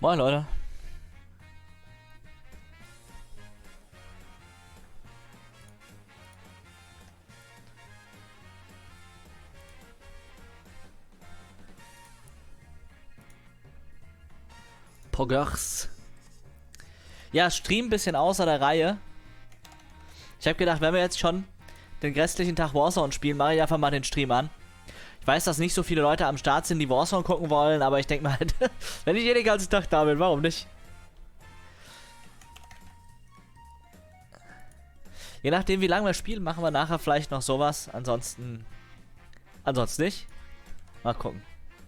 Moin Leute. Poggers. Ja, Stream ein bisschen außer der Reihe. Ich habe gedacht, wenn wir jetzt schon den restlichen Tag Warzone spielen, mache ich einfach mal den Stream an. Ich weiß, dass nicht so viele Leute am Start sind, die Warzone gucken wollen, aber ich denke mal halt, wenn ich den ganzen Tag da bin, warum nicht? Je nachdem, wie lange wir spielen, machen wir nachher vielleicht noch sowas. Ansonsten nicht. Mal gucken.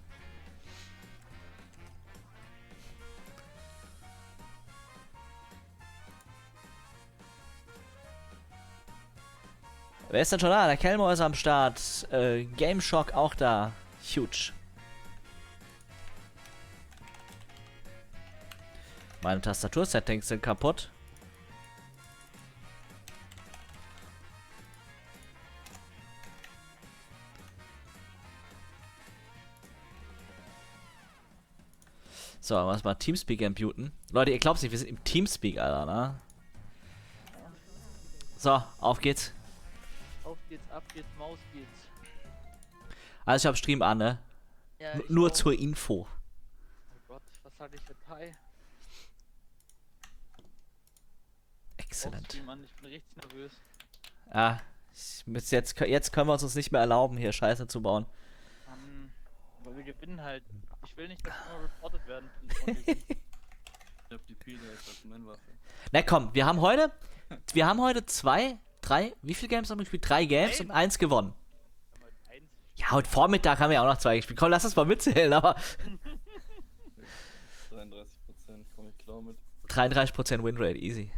Wer ist denn schon da? Der Kelmo ist am Start. Game Shock auch da. Huge. Meine Tastatursettings sind kaputt. So, was mal Teamspeak imputen. Leute, ihr glaubt nicht, wir sind im Teamspeak, Alter, ne? So, auf geht's. Auf geht's, ab geht's, Maus geht's. Also ich hab Stream an, ne? Ja, Nur auch. zur Info. Oh Gott, was sag ich mit Pi? Exzellent. Stream an, ich bin richtig nervös. Ja, jetzt können wir uns nicht mehr erlauben, hier Scheiße zu bauen. Aber wir gewinnen halt. Ich will nicht, dass wir immer reported werden. Ich hab die Pile als Waffe. Na komm, wir haben heute 2, 3, wie viele Games haben wir gespielt? 3 Games und 1 gewonnen. Ja, heute Vormittag haben wir auch noch 2 gespielt. Komm, lass uns mal mitzählen, aber 33% komme ich klar mit. 33% Winrate, easy.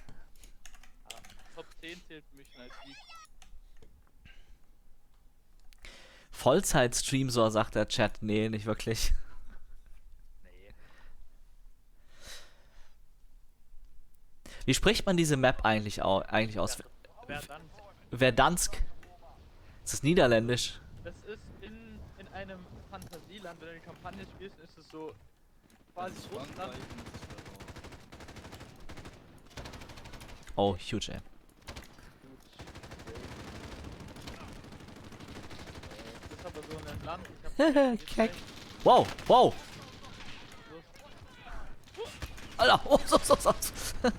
Top 10 zählt für mich schon als Sieg. Vollzeit-Stream, so sagt der Chat. Nee, nicht wirklich. Nee. Wie spricht man diese Map eigentlich aus? Wer dann? Verdansk. Ist das niederländisch? Das ist in einem Fantasieland, wenn du die Kampagne spielst, ist es so quasi Russland. Oh, huge, ey. Das ist aber so ein Land, ich hab Keck. Wow, wow. Alter, oh, so. Passiert?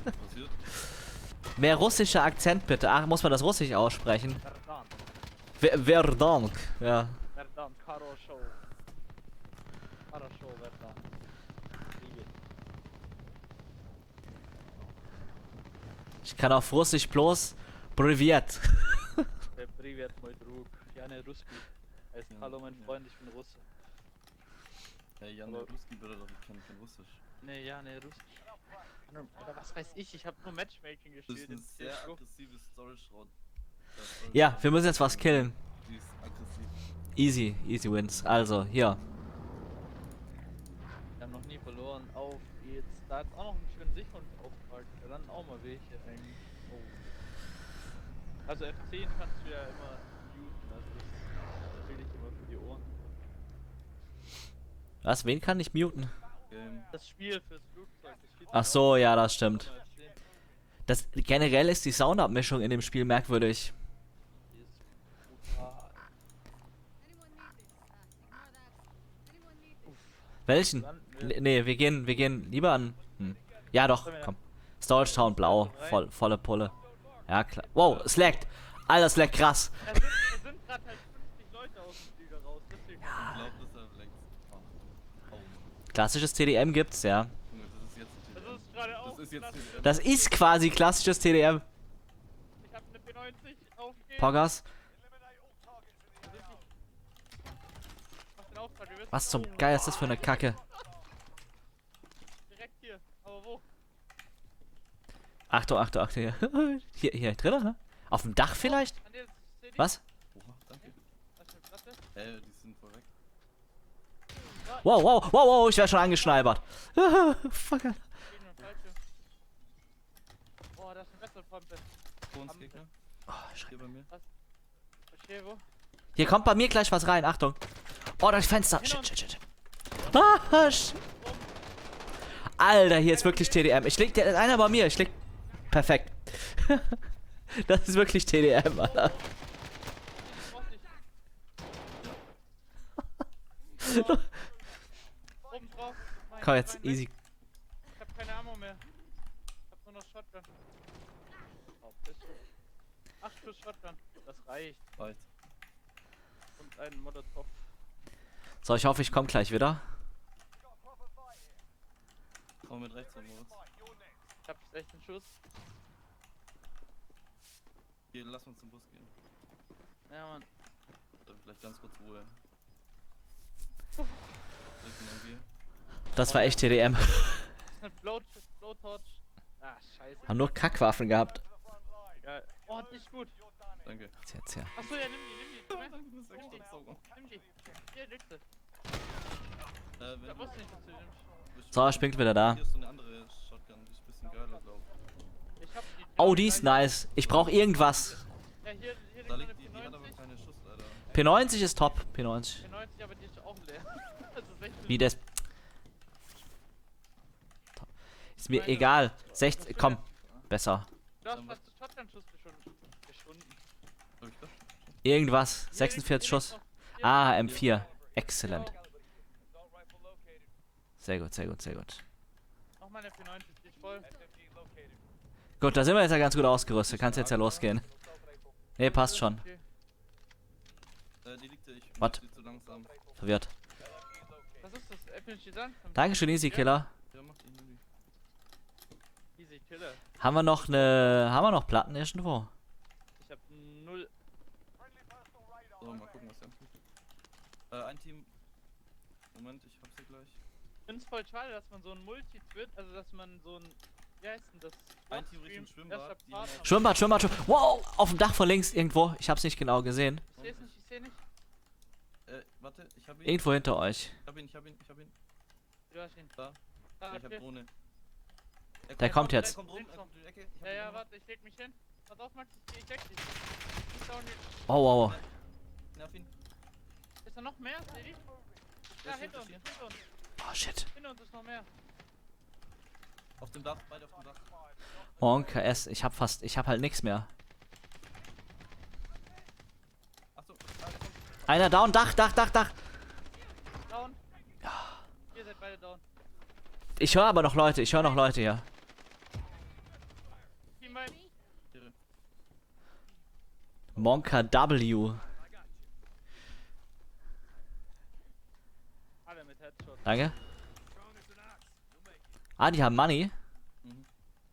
Mehr russischer Akzent bitte. Ach, muss man das russisch aussprechen? Verdan. Verdank, ja. Verdan, Хорошо. Хорошо, Verdan. Привет. Ich kann auf Russisch bloß Privet. Привет, мой друг. Я не русский. Heißt, hallo mein Freund, ich bin Russe. Hey, Jan Ruski würde doch, ich kenne kein Russisch. Nee, ja, ne, Russisch. Oder was weiß ich hab nur Matchmaking Das gespielt. ist ein in sehr CS:GO. aggressives Storage-Schrott. Ja, wir müssen jetzt was killen. Die ist aggressiv. Easy wins. Also, hier. Wir haben noch nie verloren. Auf geht's. Da ist auch noch einen schönen Sicherungsauftrag. Da landen auch mal welche eigentlich. Oh. Also F10 kannst du ja immer muten. Also das will ich immer für die Ohren. Was? Wen kann ich muten? Das Spiel fürs Flugzeug. Das steht Ach so, ja, das stimmt. Generell ist die Soundabmischung in dem Spiel merkwürdig. Die ist brutal. Welchen? Landen wir. Nee, wir gehen lieber an. Ja doch, komm. Storage Town blau, volle Pulle. Ja klar. Wow, es laggt. Alter, es laggt krass. Es sind gerade halt 50 Leute aus dem Flieger raus. Deswegen. Ich glaube, das ist längst. Klassisches TDM gibt's, ja. Junge, das ist jetzt Das ist gerade auch. Das ist jetzt klasse. Das ist quasi klassisches TDM. Ich hab eine P90 aufgegeben. Poggers. Mach den Auftrag, wir wissen Was zum wo. Geil ist das für eine Kacke? Direkt hier. Aber wo? Achtung. Hier drin, ne? Auf dem Dach vielleicht? An der CD? Was? Oha, danke. Was für eine Platte? Die sind vorweg. Wow, ich werde schon angeschneibert. Fuck. Gegen eine falsche. Oh, da ist eine Messerpampe. Vor uns Gegner. Oh, Hier bei mir. Verstehe wo? hier kommt bei mir gleich was rein, Achtung. Oh, das Fenster. Shit. Alter, hier ist wirklich TDM. Ich leg, der ist einer bei mir. Ich leg. Perfekt. Das ist wirklich TDM, Alter. Oben drauf. Nein, Komm jetzt, nein, easy. Ich hab keine Ammo mehr. Ich hab nur noch Shotgun. Oh, bist du. 8 Schuss Shotgun. Das reicht. Weit. Und ein Molotov. So, ich hoffe, ich komme gleich wieder. Komm mit rechts am Moritz. Ich hab 16 Schuss. Hier, lass uns zum Bus gehen. Ja, Mann. Oder vielleicht ganz kurz Ruhe. MG. Das war echt TDM. Eine Blowtorch. Ah, scheiße. Haben nur Kackwaffen gehabt. Geil. Oh, nicht gut. Danke. Jetzt ja. Achso, ja, nimm die. Nimm die. Sauger. Nimm die. Hier, leg sie. Wenn Da wusste nicht, dass du die nimmst. So, ich bin wieder da. Hier ist so eine andere Shotgun, die ist ein bisschen geiler, glaube ich. Ich hab die. Oh, die ist nice. Ich brauche irgendwas. Ja, hier liegt Da noch eine liegt die hat aber P90. keine Schuss, leider. P90 ist top. P90. P90, aber die ist auch leer. Also 16. Wie das. Ist mir egal. 60. Komm. Besser. Du hast fast den Shotgun-Schuss geschunden. Hab ich das? Irgendwas. Hier 46 liegt Schuss. noch. Hier. Ah, M4. Excellent. Sehr gut, sehr gut, sehr gut. Nochmal eine P90, die ist voll. Gut, da sind wir jetzt ja ganz gut ausgerüstet. Kannst jetzt ja losgehen. Nee, passt schon. Okay. Die liegt ja, ich Was? die zu langsam. Verwirrt. Was ist das? Apple dann? Dankeschön, Easy Killer. Ja, macht ihn irgendwie. Easy Killer. Haben wir noch Platten irgendwo? Ich hab 0. So, mal gucken, was er tut. Ein Team. Moment, ich hab's hier gleich. Ich find's voll schade, dass man so ein Multi-Twit, also dass man so ein. Wie heißt denn das? Ein Team Richtung Schwimmbad, die haben auch- Schwimmbad, Schwimmbad, Schwimmbad. Wow, auf dem Dach von links irgendwo. Ich hab's nicht genau gesehen. Ich seh's nicht, ich seh nicht. Warte, ich hab ihn. Irgendwo hinter euch. Ich hab ihn. Du hast ihn. Da. Ah, Ich hab okay. Drohne. Der kommt jetzt. Der kommt rum, er kommt in die Ecke. Ich hab Ja, ihn ja, noch. warte, ich leg mich hin. Pass auf, Max, ich deck dich. Ist da nicht- Oh, wow. Nerv ihn. Ist da noch mehr? Seh die? Der Ja, ist hinter uns, hier. hinter uns. Oh, shit. Hinter uns ist noch mehr. Auf dem Dach, beide auf dem Dach. Monk S. Ich hab halt nichts mehr. Achso, da kommt. Einer down, Dach. Down. Ihr seid beide down. Ich höre aber noch Leute, hier. Team bei. Monka W. Alle mit Headshot. Danke. Ah, die haben Money. Mhm.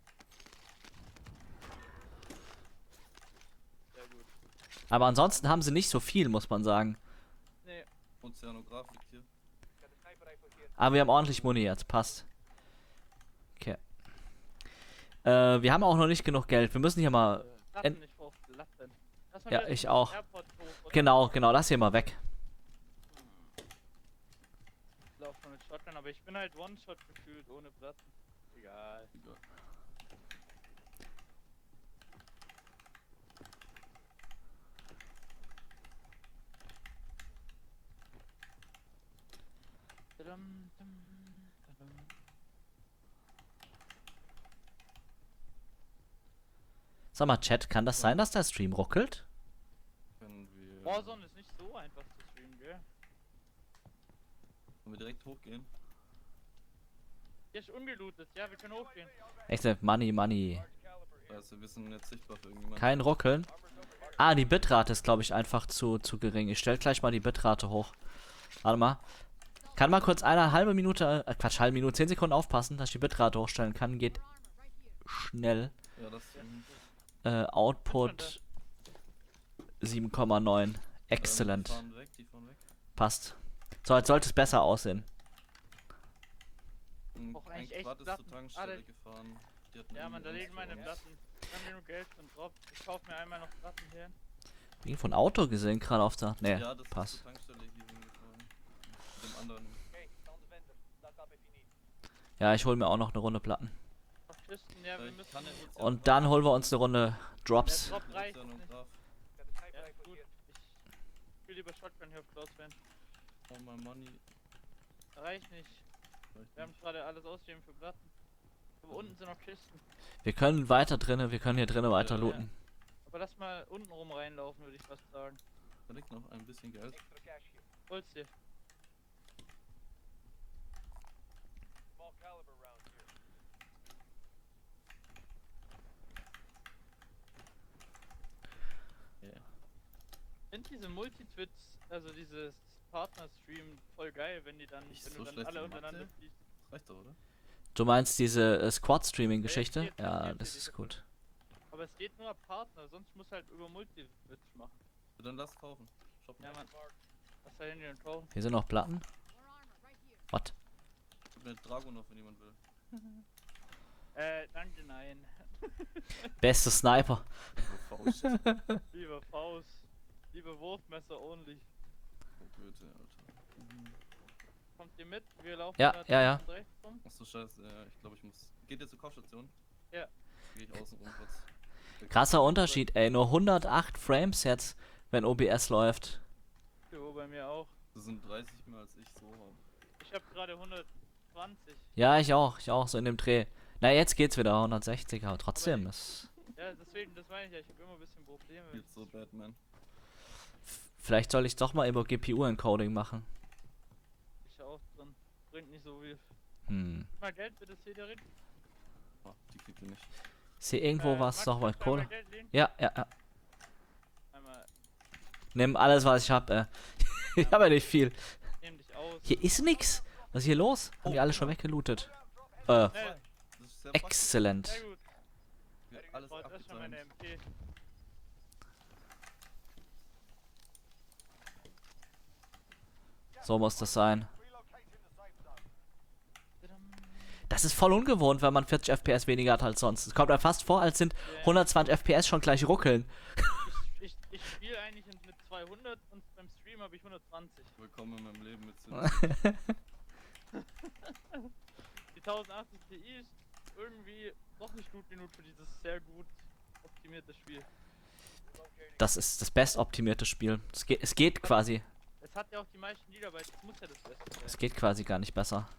Sehr gut. Aber ansonsten haben sie nicht so viel, muss man sagen. Nee. Ozeanograph liegt hier. Aber wir haben ordentlich Muni jetzt, passt. Okay. Wir haben auch noch nicht genug Geld. Wir müssen hier mal. Latten nicht hoch. Latten. Lass mal Ja, wieder ich zum auch. Airport hoch, oder? Genau, lass hier mal weg. Ich lauf mal mit Shotgun, aber ich bin halt One-Shot gefühlt ohne Platten. Egal. Egal. Dadam, dam, dadam. Sag mal, Chat, kann das sein, dass der Stream ruckelt? Können wir. Warzone ist nicht so einfach zu streamen, gell? Können wir direkt hochgehen? Hier ist ungelootet, ja, wir können hochgehen. Echt, Money. Also, wir sind jetzt sichtbar für irgendjemanden. Kein Ruckeln. Ah, die Bitrate ist, glaube ich, einfach zu gering. Ich stell gleich mal die Bitrate hoch. Warte mal. Kann mal kurz eine halbe Minute, halbe Minute, 10 Sekunden aufpassen, dass ich die Bitrate hochstellen kann. Geht schnell. Ja, das. Output 7,9. Excellent. Die fahren weg. Passt. So, jetzt sollte es besser aussehen. Brauch eigentlich Ein echt Quad ist Platten. zur Ah, Tankstelle da- gefahren. Die hatten Ja, man, da irgendwie liegen meine Angst Platten. Wir haben genug Geld für den Drop. Ich kauf mir einmal noch Platten her. Irgendwo ein Auto gesehen, gerade auf der. vor uns. Nee, Ja, das ist passt. zur Tankstelle hier hingefahren. Mit dem anderen. Ja, ich hol mir auch noch eine Runde Platten. Auf Kisten, ja, wir Ich müssen. kann den Ozeanograph- Und dann holen wir uns eine Runde Der Drops. Drop reicht nicht. Ozeanograph. Ja, gut. Ich will lieber Shotgun hier auf Close Range. Oh my money. Reicht nicht. reicht Wir haben nicht. gerade alles ausgegeben für Platten. Aber unten sind noch Kisten. Wir können weiter drinnen, wir können hier drinnen weiter Ja. looten. Aber lass mal unten rum reinlaufen, würde ich fast sagen. Da liegt noch ein bisschen Geld. Holst dir. Yeah. Ich finde diese Multitwits, also dieses Partner-Stream voll geil, wenn die dann, Nicht wenn so du dann schlecht alle wie untereinander Mathe. fliegst. Das reicht doch, oder? Du meinst diese Squad-Streaming-Geschichte? Ja, Ja, jetzt das geht ist die gut. Aber es geht nur ab Partner, sonst musst du halt über Multitwits machen. So, dann lass kaufen. Shoppen. Ja, Mann. Was da hinten und kaufen? Hier sind noch Platten. What? Ich hab mir Drago noch, wenn jemand will. Danke, nein. Beste Sniper. Faust. Lieber Faust. Lieber Wurfmesser only. Oh, Goethe, Alter. Kommt ihr mit? Wir laufen Ja, da ja, ja. links und rechts rum. Achso, scheiße, ich glaube ich muss. Geht ihr zur Kaufstation? Ja. Geh ich außen rum kurz. Krasser Unterschied, ey. Nur 108 Frames jetzt, wenn OBS läuft. Jo, bei mir auch. Das sind 30 mehr als ich so habe. Ich habe gerade 120. Ja, ich auch so in dem Dreh. Na, jetzt geht's wieder 160, aber trotzdem. Das, Ja, deswegen, das meine ich ja. Ich habe immer ein bisschen Probleme. Spielt so Batman. vielleicht soll ich doch mal über GPU-Encoding machen. Ich auch drin. Bringt nicht so viel. Hm. Gib mal Geld bitte, Cedric. Ah, die kriegt ihr nicht. Ist hier irgendwo was Max, noch bei kannst du einmal Kohle? Geld lehnen? Ja, ja, ja. Einmal, Nimm alles, was ich hab, Ich habe ja nicht viel. nehm dich aus. Hier ist nix. Was ist hier los? Haben die alle schon weggelootet? Schnell. Das ist sehr praktisch. Exzellent. Sehr gut. Ja, alles Oh, das ist schon meine abgesandt. MP. So muss das sein. Tadam. Das ist voll ungewohnt, wenn man 40 FPS weniger hat als sonst. Es kommt einem fast vor, als sind 120 FPS schon gleich ruckeln. Ich spiele eigentlich mit 200 und beim Stream habe ich 120. Willkommen in meinem Leben mit Die 1080 Ti ist irgendwie doch nicht gut genug für dieses sehr gut optimierte Spiel. Das ist das bestoptimierte Spiel. Es geht quasi. Es hat ja auch die meisten Gigabyte, es muss ja das Beste sein. Es geht quasi gar nicht besser.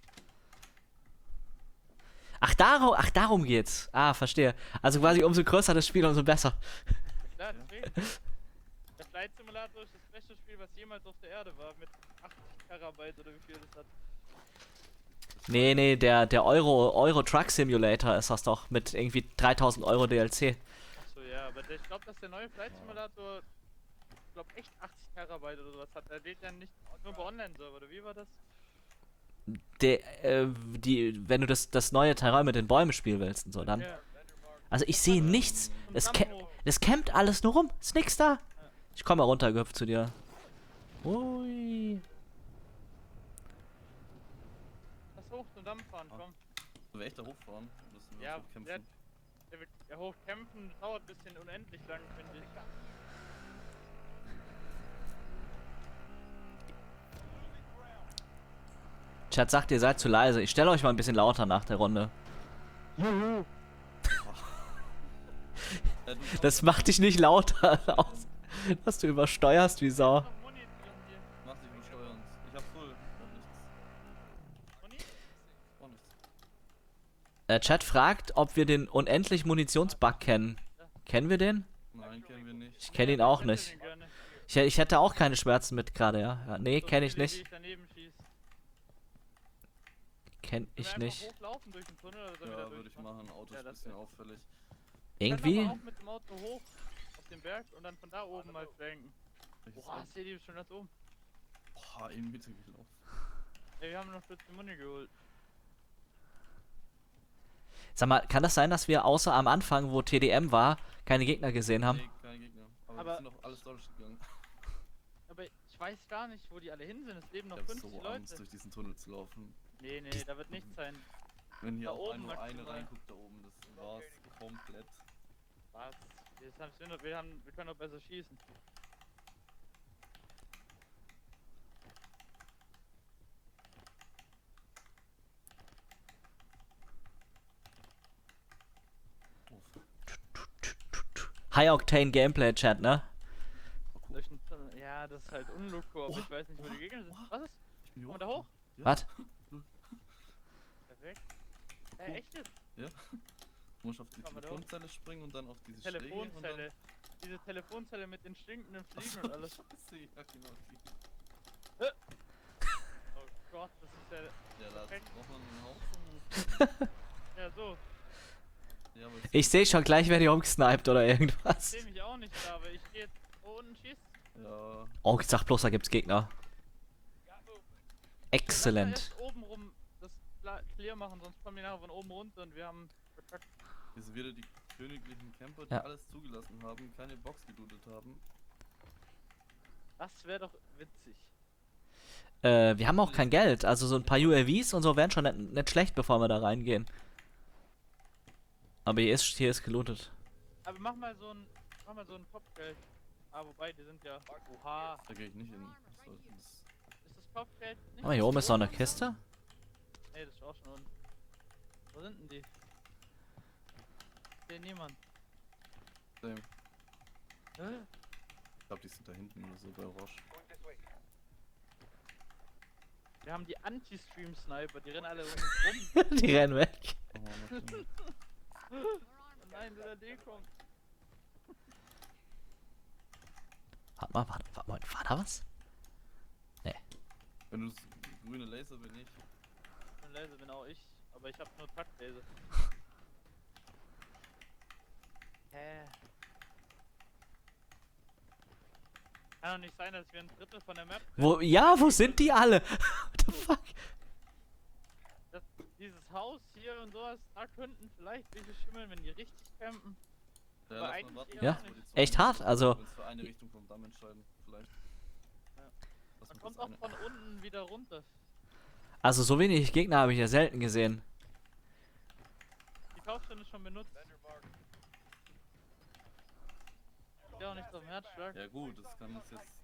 Ach, darum geht's. Ah, verstehe. Also quasi umso größer das Spiel, umso besser. Ja, klar, deswegen. Der Flight Simulator ist das beste Spiel, was jemals auf der Erde war, mit 80 Terabyte oder wie viel das hat. Nee, der Euro Truck Simulator ist das doch. Mit irgendwie 3000 Euro DLC. Achso, ja, aber ich glaube, dass der neue Flight Simulator, ich glaube, echt 80 Terabyte oder sowas hat. Der lädt dann nicht nur bei Online-Server, oder wie war das? Wenn du das neue Terrain mit den Bäumen spielen willst und so, dann. Ja. Also ich sehe nichts. Und Das campt alles nur rum. Ist nix da. Ich komme mal runtergehüpft zu dir. Ui. Lass hoch zum Damm fahren, Ah. komm. Sollen wir echt da hochfahren? Müssen wir Ja, kämpfen? der hochkämpfen dauert ein bisschen unendlich lang, finde ich. Chat sagt, ihr seid zu leise. Ich stelle euch mal ein bisschen lauter nach der Runde. Du, Das macht dich nicht lauter aus. Dass du übersteuerst wie Sau. Noch Muni drin hier. mach dich übersteuernd. Ich hab voll. Und nichts. Muni? Auch nichts. Chat fragt, ob wir den unendlich Munitionsbug kennen. Kennen wir den? Nein, kennen wir nicht. Ich kenne ihn auch hätte nicht. den gerne. Ich hätte auch keine Schmerzen mit gerade, ja. Nee, So kenne ich viele, nicht. wie ich daneben schieß. Kenn Sollen ich wir nicht. einfach hochlaufen durch den Tunnel oder sollen wir Ja, da würde ich durchfahren? machen. Auto Ja, ist ein das bisschen wär- auffällig. Irgendwie? Wir können aber auch mit dem Auto hoch auf den Berg und dann von da oben mal flanken. Boah, seht ihr schon ganz oben. Boah, in Mitte gelaufen. Ey, wir haben noch 14 Muni geholt. Sag mal, kann das sein, dass wir außer am Anfang, wo TDM war, keine Gegner gesehen haben? Nee, keine Gegner. Aber, Aber- wir sind doch alles durchgegangen. Aber ich weiß gar nicht, wo die alle hin sind. Es leben noch Ich hab 50 so Leute. Angst, durch diesen Tunnel zu laufen. Nee, da wird nichts sein. Wenn hier Da auch oben nur eine maximal. reinguckt, da oben, das war's komplett. Was? Wir können doch besser schießen. High Octane Gameplay Chat, ne? Oh, cool. Durch den Tunnel. Ja, das ist halt Unluko, aber Oh, ich weiß nicht, wo die Gegner sind. Was ist? Ich bin hier Komm da hoch? Ja. Was? weg. Echt jetzt? Ja. Du musst auf die Kann man doch. Telefonzelle springen und dann auf diese Schläge Telefonzelle. Diese Telefonzelle mit den stinkenden Fliegen und alles. Scheiße, ja genau die. Oh Gott, das ist ja... Ja, da Perfekt. braucht man einen Haufen. Ja, so. Ja, aber Ich sehe schon gleich, wer die umgesniped oder Ich irgendwas. sehe mich auch nicht da, aber ich gehe jetzt unten schießen. Ja, Oh, ich sag bloß, da gibt's Gegner. Excellent. Erst oben rum das clear machen, sonst kommen die nachher von oben runter und wir haben verkackt. hier sind wieder die königlichen Camper, die Ja. alles zugelassen haben, keine Box gelootet haben. Das wäre doch witzig. Wir haben auch kein Geld. Also so ein paar UAVs und so wären schon nicht schlecht, bevor wir da reingehen. Aber hier ist gelootet. Aber mach mal so ein Kopfgeld. Ah, wobei, die sind ja... Oha. Da gehe ich nicht hin. Das Ist das Kopfgeld nicht? Aber hier oben ist noch eine Kiste. Nee, das ist auch schon unten. Wo sind denn die? Hier niemand. Same. Hä? Ich glaube, die sind da hinten oder so bei Roche. Wir haben die Anti-Stream-Sniper, die rennen alle um uns rum. Die rennen weg. Oh, Martin. Oh nein, der D kommt. Warte mal, war da was? Wenn du grüne Laser bin ich. Und Laser bin auch ich, aber ich hab nur Taktlaser. Hä? Kann doch nicht sein, dass wir ein Drittel von der Map Wo sind die alle? What the fuck? dieses Haus hier und sowas, da könnten vielleicht welche schimmeln, wenn die richtig campen. Ja, Aber lass mal eigentlich warten, eher Ja, auch bis wir die nicht. Zone echt hart, haben, also- wenn wir uns für eine Richtung vom Damm entscheiden, vielleicht. Ja. Lass Man mal kommt kurz auch von unten wieder runter. Also so wenig Gegner habe ich ja selten gesehen. Die Kaufstunde ist schon benutzt. Ja, auch nichts auf dem Herzschlag. Ja gut, das kann uns jetzt...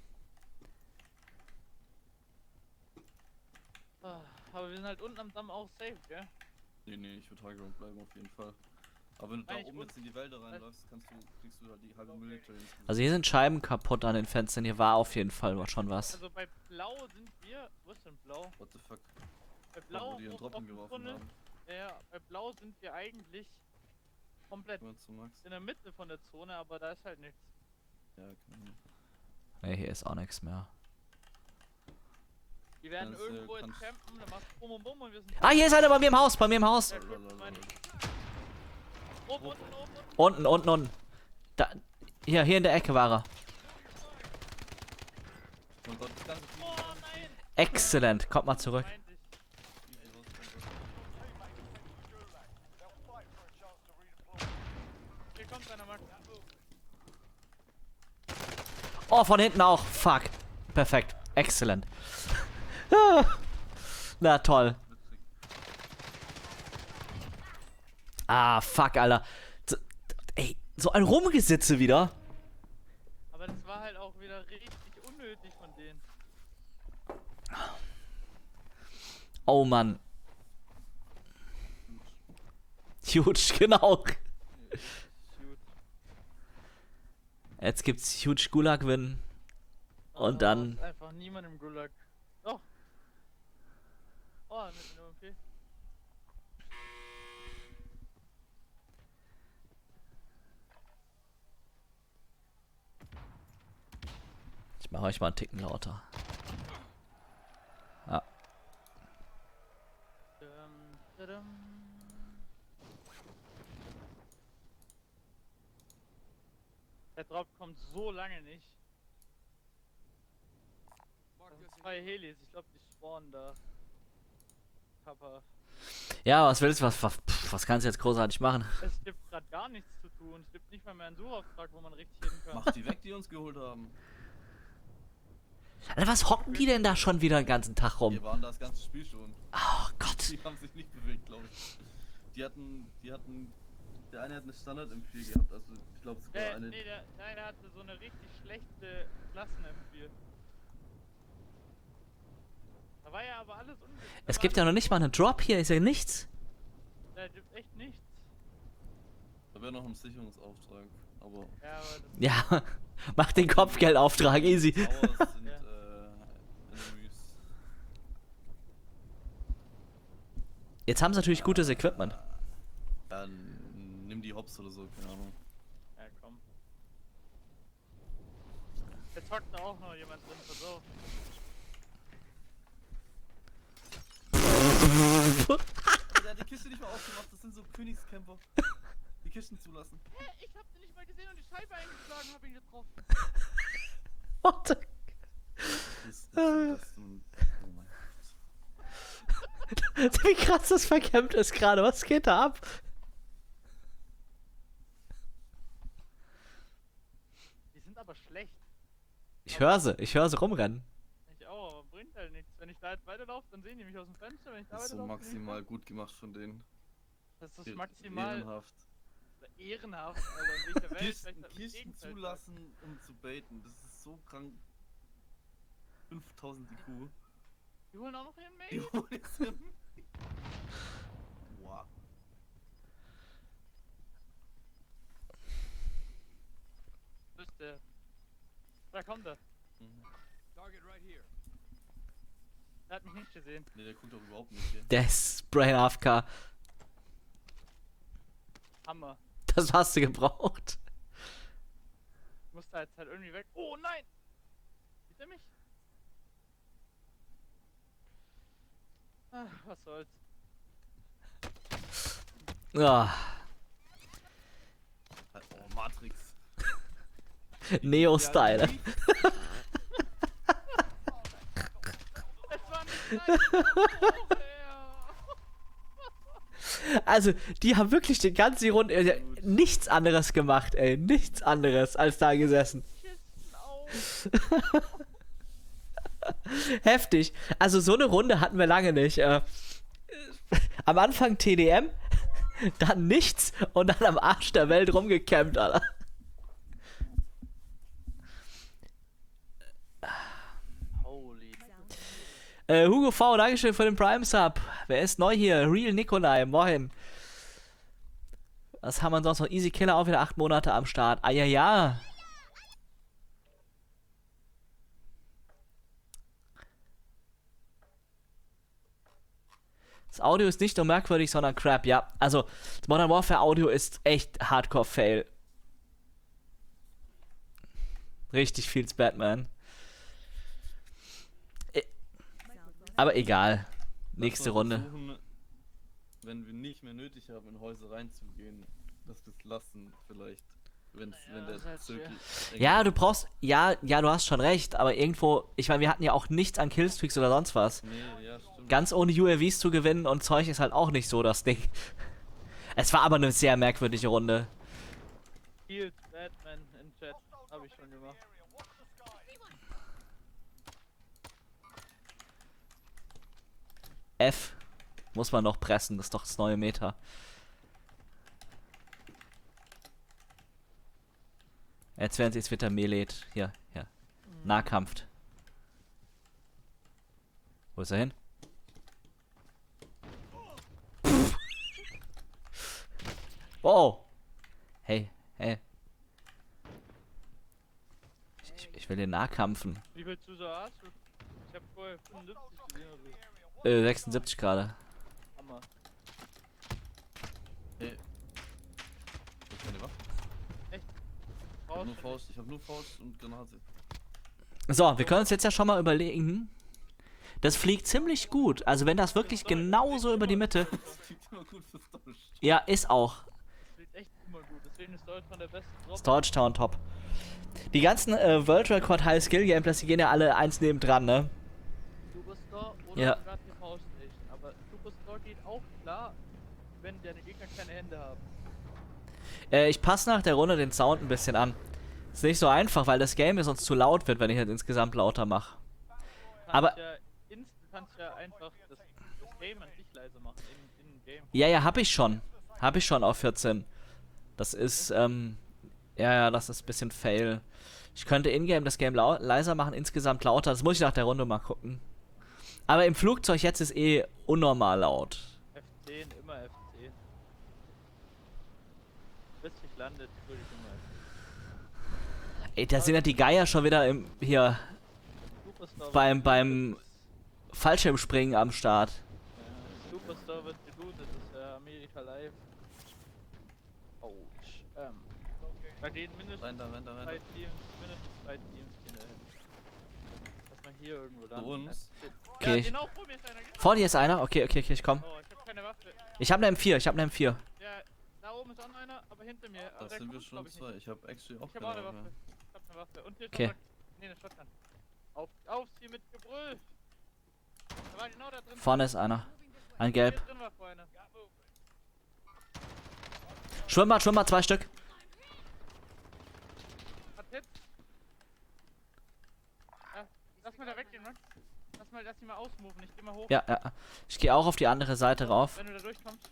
Ah, aber wir sind halt unten am Damm auch safe, gell? Nee, ich würde Highground bleiben auf jeden Fall. Aber wenn du da Nein, ich oben muss- jetzt in die Wälder reinläufst, kriegst du halt die halbe Military ins Gesicht. Also hier sind Scheiben kaputt an den Fenstern. Hier war auf jeden Fall schon was. Also bei Blau sind wir. Wo ist denn Blau? What the fuck? Bei Da, Blau, wo die ihren hoch auf Droppen dem geworfen Tunnel. haben. Ja, bei Blau sind wir eigentlich komplett Immer zu Max. in der Mitte von der Zone, aber da ist halt nichts. Ja, keine Ahnung. Ne, hier ist auch nichts mehr. Die werden Das, irgendwo jetzt kannst- campen, dann machst du Bum und Bum und wir sind. Ah, hier ist einer bei mir im Haus, Ja, gut, Lalalala. meine. Oben, unten, oben, unten. Unten. Da, hier in der Ecke war er. Oh Gott, das ganze Team Oh nein! Excellent. Kommt mal zurück. Meinte ich. easy rauskommt. Hier kommt einer, Max. Oh, von hinten auch. Fuck. Perfekt. Excellent. Ah. Na toll. Witzig. Ah, fuck, Alter. Ey, so ein Rumgesitze wieder. Aber das war halt auch wieder richtig unnötig von denen. Oh Mann. Gut. Huge, genau. Shoot. Jetzt gibt's Huge Gulag-Win. Und dann- Ist einfach niemand im Gulag. Doch. Oh, mit nur okay. Ich mache euch mal einen Ticken lauter. Ja. Tadam. Der Drop kommt so lange nicht. Das sind 2 Helis, ich glaube die spawnen da. Papa. Ja, was willst du? Was kannst du jetzt großartig machen? Es gibt gerade gar nichts zu tun. Es gibt nicht mal mehr einen Suchauftrag, wo man richtig hin kann. Mach die weg, die uns geholt haben. Alter, was hocken die denn da schon wieder den ganzen Tag rum? Wir waren das ganze Spiel schon. Oh Gott. Die haben sich nicht bewegt, glaube ich. Die hatten, der eine hat eine Standard-M4 gehabt, also ich glaube sogar eine... Nee, der eine hatte so eine richtig schlechte Klassen-M4. Da war ja aber alles Es gibt ja noch nicht mal einen Drop hier, ist ja nichts. Da gibt echt nichts. Da wäre noch ein Sicherungsauftrag, aber Ja, aber das Ja, mach den Kopfgeldauftrag, easy. Towers sind Ja. Enemies. Jetzt haben sie natürlich gutes Equipment. Dann nimm die Hops oder so, keine Ahnung. Ja, komm. Jetzt hockt da auch noch jemand drin, pass auf. Aber der hat die Kiste nicht mal aufgemacht, das sind so Königskämpfer. Die Kisten zulassen. Hä? Ich hab sie nicht mal gesehen und die Scheibe eingeschlagen, hab ihn getroffen. What the... Oh mein Gott. Wie krass das verkämmt ist gerade. Was geht da ab? Die sind aber schlecht. Ich höre sie rumrennen. Ich auch, aber bringt halt nichts. Wenn ich da jetzt weiterlaufe, dann sehen die mich aus dem Fenster. Wenn ich da Das ist so weiterlaufe, sehen die mich maximal gut gemacht von denen. Das ist maximal Ehrenhaft. ehrenhaft, Alter. In welcher Welt Kisten, vielleicht das Kisten Gegenteil zulassen, um zu baiten, das ist so krank. 5000 IQ. sagt. Die holen auch noch ihren Die Mate. holen jetzt hin. Wow. Wo ist der? Da kommt er. Mhm. Er hat mich nicht gesehen. Ne, der guckt doch überhaupt nicht hier. Der ist Brain AFK. Hammer. Das hast du gebraucht. Ich muss da jetzt halt irgendwie weg. Oh nein! Sieht er mich? Ach, was soll's. Ah, Oh, Matrix. Neo-Style. Ja, Es war nicht mein Also, die haben wirklich die ganze Runde nichts anderes gemacht, ey. Nichts anderes als da gesessen. Kisten auf. Heftig. Also, so eine Runde hatten wir lange nicht. Am Anfang TDM, dann nichts und dann am Arsch der Welt rumgecampt, Alter. Holy. Hugo V, Dankeschön für den Prime Sub. Wer ist neu hier? Real Nikolai, moin. Was haben wir sonst noch? Easy Killer auch wieder 8 Monate am Start. Ah ja, ja. Das Audio ist nicht nur merkwürdig, sondern crap, ja. Also, das Modern Warfare Audio ist echt Hardcore-Fail. Richtig feels Batman. Aber egal. Nächste Lass mal Runde. versuchen, wenn wir nicht mehr nötig haben, in Häuser reinzugehen, dass wir es lassen, vielleicht. Wenn Ja, der ist halt Zirkel. Ja, du brauchst. Ja, du hast schon recht, aber irgendwo. Ich meine, wir hatten ja auch nichts an Killstreaks oder sonst was. Nee, ja, stimmt. Ganz ohne UAVs zu gewinnen und Zeug ist halt auch nicht so das Ding. Es war aber eine sehr merkwürdige Runde. Healed Batman im Chat. Hab ich schon gemacht. F muss man noch pressen, das ist doch das neue Meta. Jetzt werden sie jetzt wieder Melee. Hier. Nahkampf. Wo ist er hin? Wow. Hey. Ich will den Nahkampfen. Wie viel Zuschauer hast du? Ich hab vorher 75 gesehen oder so. 76 gerade. Hammer. Hey. Ich hab keine Waffe. Ich hab nur Faust und Granate. So, wir können uns jetzt ja schon mal überlegen. Das fliegt ziemlich gut. Also wenn das wirklich genauso über die Mitte... Das klingt immer gut für Storage. Ja, ist auch. Das klingt echt immer gut. Deswegen ist Deutschland der beste Drop. Storage Town top. Die ganzen World Record High Skill Gameplays, die gehen ja alle eins nebendran, ne? Superstore oder Ja. sogar TV Station. Aber Superstore geht auch klar, wenn deine Gegner keine Hände haben. Ich passe nach der Runde den Sound ein bisschen an. Ist nicht so einfach, weil das Game mir sonst zu laut wird, wenn ich halt insgesamt lauter mache. Aber- Du kannst ja einfach das Game an sich leiser machen, in Game. Ja, hab ich schon. Hab ich schon auf 14. Das ist, ja, das ist ein bisschen fail. Ich könnte in-game das Game leiser machen, insgesamt lauter. Das muss ich nach der Runde mal gucken. Aber im Flugzeug jetzt ist eh unnormal laut. F10, immer F10. Bis ich landet, würde ich immer F10. Ey, da sind ja die Geier schon wieder hier Superstore beim Fallschirmspringen am Start. Superstore wird so gut alive. Ouch. Bei denen mindestens Rein da, rein da, rein da. 3 Teams, mindestens 3 Teams gehen da hin. Lass mal hier irgendwo Bei landen. uns. Okay. Ja, genau vor mir ist einer. Vor dir ist einer? Okay, ich komm. Oh, ich hab keine Waffe. Ich hab eine M4, Ja, da oben ist auch noch einer, aber hinter mir. Aber Das der sind wir kommt, schon glaub ich, zwei. nicht. Ich hab actually auch Ich hab auch keine eine Waffe. Waffe. Ich hab eine Waffe. Und hier ist Okay. noch eine Shotgun. Auf sie mit Gebrüll. Da war genau da drin. Vorne ist einer. Ein Gelb. Hier drin war vorher einer. Schwimmbad, 2 Stück. Hat Hit. Ja, lass mal da weggehen, Max. Lass ihn mal ausmoven. Ich geh mal hoch. Ja. Ich gehe auch auf die andere Seite rauf. Wenn du da durchkommst.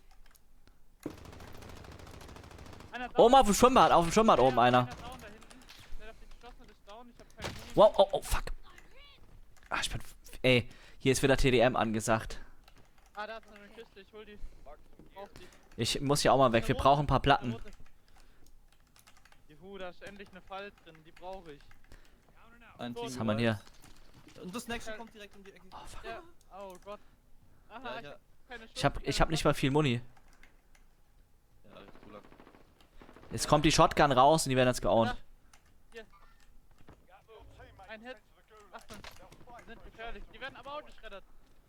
Einer down. Oben auf dem Schwimmbad oben einer. Down da hinten. Der auf den geschossen hat, ist down. Ich hab keine Muni. Wow, oh, fuck. Ah, ey, hier ist wieder TDM angesagt. Ah, da ist noch eine Kiste. Ich hol die. Brauch die. Ich muss hier auch mal weg. Wir brauchen ein paar Platten. Juhu, da ist endlich eine Fall drin. Die brauche ich. Ein Team. Was haben wir hier? Und das nächste kommt direkt um die Ecke. Oh, fuck. Ja. Oh Gott. Aha, Ja, ich hab keine Ich hab nicht mal viel Muni. Ja, cooler. Jetzt kommt die Shotgun raus und die werden jetzt geowned. Ein Hit. Achtung. Die sind gefährlich. Die werden aber auch geschreddert.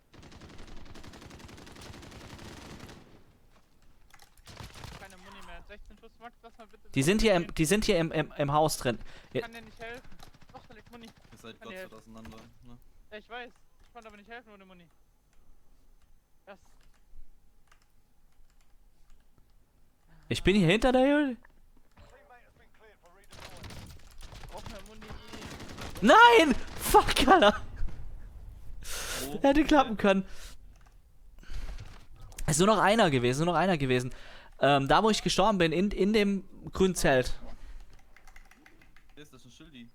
Keine Muni mehr. 16 Schuss Max, lass mal bitte. Die sind hier im Haus drin. Ich kann dir nicht helfen. Doch, da liegt Muni. Ihr seid Kann Gott dir sei helfen. auseinander. Ne? Ja, ich weiß. Ich konnte aber nicht helfen ohne Muni. Das. Ich bin hier hinter der Höhle. Braucht mehr Muni. Nein! Fuck, Alter. Oh, Hätte klappen können. Es ist nur noch einer gewesen. Da, wo ich gestorben bin, in dem grünen Zelt. Hier ist das ein Schildi.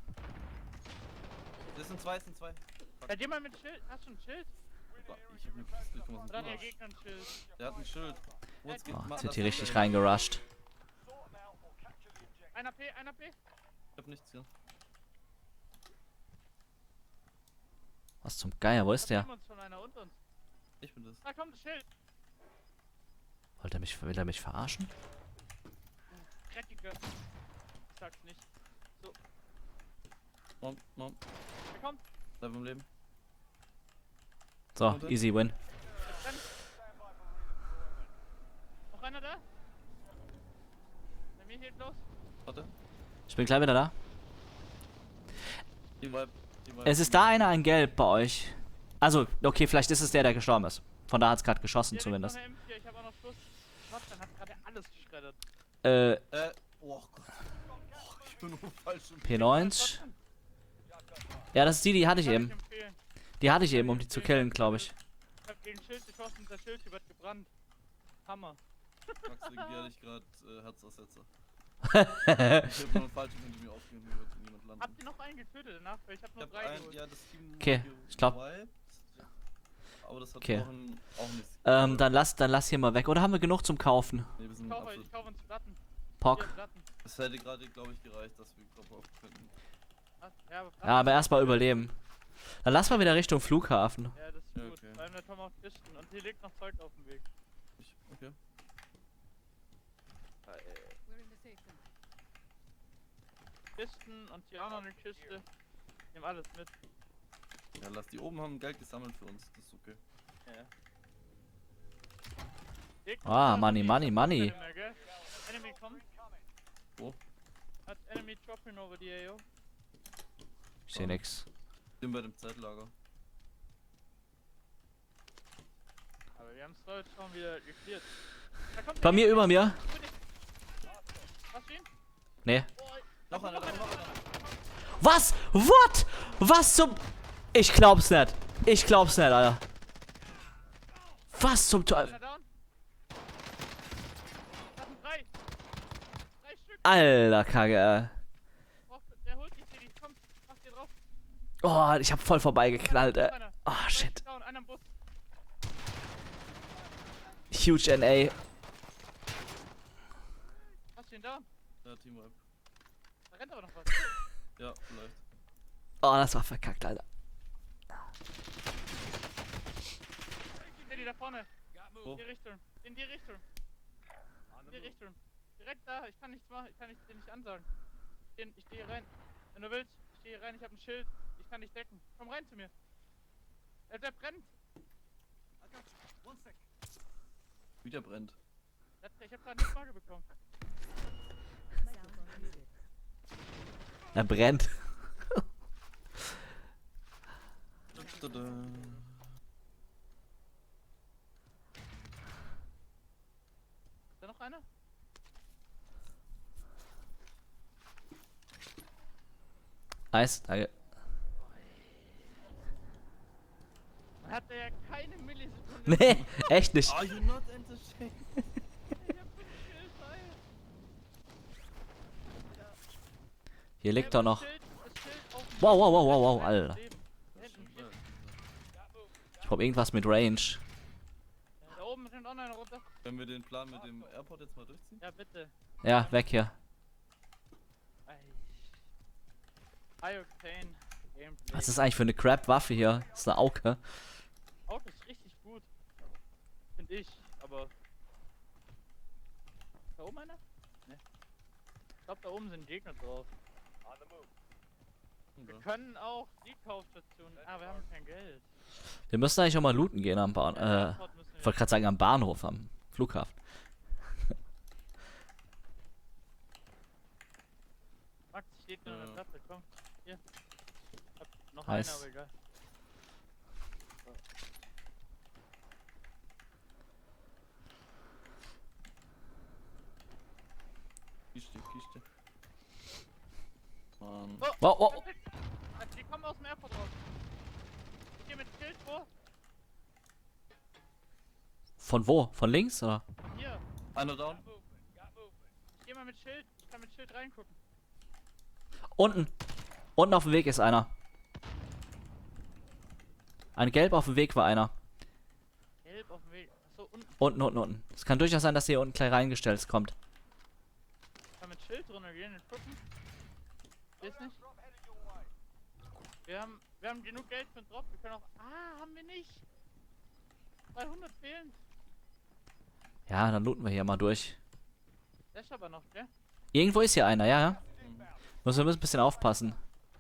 Das sind zwei. Fuck. Bei dir mal mit Schild. Hast du ein Schild? Ich hab ne Pistole, ich komm aus dem Oder hat der Arsch. Gegner ein Schild? Der hat ein Schild. Woods geht, Oh, lass jetzt wird hier ihn richtig stehen. reingerusht. 1 AP. Ich hab nichts hier. Was zum Geier, wo ist der? Uns von einer und uns. Ich bin das. Da kommt das Schild. Will er mich verarschen? Dreckiger. Ich sag's nicht. Mom. Der kommt. Bleib im Leben. So, easy win. Jetzt rennt. Noch einer da? Bei mir hilft los. Warte. Ich bin gleich wieder da. Team Vibe. Es ist da einer in Gelb bei euch. Also, okay, vielleicht ist es der gestorben ist. Von da hat's gerade geschossen Hier zumindest. liegt noch eine M4. Ich hab auch noch Schuss. Shotgun hat gerade alles geschreddert. Oh Gott. Oh, ich bin nur falsch im P9. Ja, das ist die hatte ich Kann eben. ich empfehlen. Die hatte ich eben, um die zu killen, glaube ich. Ich hab gegen Schild geschossen und das Schild wird gebrannt. Hammer. Max, wegen dir hatte ich gerade Herzaussetzer. Ich hab nur falsch hinter mir aufgehört, mir wird niemand landen. Habt ihr noch einen getötet danach? Weil ich hab Ich nur hab 3 ein, geholt. ja, das Team Okay, ich glaub- gewiped, aber das hat Okay. auch nichts. Dann lass hier mal weg. Oder haben wir genug zum Kaufen? Nee, wir sind Ich absolut. kaufe uns Platten. Pock. Hier, Platten. Es hätte gerade, glaube ich, gereicht, dass wir Körper auf könnten. Was? Ja, aber Platten. Ja, aber erstmal überleben. Dann lass mal wieder Richtung Flughafen. Ja, das ist Ja, gut. okay. Vor allem der Tom auf Kisten und hier liegt noch Zeug auf dem Weg. Okay. Kisten und hier auch noch eine Kiste. Nehmen alles mit. Ja, lass die oben haben Geld gesammelt für uns, das ist okay. Ja. Gegner Ah, kommt, money, die money, kommt money. nicht mehr, gell? Enemy kommt. Wo? Hat Enemy dropping over the AO. Ich seh nix. Bin bei dem Zeitlager. Aber wir haben es heute schon wieder geklärt. Da kommt Bei der mir, Gegner. über mir. Hast du ihn? Nee. Oh, Noch einer. Was? What? Was zum... Ich glaub's nicht, Alter. Was zum Teufel? einer down. Das sind 3. 3 Stück. Alter, Kacke. Der holt die CD. Komm, mach dir drauf. Oh, ich hab voll vorbeigeknallt, ey. Einer. Ah, shit. Down, einer am Bus. Huge NA. Hast du ihn down? Ja, Team Vibe. Da rennt aber noch was. Ja, vielleicht. Oh, das war verkackt, Alter. CD da vorne. Wo? In die Richtung. In die Richtung. in die Richtung. Direkt da, ich kann nichts machen, ich kann dir nicht ansagen. Ich stehe hier rein. Wenn du willst, ich stehe hier rein, ich habe ein Schild. Ich kann dich decken. Komm rein zu mir. Der brennt. Wieder brennt. Ich hab gerade eine Frage bekommen. Er brennt. Tada. Ist da noch einer? Nice, danke. Man hat ja keine Millisekunde. Nee, echt nicht. Are you not entertained? Ich hab 5 Kills, ey. Hier liegt doch noch. Das Schild auf dem Wow, wow, wow, Boden. wow, wow, Alter. Leben. Da hinten steht- Ich brauch irgendwas mit Range. Da oben rennt auch noch einer runter. Können wir den Plan mit dem Airport jetzt mal durchziehen? Ja, bitte. Ja, weg hier. High Octane Gameplay. Was ist eigentlich für eine Crap-Waffe hier? Das ist eine Auge. Auto ist richtig gut. Finde ich, aber. Da oben einer? Ne. Ich glaube, da oben sind Gegner drauf. Wir können auch die Kaufstation. Ah, wir haben kein Geld. Wir müssen eigentlich auch mal looten gehen am Bahn. Airport müssen Ich wollte gerade sagen am Bahnhof, am Flughafen. Max, steht nur eine Platte, komm. Hier. Hab noch Nice. einer, aber egal. Kiste. Mann. Oh, Wow, wow. die kommen aus dem Airport raus. Ich geh mit Schild vor. Von wo? Von links oder? Von hier. Einer down. Ich geh mal mit Schild. Ich kann mit Schild reingucken. Unten. Unten auf dem Weg ist einer. Ein Gelb auf dem Weg war einer. Gelb auf dem Weg. Achso, unten. Unten. Es kann durchaus sein, dass hier unten gleich reingestellt kommt. Ich kann mit Schild drunter gehen und gucken. Ist nicht. Wir haben genug Geld für den Drop. Wir können auch. Ah, haben wir nicht. 300 fehlen. Ja, dann looten wir hier mal durch. Der ist aber noch, gell? Irgendwo ist hier einer, ja. Müssen wir ein bisschen aufpassen.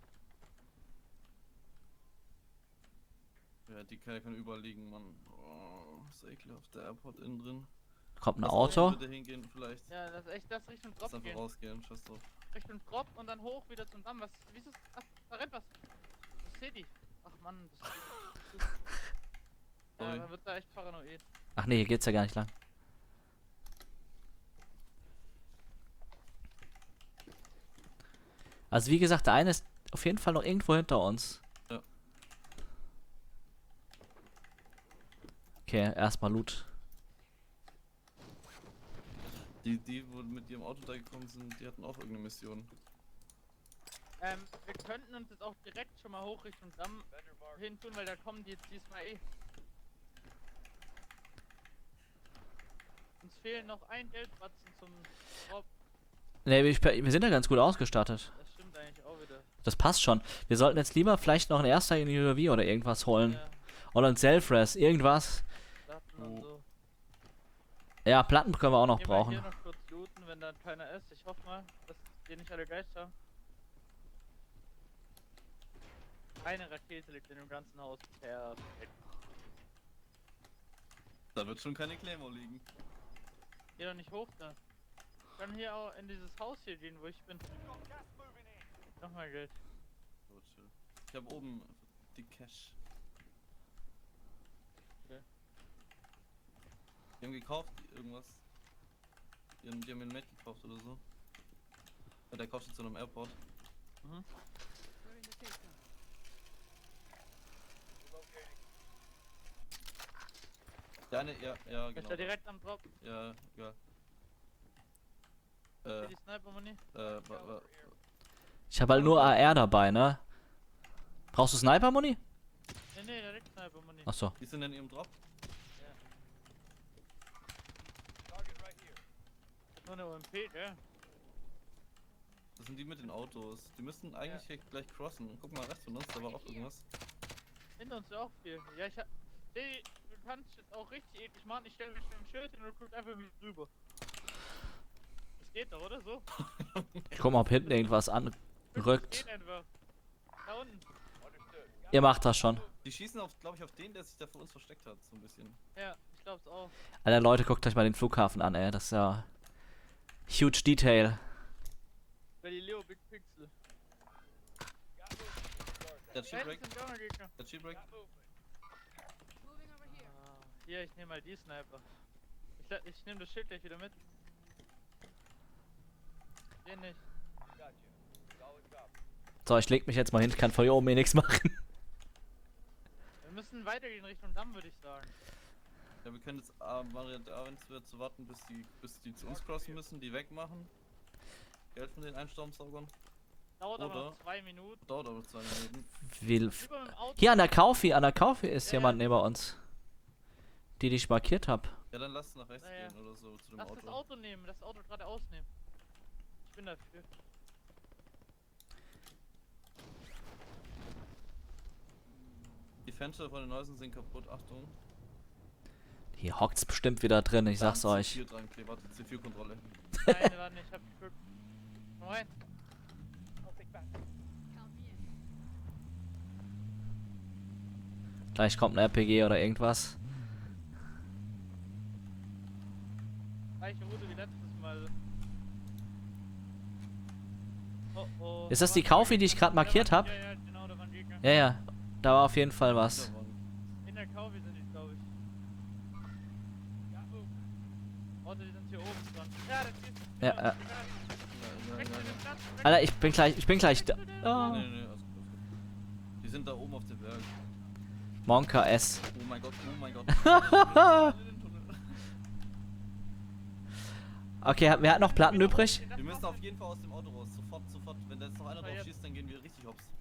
Ja, die Kerle können überall liegen, Mann. Oh, ist ekelhaft. Der Airport innen drin. Kommt ein Lass Auto. bitte hingehen, vielleicht. Ja, das ist echt das Richtung Lass Drop einfach gehen. rausgehen, scheiß drauf. Richtung Drop und dann hoch wieder zum Damm. Was? Wieso? Ach, da rennt was. Ich seh die. Ach Mann, das ist. Ja, Sorry. man wird da echt paranoid. Ach nee, hier geht's ja gar nicht lang. Also wie gesagt, der eine ist auf jeden Fall noch irgendwo hinter uns. Ja. Okay, erstmal Loot. Die, wo mit ihrem Auto da gekommen sind, die hatten auch irgendeine Mission. Wir könnten uns jetzt auch direkt schon mal hoch Richtung Damm hin tun, weil da kommen die jetzt diesmal eh. Uns fehlen noch ein Geldbatzen zum Drop. Ne, wir sind ja ganz gut ausgestattet. Das stimmt eigentlich auch wieder. Das passt schon. Wir sollten jetzt lieber vielleicht noch ein erster in UAV oder irgendwas holen. Ja, Oder ein Self-Res, irgendwas. Platten und so. Ja, Platten können wir auch noch Gehen wir brauchen. hier noch kurz looten, wenn dann keiner ist. Ich hoffe mal, dass wir nicht alle Geist haben. Eine Rakete liegt in dem ganzen Haus. Perfekt. Da wird schon keine Claymore liegen. Geh doch nicht hoch da. Ich kann hier auch in dieses Haus hier gehen, wo ich bin. Nochmal Geld. So, chill. Ich hab oben die Cash. Okay. Die haben gekauft, irgendwas. Die haben mir ein Mate gekauft oder so. Ja, der kauft jetzt zu einem Airport. Mhm. Der eine, ja, Ist genau. er direkt am Drop? Ja, egal. Für die Sniper-Money? Ich habe halt nur AR dabei, ne? Brauchst du Sniper-Muni? Nee, direkt Sniper-Money. Achso. Die sind in ihrem Drop. Nur eine OMP, gell? Das sind die mit den Autos. Die müssen eigentlich hier gleich crossen. Guck mal rechts von uns, da war auch irgendwas. Hinter uns ist auch viel. Ja, ich hab. Ey, du kannst jetzt auch richtig eklig machen. Ich stelle mich mit dem Schild hin und du guckst einfach mit drüber. Steht doch, oder so? Ich guck mal, ob hinten irgendwas anrückt. Steht einfach. Da unten. Ihr macht das schon. Die schießen auf, glaube ich, auf den, der sich da vor uns versteckt hat, so ein bisschen. Ja, ich glaub's auch. Alter, Leute, guckt euch mal den Flughafen an, ey. Das ist ja... Huge Detail. Galileo Big Pixel. Der Da Shipwreck, hinten sind auch noch Gegner. der Shipwreck. Hier, ich nehme mal die Sniper. Ich nehme das Schild gleich wieder mit. Den nicht. So, ich leg mich jetzt mal hin. Ich kann von hier oben eh nichts machen. Wir müssen weitergehen Richtung Damm, würde ich sagen. Ja, wir können jetzt Variante A, wenn es wird, zu warten, bis die zu uns crossen müssen, die wegmachen. Geld von den Einsturmsaugern. Dauert aber Oder? noch 2 Minuten. Dauert aber 2 Minuten. Will... Lieber mit dem Auto. Hier an der Kaufi ist Ja, jemand ja. neben uns. Die ich markiert habe. Ja, dann lass nach rechts Ja, ja. gehen oder so zu dem Lass das Auto. Auto nehmen, das Auto gerade ausnehmen. Ich bin dafür. Die Fenster von den Häusern sind kaputt, Achtung. Hier hockt's bestimmt wieder drin, ich sag's Dann euch. C4 dran, okay, warte, C4-Kontrolle. Nein, warte, ich hab Glück. Komm rein. Gleich kommt ein RPG oder irgendwas. Gleiche Route wie letztes Mal. Oh oh. Ist das die Kaufi, die ich gerade markiert habe? Ja, ja, genau, da waren Gegner. Ja, ja. Da war auf jeden Fall was. Da waren- In der Kaufi sind die, glaube ich. Warte, die sind hier oben dran. Ja, das ist. Ja, ja. Ja, Wechsel den Platz, wechsel Alter, ich bin gleich da. Oh. Nee, nee, alles gut, alles gut. Die sind da oben auf dem Berg. Monka S. Oh mein Gott, oh mein Gott. Okay, wer hat noch Platten übrig? Wir müssen auf jeden Fall aus dem Auto raus. Sofort, sofort. Wenn da jetzt noch einer drauf schießt, dann gehen wir richtig hops.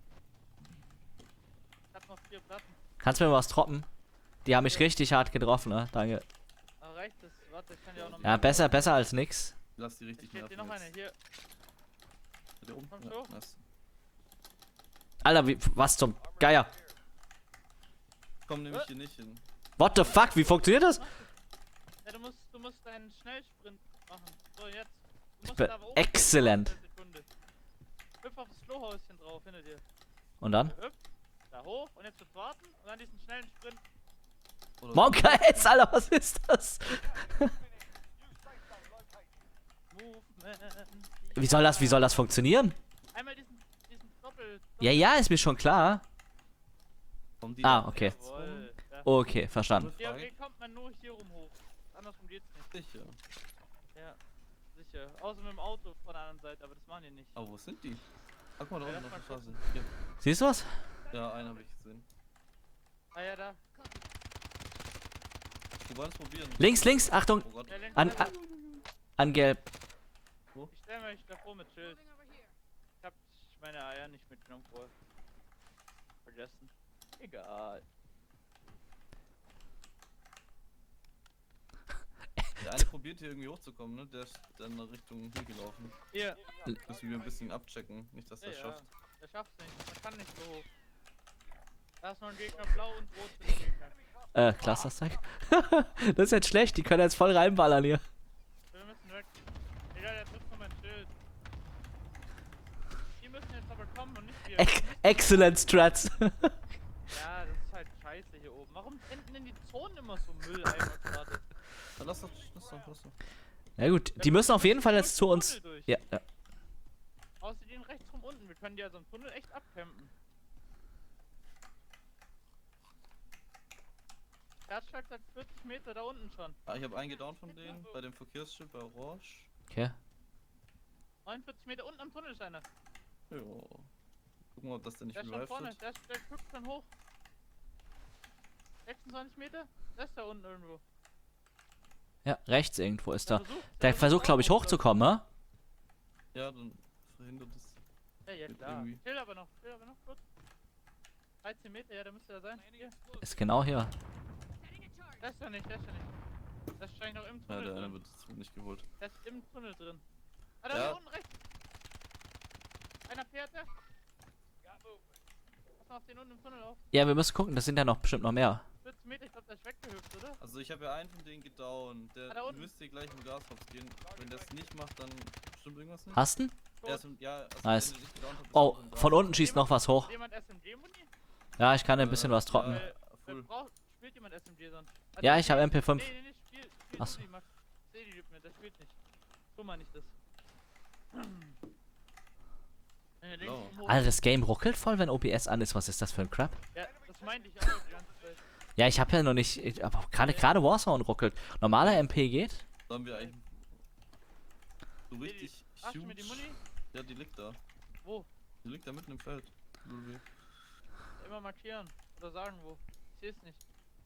Ich hab noch 4 Platten. Kannst du mir was droppen? Die haben mich richtig hart getroffen, ne? Danke. Aber reicht das? Warte, ich kann ja auch noch Ja, besser als nix. Lass die Ich richtig geb dir noch nerven eine. jetzt. Hier. Der oben? Komm Ja, schon. nice. Alter, was zum Geier? Komm nämlich hier nicht hin. What the fuck? Wie funktioniert das? Ja, du musst deinen Schnellsprint machen. So, jetzt. Du musst bin da oben. exzellent. Eine Sekunde. Hüpf auf das Klohäuschen drauf, hinter dir. Und dann? Hüpf. Da hoch und jetzt wird warten und dann diesen schnellen Sprint. Oder Monka S, Alter, was ist das? Movement. Wie soll das funktionieren? Einmal diesen Doppel. Ja, ja, ist mir schon klar. kommen die Ah, da okay. rechts rum? Jawohl. Ja. Okay, verstanden. Hier, Frage. hier kommt man nur hier rum hoch. Andersrum geht's nicht. Sicher. Ja, sicher. Außer mit dem Auto von der anderen Seite, aber das machen die nicht. Aber wo sind die? Ach, guck mal, da Ja, unten auf lass der mal Straße. Hier. Siehst du was? Ja, einen habe ich gesehen. Ah ja, da. Du wolltest probieren. Links, Achtung, Oh Gott. Ja, links, an, rechts. an, an Gelb. Ich stell mich davor mit Schild. Ich hab meine Eier nicht mitgenommen vorher. Vergessen. Egal. Der eine probiert hier irgendwie hochzukommen, ne? Der ist dann in Richtung hier gelaufen. Hier. Müssen wir ein bisschen abchecken. Nicht, dass der Ja, schafft. der schafft's nicht. Der kann nicht so hoch. Da ist noch ein Gegner, blau und rot für den Gegner. Cluster-Strike. Das ist jetzt schlecht, die können jetzt voll reinballern hier. Wir müssen weg. Egal, der trifft nur mein Schild. Die müssen jetzt aber kommen und nicht wir. Excellent Strats. Ja, das ist halt scheiße hier oben. Warum enden denn die Zonen immer so Mülleimer gerade? Dann lass doch. Na gut, die müssen auf jeden Fall jetzt zu uns. Ja, ja. Außerdem rechts rum unten. Wir können die also im Tunnel echt abcampen. Herzschlag sagt 40 Meter da unten schon. Ah, ich habe einen gedownt von denen bei dem Verkehrsschild bei Orange. Okay. 49 Meter unten am Tunnel ist einer. Ja. Gucken wir, ob das denn nicht Der ist schon revived vorne. wird. Der guckt schon hoch. 26 Meter? Der ist da unten irgendwo. Ja, rechts irgendwo ist da. Der Der versucht, glaube ich, hochzukommen, ne? Ja, dann verhindert es. Ja, ja, Geht klar. irgendwie. Chill aber noch, kurz. 13 Meter, ja, der müsste da sein. Hier. Ist genau hier. Der ist ja nicht. Der ist wahrscheinlich noch im Ja, Tunnel der eine drin. wird jetzt nicht geholt. Der ist im Tunnel drin. Ah, da Ja. unten rechts. Einer fährt da. Pass mal auf den unten im Tunnel auf. Ja, wir müssen gucken, das sind ja noch bestimmt noch mehr. 40 Meter, ich glaube, der ist weggehüpft, oder? Also ich habe ja einen von denen gedownt. Ah, da Der unten. müsste gleich im Gashaus gehen. Wenn der es nicht macht, dann stimmt irgendwas nicht. Hast du? Er ist ja, also Nice. wenn du dich gedownt hast, ist Oh, er im von Gashaus. unten schießt noch was hoch. Hat jemand SMG-Muni? Ja, ich kann ein bisschen was trocken. Ja, Wer full. spielt jemand SMG sonst? Ja, ich habe MP5. Nee, spiel Achso. du die, Max. Seh die Typen, der spielt nicht. So meine ich das. Blau. Alter, das Game ruckelt voll, wenn OBS an ist. Was ist das für ein Crap? Ja, das meinte ich auch die ganze Zeit. Ja, ich habe ja noch nicht... Aber gerade Warzone ruckelt. Normaler MP geht? Da haben wir eigentlich so richtig Hast du mir die huge- Muni? Ja, die liegt da. Wo? Die liegt da mitten im Feld. Immer markieren. Oder sagen wo. Ich seh's nicht.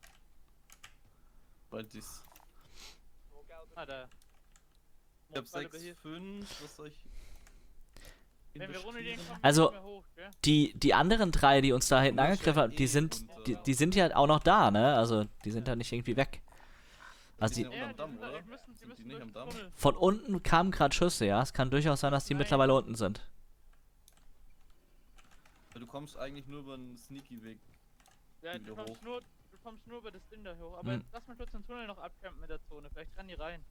Weil dies. Ah, da. Ich hab Mobile hier. 6,5. Was soll ich. Wenn wir runter gehen, kommen Also, wir nicht mehr hoch, gell? Die anderen drei, die uns da hinten Du musst angegriffen ja haben, die eh sind... runter. Die sind ja auch noch da, ne? Also, die sind ja nicht irgendwie weg. Also, Die die, sind ja unterm Damm, die oder? müssen, die Sind die müssen nicht durch am den Damm? Tunnel. von unten kamen gerade Schüsse, ja? Es kann durchaus sein, dass die Nein. mittlerweile unten sind. Weil du kommst eigentlich nur über einen Sneaky-Weg. Ja, wieder du kommst nur über das Ding da hoch. Aber Hm. lass mal kurz den Tunnel noch abcampen mit der Zone. Vielleicht rennen die rein.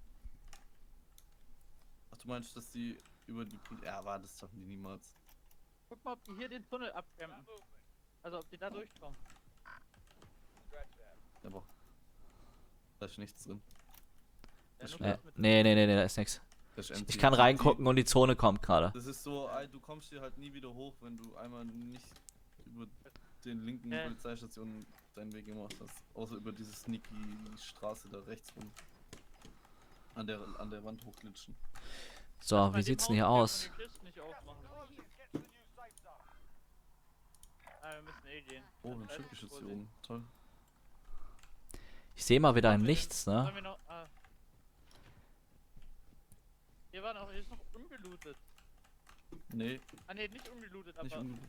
Ach, du meinst, dass die über die. Ja, war das schaffen die niemals. Guck mal, ob die hier den Tunnel abcampen. Also ob die da durchkommen. Aber. Da ist nichts drin. Ja, Das nur ist kurz mit- Nee, da ist nichts. Das ist empty. Ich kann reingucken und die Zone kommt gerade. Das ist so, du kommst hier halt nie wieder hoch, wenn du einmal nicht über den linken Polizeistation deinen Weg gemacht hast. Außer über diese sneaky Straße da rechts rum. An der Wand hochglitschen. So, Bei wie dem sieht's denn hier Haus aus? können wir die Kisten nicht aufmachen. Ah, wir müssen eh gehen. Oh, ein Das heißt, Schiffgeschütz hier Vorsicht. oben. Toll. Ich sehe mal wieder Sollen wir nichts, den- ne? sollen wir noch, hier ist noch ungelootet. Nee, Ah ne, nicht ungelootet, nicht aber ungelootet.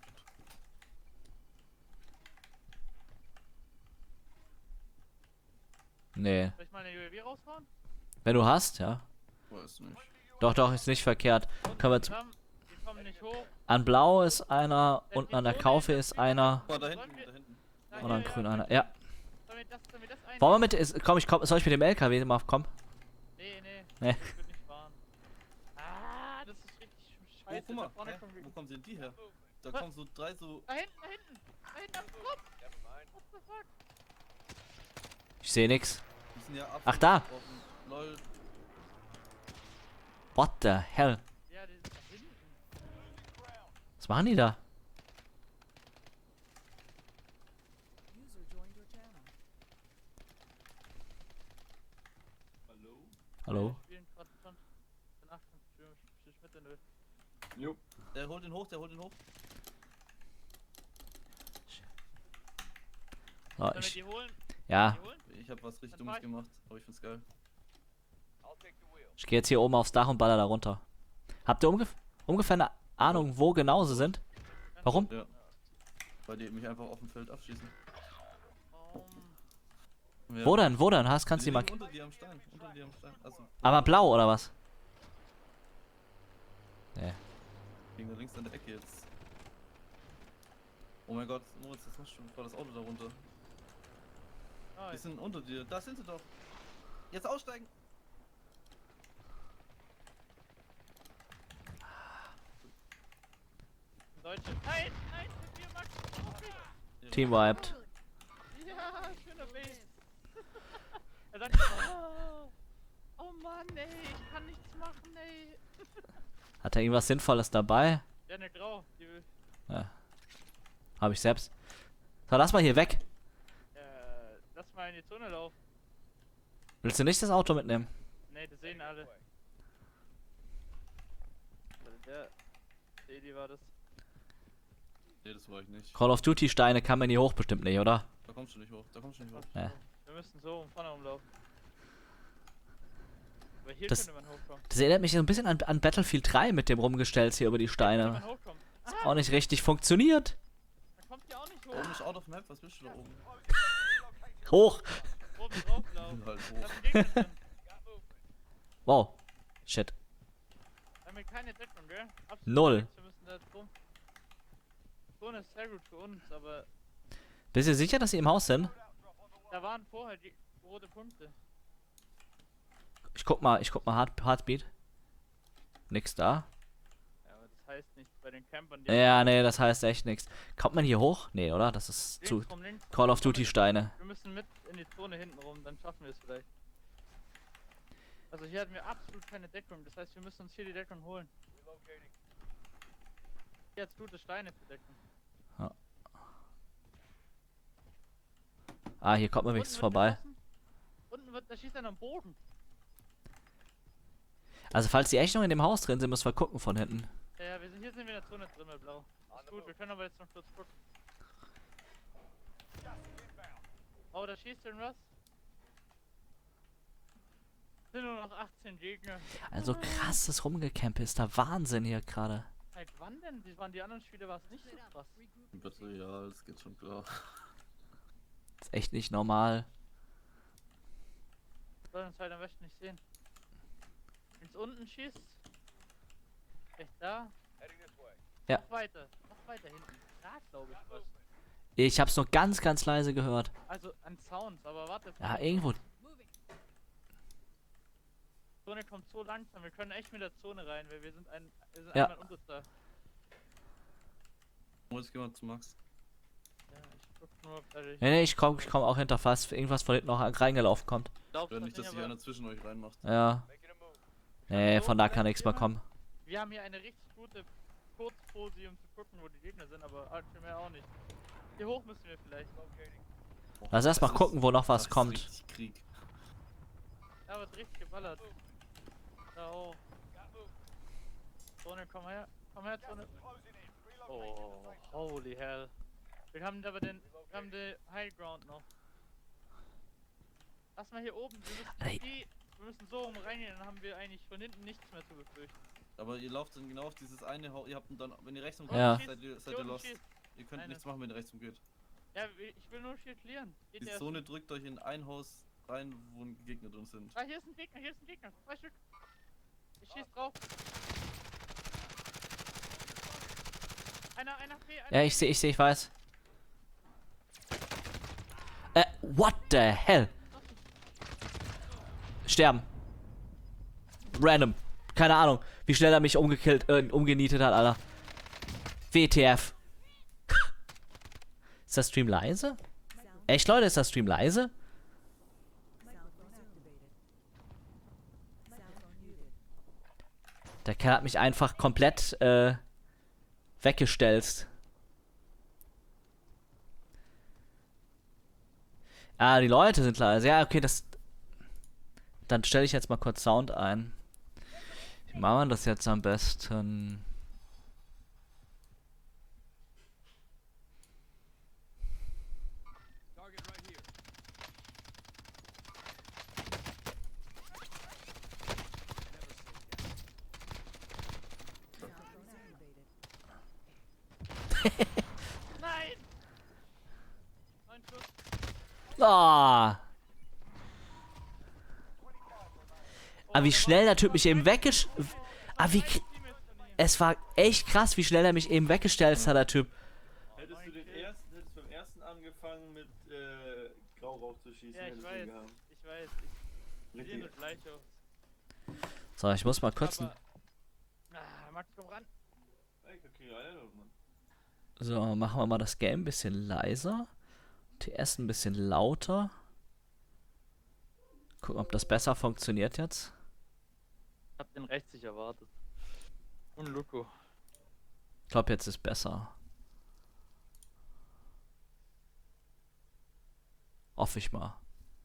Nee. soll ich mal eine UAV rausfahren? Wenn du hast, ja. Weiß nicht. Doch, ist nicht verkehrt. Können wir Die kommen nicht hoch. an Blau ist einer, unten an der Kaufe ist einer Oh, da Sollen hinten, wir- da hinten. Na, und an hier, Grün ja, einer. Ja. Sollen wir das ein? Wollen wir mit... Komm, soll ich mit dem LKW mal... Komm. Nee. Nee. Ich will nicht fahren. Ah, das ist richtig Oh, scheiße. guck mal. Da vorne Hä? kommen Wo kommen denn die her? Da Was? kommen so 3 so. Da hinten am Kopf. What the fuck? Ich sehe nix. Die sind ja Ach, da. abgebrochen. Lol. What the hell? Ja, die sind da hinten. Was machen die da? Hallo? Wir spielen gerade schon. In 8 Schritt in der Jo. Der holt ihn hoch, der holt ihn hoch. So, Sollen wir ich... die holen? Ja, Die holen? Ich hab was richtig Dann Dummes fahr ich. gemacht, aber ich find's geil. ich gehe jetzt hier oben aufs Dach und baller da runter. Habt ihr ungefähr eine Ahnung, wo genau sie sind? Warum? Ja. Weil die mich einfach auf dem Feld abschießen. Ja. Wo denn? Kannst du die Die mal... liegen unter dir am Stein. Unter dir am Stein. Also, Aber blau, oder was? Nee. liegen da links an der Ecke jetzt. Oh mein Gott, Moritz, das machst du, war das Auto da runter. Die sind unter dir. Da sind sie doch. Jetzt aussteigen. Deutsche. Nein, wir Max. Team wiped. Ja, schöner Base. Er sagt, oh Mann, ey, ich kann nichts machen, ey. Hat er irgendwas Sinnvolles dabei? Ja, eine Grau, die will. Habe ich selbst. So, lass mal hier weg. Lass mal in die Zone laufen. Willst du nicht das Auto mitnehmen? Ne, das sehen alle. Der Eli war das. Nee, das war ich nicht. Call of Duty Steine kann man hier hoch bestimmt nicht, oder? Da kommst du nicht hoch. Da kommst du nicht hoch. Ja. Wir müssen so vorne umlaufen. Aber hier Das- könnte man hochkommen. Das erinnert mich so ein bisschen an Battlefield 3 mit dem Rumgestelz hier über die Hier könnte Steine. man hochkommen. Auch nicht richtig funktioniert. Man kommt hier auch nicht Da oben hoch. ist out of map. Was willst du da oben? Hoch. Oben drauflaufen. Halt Da hoch. ist ein Gegner drin. Wow. Shit. Da haben wir keine Deckung, gell? Absolut Null. nichts, wir müssen da drum. Zone ist sehr gut für uns, aber Bist du sicher, dass sie im Haus sind? Da waren vorher die rote Punkte. Ich guck mal Heartbeat. Nix da. Ja, aber das heißt nichts bei den Campern. Ja, nee, das heißt echt nichts. Kommt man hier hoch? Nee, oder? Das ist zu Links Call of rum. Duty Steine. Wir müssen mit in die Zone hinten rum, dann schaffen wir es vielleicht. Also hier hatten wir absolut keine Deckung, das heißt wir müssen uns hier die Deckung holen. Hier hat's gute Steine zu decken. Ah, hier kommt man wenigstens Unten wird vorbei. geschossen. Unten wird, da schießt einer am Boden. Also falls die echt noch in dem Haus drin sind, müssen wir gucken von hinten. Ja, hier sind wir in der Zone drin mit Blau. Ist gut, wir können aber jetzt noch kurz gucken. Oh, da schießt den Russ. Sind nur noch 18 Gegner. Also krasses Rumgecampe ist da Wahnsinn hier gerade. Seit wann denn? Die waren die anderen Spiele war es nicht so krass. Material, das geht schon klar. Ist echt nicht normal. Sollen uns halt am besten nicht sehen. Wenn's unten schießt. Echt da? Ja. Noch weiter hinten. Da glaube ich was. Ich hab's nur ganz, ganz leise gehört. Also an Sounds, aber warte. Ja, irgendwo. Die Zone kommt so langsam, wir können echt mit der Zone rein, weil wir sind Ja. einmal unterster. Muss ich mal zu Max. Ja, ich guck nur, ob da Nee, ich komm auch hinter fast irgendwas von hinten noch reingelaufen kommt. Ich nicht, dass sich einer zwischen euch reinmacht. Ja. Nee, von da kann nichts mehr kommen. Wir haben hier eine richtig gute Kurzpose, um zu gucken, wo die Gegner sind, aber viel mehr auch nicht. Hier hoch müssen wir vielleicht. Lass erst mal Das gucken, wo noch was das ist kommt. richtig Krieg. Da wird richtig geballert. Da hoch. Zone, komm her, Zone. Oh, holy hell. Wir haben aber den High Ground noch. Lass mal hier oben, wir müssen so rum reingehen, dann haben wir eigentlich von hinten nichts mehr zu befürchten. Aber ihr lauft dann genau auf dieses eine Haus. Ihr habt dann, wenn ihr rechts umgeht, Ja. seid ihr lost. Ihr könnt nichts machen, wenn ihr rechts umgeht. Ja, ich will nur hier clearen. Geht Die der Zone drückt euch in ein Haus rein, wo Gegner drin sind. Ah, hier ist ein Gegner, 2 Stück. Ich schieß drauf. Einer P, einer. Ja, ich sehe, ich weiß. What the hell? Sterben. Random. Keine Ahnung, wie schnell er mich umgenietet hat, Alter. WTF. Ist der Stream leise? Echt, Leute, ist der Stream leise? Der Kerl hat mich einfach komplett weggestellt. Ah, die Leute sind leise. Ja, okay, das... Dann stelle ich jetzt mal kurz Sound ein. Wie machen wir das jetzt am besten? Nein! 9 Schuss. Ah. Ah, wie schnell der Typ mich eben Ah, wie... Es war echt krass, wie schnell er mich eben weggestellt hat, der Typ. Hättest du beim ersten angefangen mit Graurauch zu schießen, Ja, ich hättest du weiß, ihn gehabt. ich weiß. Ich sehe Richtig. nur gleich aus. So, ich muss mal kurz... Aber, Max, komm ran. So, machen wir mal das Game ein bisschen leiser. TS ein bisschen lauter. Gucken, ob das besser funktioniert jetzt. Ich hab den rechts nicht erwartet. Und Luko. Ich glaube, jetzt ist besser. Hoffe ich mal.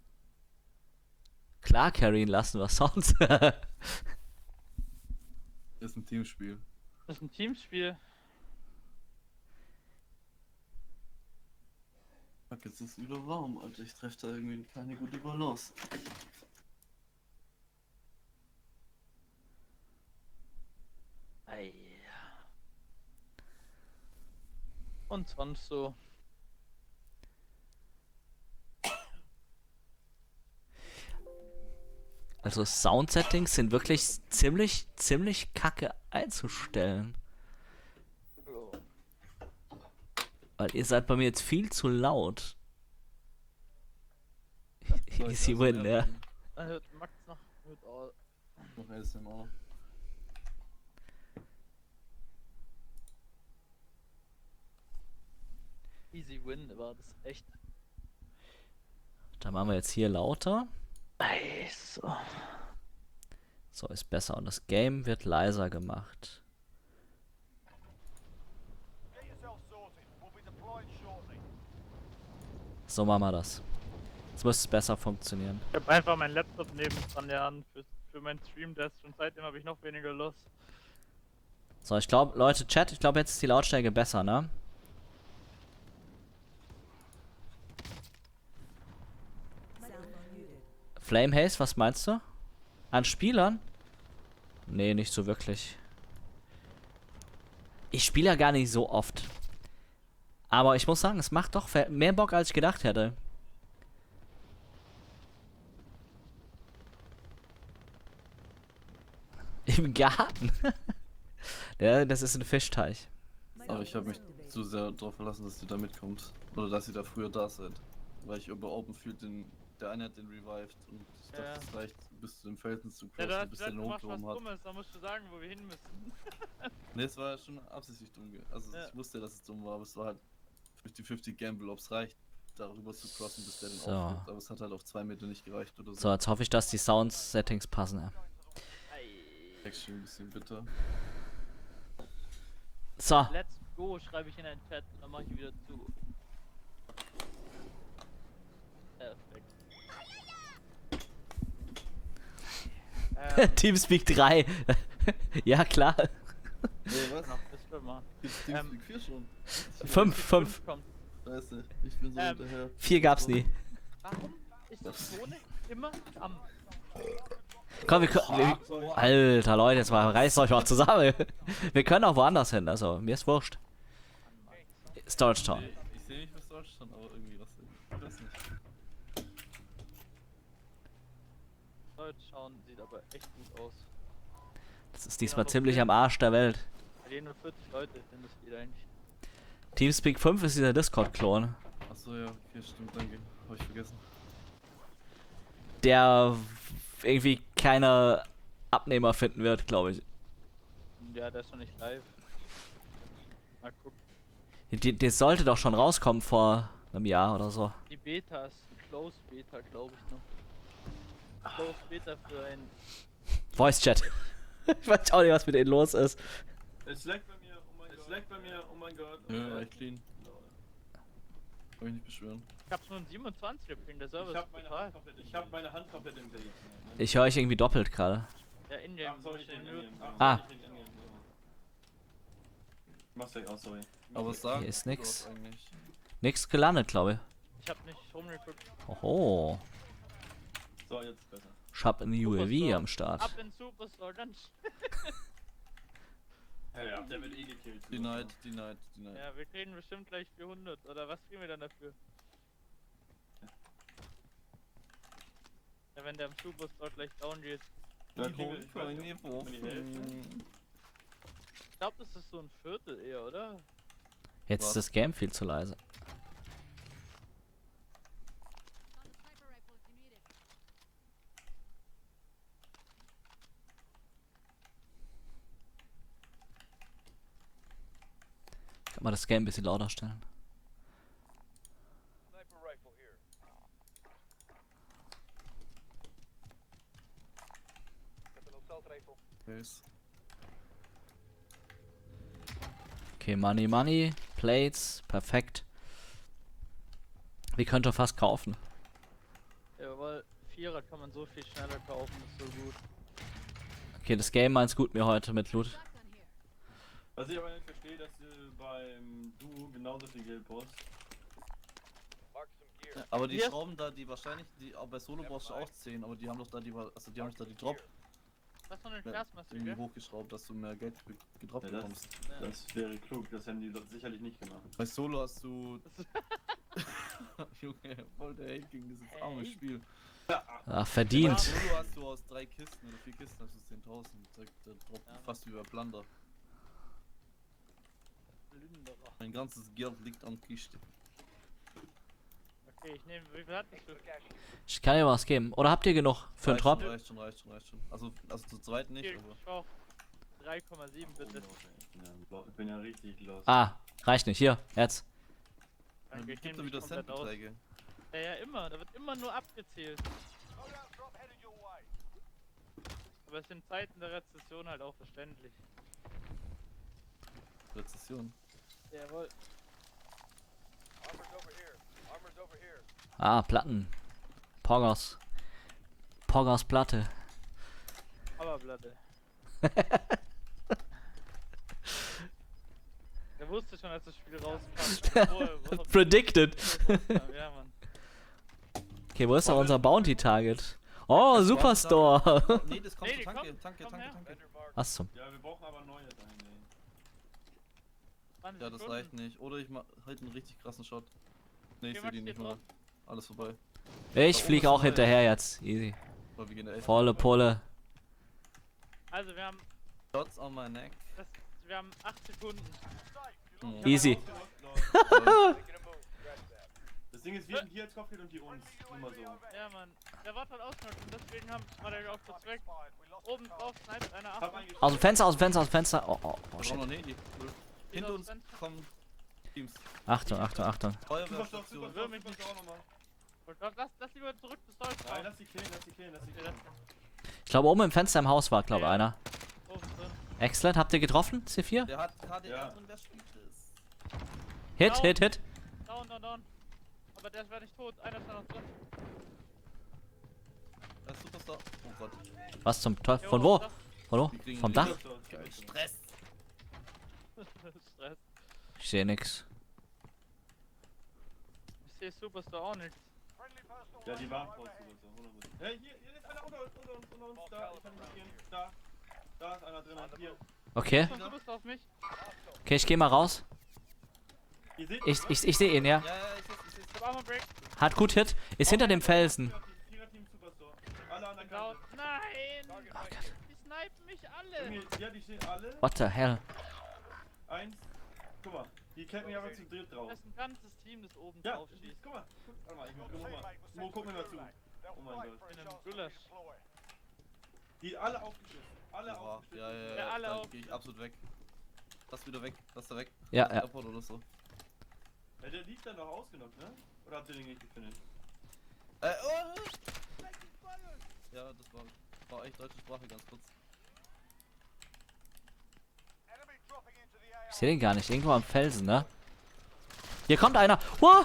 Klar, carryen lassen wir sonst. Ist ein Teamspiel. Das ist ein Teamspiel. Fuck, jetzt ist es wieder warm, Alter. Ich treffe da irgendwie keine gute Balance. Ei. Und sonst so. Also Sound-Settings sind wirklich ziemlich kacke einzustellen. Weil ihr seid bei mir jetzt viel zu laut. Easy win, ja. Dann hört Max noch mit aus. Noch ASMR. Easy win war das echt. Dann machen wir jetzt hier lauter. Nice. So ist besser und das Game wird leiser gemacht. So machen wir das. Jetzt muss es besser funktionieren. Ich hab einfach meinen Laptop nebendran der Hand für meinen Stream-Test und seitdem habe ich noch weniger Lust. So, ich glaube, Leute, Chat, ich glaube, jetzt ist die Lautstärke besser, ne? Flame Haze, was meinst du? An Spielern? Nee, nicht so wirklich. Ich spiele ja gar nicht so oft. Aber ich muss sagen, es macht doch mehr Bock, als ich gedacht hätte. Im Garten? Ja, das ist ein Fischteich. Aber ich habe mich zu sehr darauf verlassen, dass ihr da mitkommt. Oder dass ihr da früher da seid. Weil ich über Open Field der eine hat den revived und ich dachte, Ja. es reicht bis zu den Felsen zu Ja, crossen, da hast bis du der den gesagt, du machst was hochgehoben hat. Dummes, da musst du sagen, wo wir hin müssen. Ne, es war schon absichtlich dumm. Also Ja. ich wusste, dass es dumm war, aber es war halt 50-50 Gamble, ob es reicht, darüber zu crossen, bis der den So. aufgibt. Aber es hat halt auf 2 Meter nicht gereicht oder so. So, jetzt hoffe ich, dass die Sound-Settings passen. Ja. Action ein bisschen bitter. So, Let's go, schreibe ich in den Chat und dann mache ich wieder zu. Perfekt. Teamspeak 3. Ja, klar. Nee, was? Noch, das wird mal. Gibt's Teamspeak 4 schon? 5. Kommt. Scheiße, ich bin so hinterher. 4 gab's nie. Warum ist die Zone immer am... Komm, Alter, Leute, jetzt mal reißt euch mal zusammen. Wir können auch woanders hin, also mir ist wurscht. Storage Town. Nee, ich sehe nicht, was Deutsch stand, aber irgendwie was. Ich weiß nicht. Leute schauen, sieht aber echt gut aus. Das ist diesmal ziemlich am Arsch der Welt. Bei denen nur 40 Leute, denn das geht eigentlich. Teamspeak 5 ist dieser Discord-Klon, Achso, ja, okay, stimmt, danke. Hab ich vergessen. der irgendwie keine Abnehmer finden wird, glaube ich. Ja, der ist noch nicht live. Mal gucken. Der sollte doch schon rauskommen vor einem Jahr oder so. Die Beta ist Close Beta, glaube ich noch. Close Beta für ein... Voice Chat. Ich weiß auch nicht, was mit denen los ist. Es leckt bei mir, oh mein Gott. Es leckt bei mir, oh mein Gott. Ja, echt clean. Kann ich nicht beschwören. Ich hab's nur ein 27er Ping, der Server Ich ist hab meine total. Hand komplett, ich hab meine Hand komplett im Bild. Ich höre euch irgendwie doppelt gerade. Ja, in Ach, dem sorry, ich den Mute. Ah. Mach's gleich aus, sorry. Aber es sagt Hier ist nix. gut aus eigentlich. Nix gelandet, glaube ich. Ich hab nicht rumgeguckt. Oho. So, jetzt ist besser. Ich hab einen UAV Superstar. am Start. Ab in Superstore, ganz. Ja, der wird eh gekillt. Denied. Ja, wir kriegen bestimmt gleich 400. Oder was kriegen wir dann dafür? Ja, wenn der am Superstore gleich down geht. Ja, Die komm, Liebe, ich weiß nicht, nicht ob die Hälfte. Ich glaube, das ist so ein Viertel eher, oder? Jetzt ist Was? das Game viel zu leise. Kann man das Game ein bisschen lauter stellen? Case. Okay, Money, Plates, perfekt. Wir können schon fast kaufen. Jawohl, Vierer kann man so viel schneller kaufen, ist so gut. Okay, das Game meint's gut mir heute mit Loot. Was ich aber nicht verstehe, dass du beim Duo genauso viel Geld brauchst. Aber die Hier- Schrauben da, die wahrscheinlich, auch bei Solo brauchst du auch 10, aber die haben doch da die Drop Was für eine irgendwie Glasmaske? hochgeschraubt, dass du mehr Geld gedroppt Ja, das- bekommst. Das wäre klug, das hätten die doch sicherlich nicht gemacht. Bei Solo hast du. Junge, voll der Hate gegen dieses arme Hey. Spiel. Ach, Bei verdient. Solo hast du aus 3 Kisten oder 4 Kisten hast du 10.000. Der droppt Ja. fast wie bei Plunder. Plünderer. Mein ganzes Geld liegt am Kiste. Okay, ich nehme, wie viel hattest du? Ich kann dir was geben. Oder habt ihr genug für einen Drop? Reicht schon. Also zu zweit nicht, Hier, aber. ich brauch 3,7 bitte. Ich bin ja richtig lost. Ah, reicht nicht. Hier, jetzt. Danke, ich Gibt nehme da wieder dich komplett aus. Centbeträge. Ja, immer, da wird immer nur abgezählt. Aber es sind Zeiten der Rezession halt auch verständlich. Rezession. Jawohl. Ah, Platten. Poggers. Poggers Platte. Hammerplatte. Der wusste schon, als das Spiel rauskam. Predicted. Ja, Mann. Okay, wo ist da unser Bounty-Target? Oh, Superstore. Nee, das kommt Nee, zur die Tanke, kommt. Tanke, Komm Tanke, her. Tanke. Was zum? Ja, wir brauchen aber neue dahin. 20 Ja, das Sekunden. reicht nicht. Oder ich mach halt einen richtig krassen Shot. Nee, ich Okay, seh die Max, nicht geht mal. drauf. Alles vorbei. Ich flieg auch hinterher jetzt. Easy. Weil wir gehen da echt. Volle Pulle. Also, wir haben, Shots on my neck. wir haben 8 Sekunden. Hm. Easy. Das Ding ist, wir haben die als Kopfhörer und die uns. Immer so. Ja, Mann. Der war halt ausgenutzt und deswegen war der auch kurz weg. Oben drauf sniped einer Hab 8. eingeschaltet. Aus dem Fenster, aus dem Fenster, aus dem Fenster. Oh, oh, oh, Wir shit. brauchen noch Nedi. Hinter uns kommen Teams. Achtung, Achtung, Achtung. Feuerwehrstation. Will mich nicht. auch nochmal. Lass lieber zurück bis Deutsch. Nein, lass die killen, lass die killen, lass die killen. Ich glaube, oben im Fenster im Haus war, glaube Ja. einer. Oben drin. Excellent. Habt ihr getroffen, C4? Der hat KDR Ja. drin, wer spielt es? Hit, Hit, Hit. Down. Aber der wäre nicht tot. Einer ist da noch drin. Der ist Superstar. Oh Gott. Was zum Teufel? Jo, Von wo? Dach. Von wo? Die kriegen Vom einen Dach? Geil, Stress. Stress. Ich sehe nix. Ich sehe Superstar auch nichts. Ja, die waren kurz oder so. 100%. Hey, hier ist einer unter uns. Da, ich kann nicht gehen. Da ist einer drin. Hier. Okay. Von Superstar auf mich. Okay, ich gehe mal raus. Ihr seht Ich sehe ihn, ja. Ja, ich seh's. Ich hab Armor Break. Hat gut Hit. Ist hinter dem Felsen. Team Superstore. Alle an der Down. Kante. Nein! Oh Gott. Die snipen mich alle! Irgendwie- Ja, die stehen alle. What the hell? Eins. Guck mal, die campen ja aber zu dritt drauf. Das ist ein ganzes Team, das oben Ja, drauf schießt. guck mal. Warte mal, Mo, guck mir mal zu. Oh mein Gott. In einem Gulasch. Die alle aufgeschissen. Alle Ja, aufgeschissen. Ja, alle dann auf. geh ich absolut weg. Lass wieder weg, lass da weg. Ja, Das ja. Airport oder so. Ja, der liegt dann noch ausgenockt, ne? Oder habt ihr den nicht gefinisht? Oh! Ja, das war echt deutsche Sprache, ganz kurz. Ich sehe den gar nicht. Irgendwo am Felsen, ne? Hier kommt einer. Wow!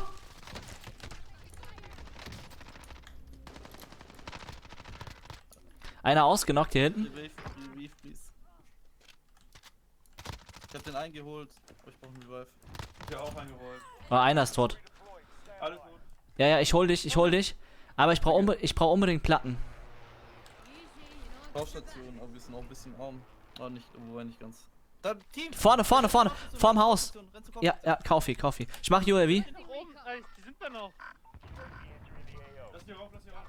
Einer ausgenockt hier hinten. Revive, please. Ich hab den eingeholt. Aber ich brauch einen Revive. Ich hab auch eingeholt. Oh, einer ist tot. Alles gut. Ja, ja, ich hol dich. Aber ich brauch unbedingt Platten. Baustation, aber wir sind auch ein bisschen arm. Aber nicht, wobei nicht ganz. Da, Team! Vorne. Vorm Haus. Renn zu Kopf. Ja, Kaufi. Ich mach UAV. Die sind noch oben, die sind da noch. Lass hier rauf.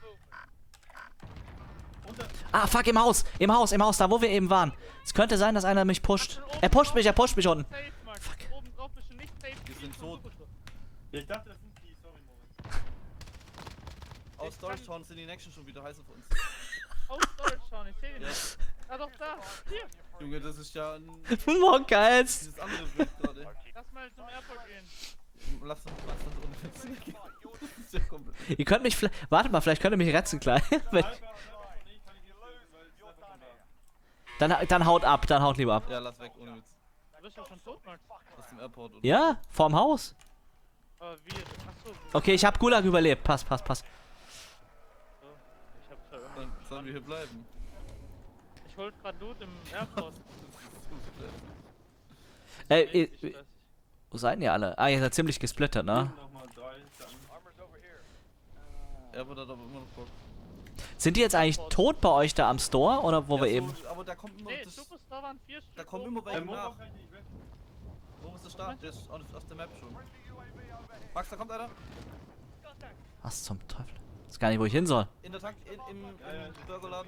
Unter. Ah, fuck, im Haus, da wo wir eben waren. Es könnte sein, dass einer mich pusht. Er pusht mich unten. Safe, Max. Fuck. Oben drauf bist du nicht safe. Wir sind tot. Ja, ich dachte, das sind die. Sorry, Moritz. Aus Storage Town sind die Next schon wieder heißer für uns. Aus Storage schauen, ich seh den Ja. nicht. Ah doch, da. Hier. Junge, das ist ja ein, Monkeys. dieses andere Bild gerade. Lass mal zum Airport gehen. Lass uns ohne Witz weggehen. Das ist ja komplett. Ihr könnt mich warte mal, vielleicht könnt ihr mich retten gleich. Sniper, nee, kann ich nicht sehen, weil Sniper schon da. dann haut ab, dann haut lieber ab. Ja, lass weg, ohne Witz. Du bist doch schon tot, Max. Aus dem Airport, oder? Ja, vorm Haus. Aber wie? Achso. Okay, ich hab Gulag überlebt. Pass. So. Ich hab's verloren. Dann sollen wir hier bleiben. Ich hol grad Loot im Airport. Ey, Richtig stressig. wo seid ihr alle? Ah, ihr seid ziemlich gesplittert, ne? Nochmal 3, dann. Airport hat aber immer noch Bock. Sind die jetzt eigentlich tot bei euch da am Store oder wo wir Ja, eben? so, aber da kommt immer Nee, das. Superstar waren 4 Stück. Da kommen oben immer welche drauf. Mo nach. kann ich nicht weg. Wo ist der Start? Der ist auf der Map schon. Max, da kommt einer. Was zum Teufel? Ich weiß gar nicht, wo ich hin soll. In der Tank, im Burgerladen.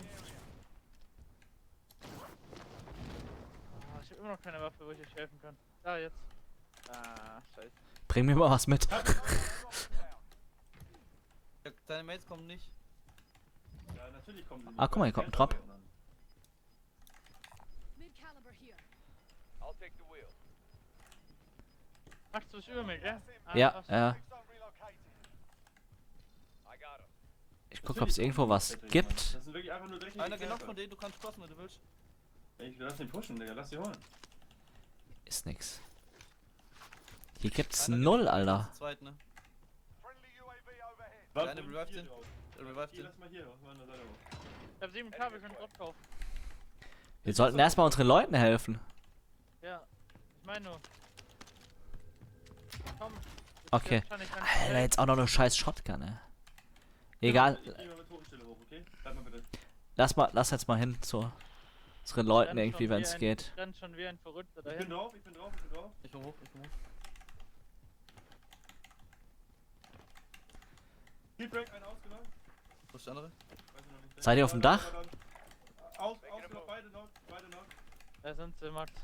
Ah, ich hab immer noch keine Waffe, wo ich euch helfen kann. Da, jetzt. Ah, scheiße. Bring mir mal was mit. Mates kommen nicht. Ja, natürlich kommen die nicht. Ah, guck mal, hier kommt ein Drop. Mid-caliber here. Machst du es über mich, gell? Ja, passt. ja. Ich guck, ob es irgendwo was gibt. Das sind wirklich einfach nur dreckige Einer geht noch Käfer. von denen, du kannst crossen, wenn du willst. Ich lass den pushen, Digga, lass die holen. Ist nix. Hier gibt's Einer geht null, noch, Alter. zu zweit, ne? Warte, eine und revived hier den. drauf. Der revived Hier, den. lass mal hier auf meiner Seite hoch. Ich hab 7K, wir können Drop kaufen. Wir sollten erstmal unseren Leuten helfen. Ja, ich meine nur. Komm. Okay. Wahrscheinlich ganz Alter, schnell. jetzt auch noch eine scheiß Shotgun, ey. Egal, Ich geh mal mit Hochstelle hoch, okay? Bleib mal bitte. lass jetzt mal hin zu unseren Leuten irgendwie, wenn es geht. Ich renn schon wie ein Verrückter Ich bin dahin. drauf, ich bin drauf, ich bin drauf. Ich komm hoch, ich komm hoch. Keybreak, einer ausgenommen. Wo ist der andere? Weiß ich noch nicht. Seid ihr auf dem Dach? Ausgenommen, beide noch, beide noch. Da sind sie, Max.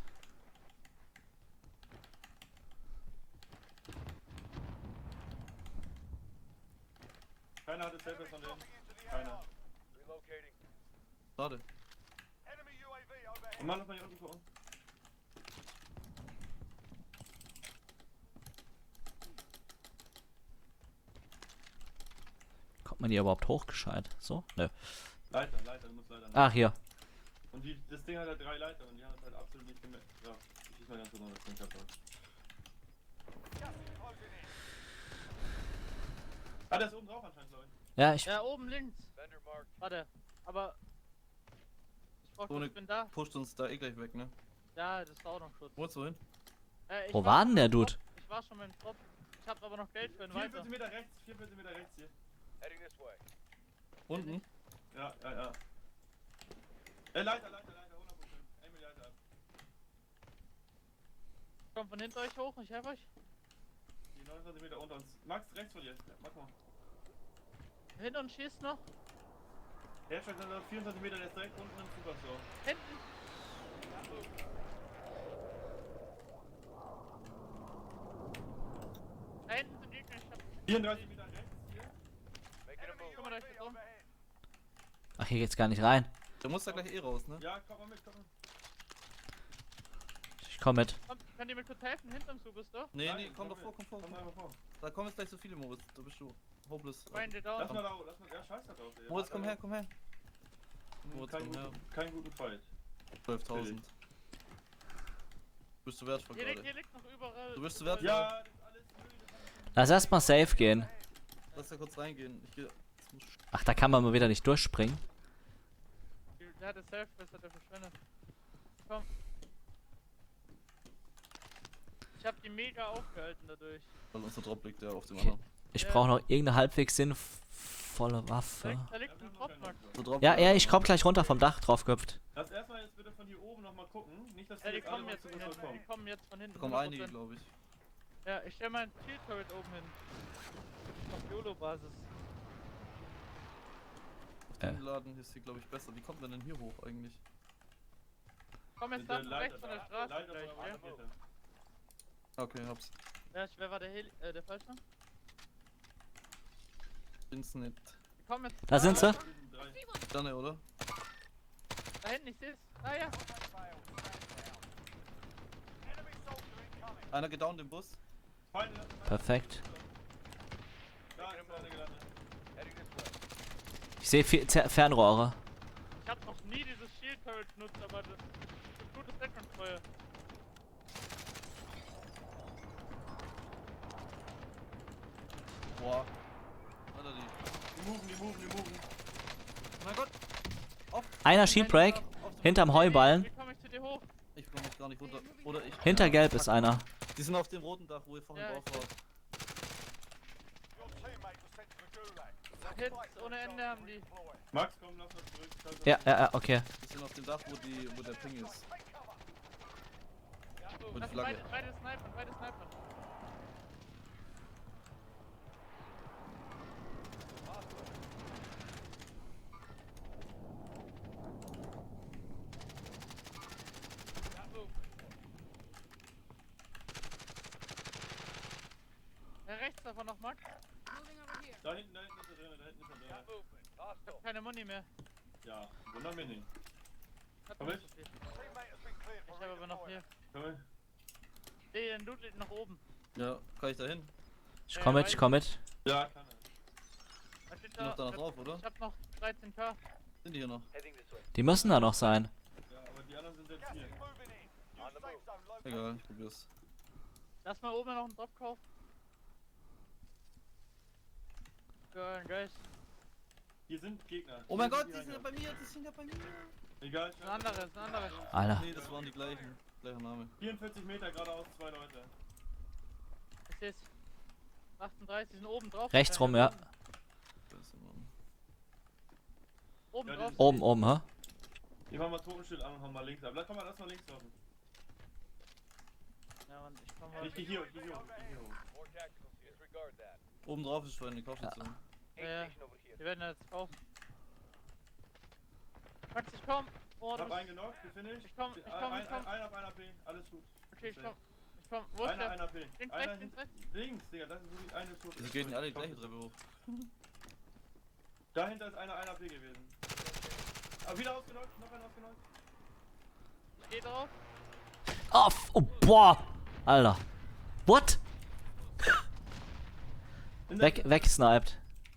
Keiner hatte Saber von denen. Keiner. Schade. Und Mann, lass mal hier unten gucken. Kommt man hier überhaupt hoch gescheit? So? Nö. Leiter, du musst Leiter. Ach, hier. Und das Ding hat halt 3 Leiter und die haben es halt absolut nicht gemerkt. Ja, ich schieß mal ganz genau das Ding kaputt. Ah, der ist oben drauf anscheinend, glaube ich. Ja, ich. Ja, oben links. Warte, aber. Ich brauch Ohne- ich bin da. Pusht uns da eh gleich weg, ne? Ja, das war auch noch Schutz. Wo ist du hin? Ich Wo war denn der schon Dude? im Drop. Ich war schon mit dem Drop. Ich hab aber noch Geld für einen weiter. 44 Meter rechts, 44 Meter rechts hier. Unten? Ja. Leiter, 100%. Emil, Leiter ab. Kommt von hinter euch hoch, ich helfe euch. Die 29 Meter unter uns. Max, rechts von dir. Ja, mach mal. Hinter uns schießt noch. Hersteller sind noch 24 Meter, der ist direkt unten im Superstore. Hinten. Da hinten sind Gegner, ich hab. 34 Meter rechts hier. Guck mal, da ist der drum. Ach, hier geht's gar nicht rein. Der muss da gleich eh raus, ne? Ja, komm mal mit. Ich komm mit. Komm, könnt ihr mir kurz helfen? Hinterm Superstore? Nee, Nein, nee, komm doch mit. vor, komm vor. Komm einfach vor. Da kommen jetzt gleich so viele Moritz, da bist du hopeless. Rein, der Lass down. mal da, lass mal. Ja, scheiß da drauf, ey. Moritz, komm her, komm her. Moritz, Kein komm her. keinen guten Fight. 12.000. Bist du wertvoll Hier gerade. liegt noch überall. Du bist zu wertvoll. Ja, das ist alles Müll. Lass erstmal safe gehen. Lass da kurz reingehen. Ich geh. Ach, da kann man mal wieder nicht durchspringen. Der hat das Self, das hat er verschwendet. Komm. Ich hab die mega aufgehalten dadurch. Weil unser Drop liegt ja auf dem Okay. anderen. Ich Ja. brauche noch irgendeine halbwegs sinnvolle Waffe. Da liegt ein Drop, Max. So Drop Ja, ich komm gleich runter vom Dach drauf gehüpft. Lass erstmal jetzt bitte von hier oben nochmal gucken. Nicht, dass Ja, die jetzt alle kommen mal jetzt zu von uns hinten. kommen. Die kommen jetzt von hinten. Da kommen 100%. einige, glaube ich. Ja, ich stell mal ein Shield Turret oben hin. Auf YOLO-Basis. Auf dem Laden ist hier, glaube ich, besser. Wie kommt man denn hier hoch eigentlich? Komm jetzt Mit der da rechts von der da. Straße Leiter gleich, von ja? der anderen Seite. Okay, hab's. Wer war der der Falsche? Instant. Die kommen jetzt. Da sind sie. Das sind 3. Sterne, oder? Da hinten, ich seh's. Ah ja. Einer geht down den Bus. Feinde, Perfekt. da ist einer gelandet. Ich sehe Fernrohre. Ich hab noch nie dieses Shield Turret benutzt, aber das ist ein gutes Deckungsfeuer. Boah. Alter, die. Die moven. Mein Gott. Einer Shield Break. Hinterm Heuballen. Wie komme ich zu dir hoch? Ich komm jetzt gar nicht runter. Oder ich. Hinter Gelb ist einer. Die sind auf dem roten Dach, wo ihr vorhin Ja, drauf ich- wart. Hits ohne Ende haben die. Max, komm, lass mal zurück. Ja, okay. Die sind auf dem Dach, wo der Ping ist. Mit Das sind Flagge. beide Snipern, beide Snipern. Ja, rechts davon noch, Max. Da hinten ist er drin, da hinten ist er drin. Ich hab keine Money mehr. Ja, wundert mich nicht. Hat Komm noch mit. so viel. Ich habe aber noch hier. Komm her. Den Loot liegt nach oben. Ja, kann ich da hin? Ich komm mit, ich komm mit. Ja, kann er. Da steht Noch da noch drauf, oder? Ich hab noch 13k. Sind die hier noch? Die müssen da noch sein. Ja, aber die anderen sind jetzt hier. Egal, ich probier's. Lass mal oben noch einen Drop kaufen. Geil, Geist. Hier sind Gegner. Oh mein Hier Gott, sind die sind ja bei mir, die sind ja bei mir. Egal, Ein anderes, ein anderes. Alter. Nee, das waren die gleichen. Gleicher Name. 44 Meter geradeaus, 2 Leute. Ich seh's. 38 sind oben drauf. Rechts rum, ja. Scheiße, Mann. Oben Ja, drauf. Oben, oben, hä? Ich mach mal Totenschild an und hau mal links ab. Komm mal, lass mal links laufen. Ja, Mann, ich komm mal. Ich geh hier hoch, ich geh hier hoch. Oben drauf ist vorhin die Kaufstation. Ja, wir werden jetzt kaufen. Max, ich komm. Oh, Ich du hab bist... einen genockt, gefinisht. Ich komm. Ein auf 1 AP, alles gut. Okay, ich komm. Ich komm. Wo ist Einer, der? 1 AP. Links, Einer rechts, links, rechts. links, Digga, das ist wirklich eine tot. Die gehen alle die gleiche Treppe hoch. Dahinter ist einer 1 AP gewesen. Aber wieder ausgenockt, noch einer ausgenockt. Ich geh drauf. Oh, boah. Alter. What? Weggesniped.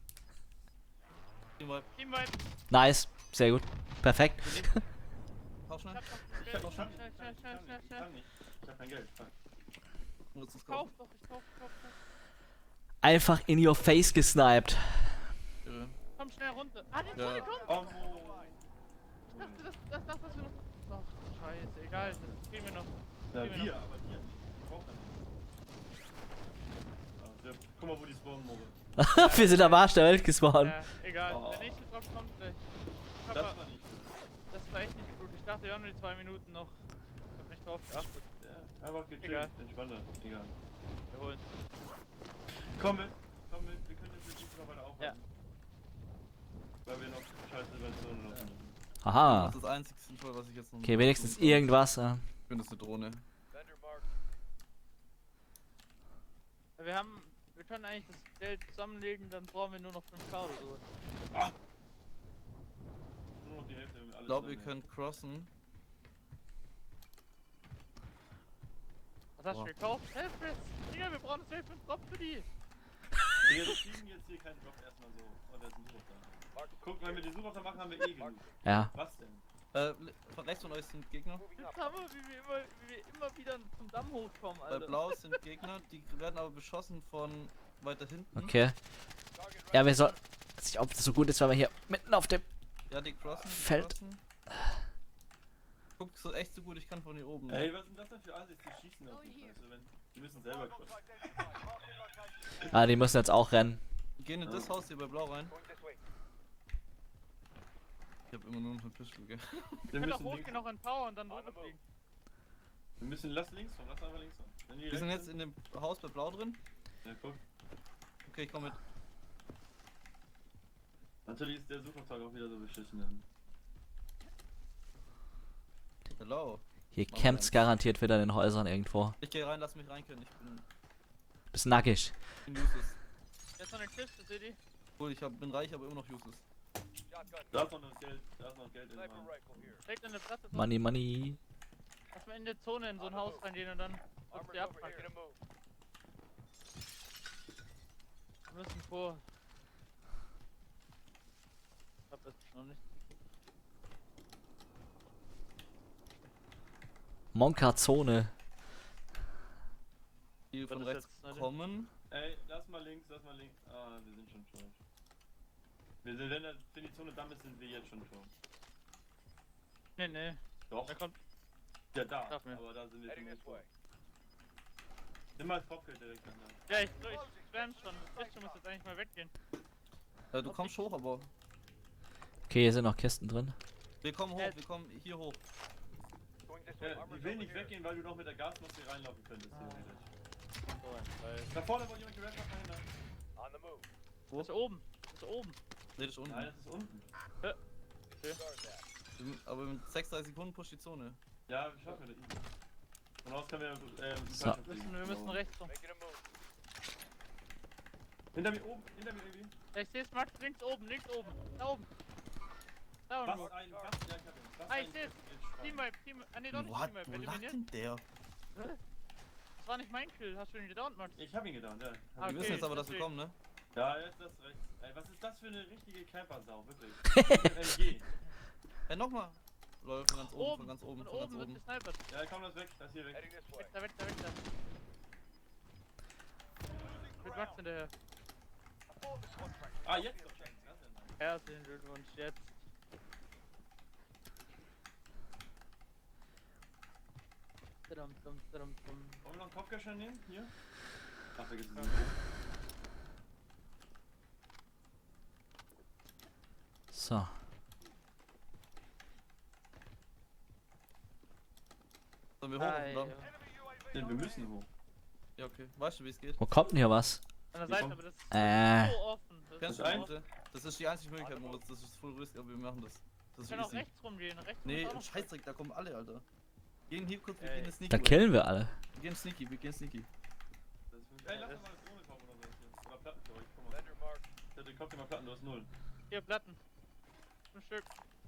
Teamwide. Nice. Sehr gut. Perfekt. Kauf schnell. Ich hab noch Schnell, Schatten. schnell, schnell, schnell, Ich schnell. kann nicht. Ich hab kein Geld. Fuck. Nutz das Kauf kaufen. doch, ich kauf. Einfach in your face gesniped. Irre. Komm schnell runter. Ah, die Ja. Zone kommt. Oh, Ich dachte, das wir noch... Ach, scheiße, egal. Das kriegen wir noch. ja, Kriegen wir wir, aber die. Ich brauch das nicht. Ja, guck mal, wo die spawnen, Moritz. Wir sind am Arsch der Welt gespawnt. Ja, egal. Oh. Der nächste Drop kommt gleich. Das Aber war nicht. das war echt nicht gut. Ich dachte, wir haben nur die 2 Minuten noch. Ich hab nicht drauf geachtet. Ja, einfach gechillt. Egal. Entspannter. Egal. Wir holen. Komm mit. Wir können jetzt nicht noch weiter aufhalten. Ja. Weil wir noch scheiß Situationen laufen. Aha. Das ist das einzige Sinnvoll, was ich jetzt noch. Okay, wenigstens irgendwas. Ich finde das eine Drohne. Wir können eigentlich das Geld zusammenlegen, dann brauchen wir nur noch 5k oder so. Nur noch die Hälfte, wenn wir alles Ich glaube, wir zusammen können crossen. Was hast du Boah. gekauft? Help Chris! Digga, wir brauchen safe einen Drop für die! haben. Digga, wir kriegen jetzt hier keinen Drop erstmal so. Oder den Suchauftrag. Guck, wenn wir den Suchauftrag machen, haben wir eh genug. Ja. Was denn? Von rechts von euch sind Gegner. Jetzt haben wir, wie wir immer wieder zum Damm hochkommen, Bei Alter. Blau sind Gegner, die werden aber beschossen von weiter hinten. Okay. Ja, wir sollten. Ich weiß nicht, ob das so gut ist, weil wir hier mitten auf dem. Ja, die crossen. Feld. Crossen. Guck, so echt so gut, ich kann von hier oben. Ey, was sind das denn für Ansicht? Die schießen auf die Scheiße, wenn. Die müssen selber crossen. Ah, die müssen jetzt auch rennen. Die gehen in das Haus hier bei Blau rein. Ich hab immer nur noch eine Pistole, gell? Wir Wir können doch müssen links. hochgehen, noch in Power und dann rüberfliegen. Wir müssen, lass links fahren, lass einfach links fahren. Wenn die Wir sind rechts jetzt in dem Haus bei Blau drin. Ja, guck. Okay, ich komm mit. Natürlich ist der Suchauftrag auch wieder so beschissen. Dann. Hello. Hier campt's garantiert wieder in den Häusern irgendwo. Ich gehe rein, lass mich rein können. Ich Bisschen nackig. bin useless. Jetzt noch eine Kiste, seht ihr? Cool, bin reich, aber immer noch useless. Da ist noch das Geld, da ist noch Geld in der Hand. Direkt eine Platte drauf. Money, money. Lass mal in der Zone in so ein Haus reingehen und dann uns die abpacken. Wir müssen vor. Ich hab das noch nicht. Monka-Zone. Die von ist rechts jetzt, ne? kommen. Ey, lass mal links, lass mal links. Ah, wir sind schon tot. Wir sind, wenn die Zone dann ist, sind wir jetzt schon tot. Nee. Doch. Da kommt. Ja, da. Schaff mir. Aber da sind wir schon tot. Nimm mal das Popgeld direkt an. Ja, ich spam schon. Das Bildschirm muss jetzt eigentlich mal weggehen. Du kommst hoch, aber. Okay, hier sind noch Kisten drin. Wir kommen hoch, wir kommen hier hoch. Ja, die will nicht weggehen, weil du noch mit der Gasmaske reinlaufen könntest. Theoretisch. So ein Scheiß. Da vorne wollte jemand gerappt verhindern. Das ist oben. Das ist oben. Nee, das ist unten. Nein, das ist unten. Aber mit 36 Sekunden pusht die Zone. Ja, wir schaffen das. Von aus können wir So. Wir müssen rechts rum. Hinter mir oben, irgendwie. Ja, ich seh's, Max, links oben, da oben. Da unten. Was ein, was? Ja, ich hab ihn. Was Ah, ich ein seh's. Teamwipe, ah ne, doch nicht What? Teamwipe, Wo lag eliminiert. denn der? Das war nicht mein Kill, hast du ihn gedownt, Max? Ich hab ihn gedownt, ja. Ah, Wir wissen jetzt aber, dass wir kommen, ne? Ja, jetzt hast du recht. Ey, was ist das für eine richtige Camper-Sau, wirklich? MG. Ey, nochmal. Läuft von ganz oben, von ganz oben, Von von ganz oben wird oben. gesnipert. Ja, komm, das weg, das hier weg. Weg da. Mit Max hinterher. Ah, jetzt doch schon. Das ist ja nice. Herzlichen Glückwunsch, jetzt. Dum. Wollen wir noch einen Kopfgeldschein nehmen? Hier? Ach, vergiss es nicht. So. Sollen wir hoch auf den Damm? Nee, wir müssen hoch. Ja, okay. Weißt du, wie es geht? Wo kommt denn hier was? An der Seite, aber das ist so offen. Das Kennst ist du so Moritz? Das ist die einzige Möglichkeit, Moritz. Das ist voll risk, aber wir machen das. Das ist Wir können auch easy. rechts rumgehen, rechts Nee, rum ist auch noch Scheißdreck, da kommen alle, Alter. Gehen hier kurz, wir Ey. gehen sneaky. Da killen wir alle. Wir gehen sneaky, wir gehen sneaky. Das ist ey, lass doch mal das ohne kaufen oder so. Oder Platten für euch, guck mal. Ich kauf dir mal Platten, du hast 0. Hier, Platten. 5 Stück.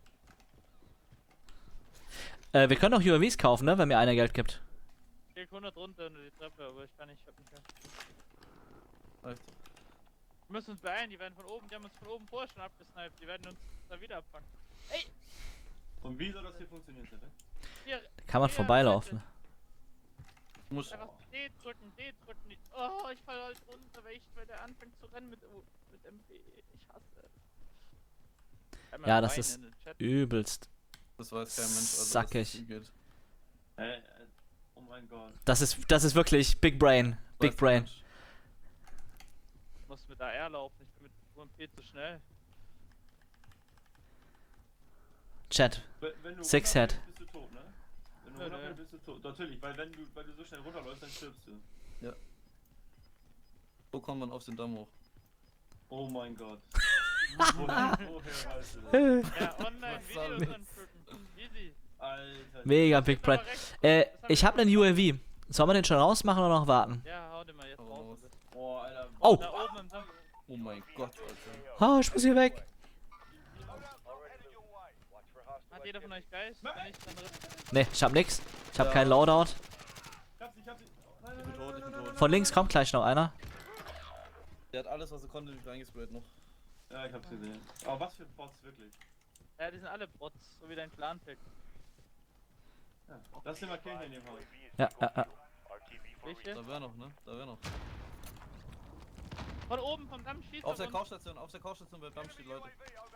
Wir können auch UAVs kaufen, ne? Wenn mir einer Geld gibt. Ich leg 100 runter unter die Treppe, aber ich kann nicht, ich hab nicht mehr. Reicht. Wir müssen uns beeilen, die werden von oben, die haben uns von oben vorher schon abgesniped, die werden uns da wieder abfangen. Und wie soll das hier funktionieren, bitte? Hier, Da kann man hier, vorbeilaufen. Du musst. einfach D drücken. Oh, ich fall halt runter, weil der anfängt zu rennen mit MP. Ich hasse es. Einmal Ja, das Wein ist in den Chat. übelst Das weiß kein Mensch, also sackig. dass es geht. Oh mein Gott. Das ist wirklich Big Brain. Big Weiß kein Brain. Mensch. Ich muss mit AR laufen, ich bin mit UMP zu schnell. Chat. Wenn du Six runterfällst, Head. bist du tot, ne? Wenn du Nö, runterfällst, nö. bist du tot. Natürlich, weil du so schnell runterläufst, dann stirbst du. Wo kommt man auf den Damm hoch? Oh mein Gott. woher weißt du das? Ja, online Was soll Videos das? angucken. Easy. Mega Alter. Big Das ist Brain. aber recht- das hab Ich habe einen UAV. Sollen wir den schon rausmachen oder noch warten? Ja, hau den mal jetzt Oh, raus. was? Boah, Alter. Oh! Da oben im Sack. Oh mein Gott, Alter. Oh, ich muss hier weg. Hat jeder von euch Geist? Wenn nicht, dann riss. Ne, ich hab nix. Ich hab Ja. keinen Loadout. Ich hab sie. Nein, Ich bin tot, ich bin tot. Von links kommt gleich noch einer. Der hat alles, was er konnte, nicht reingesprayt noch. Ja, ich hab's gesehen. Aber was für Bots, wirklich. Ja, die sind alle Bots, so wie dein Clan-Pick. Ja. Lass dir mal killen in dem Haus. Ja. Welche? Da wär noch, ne? Da wär noch. Von oben, vom Damm schießt Auf der uns. Couchstation bei Damm steht, Leute.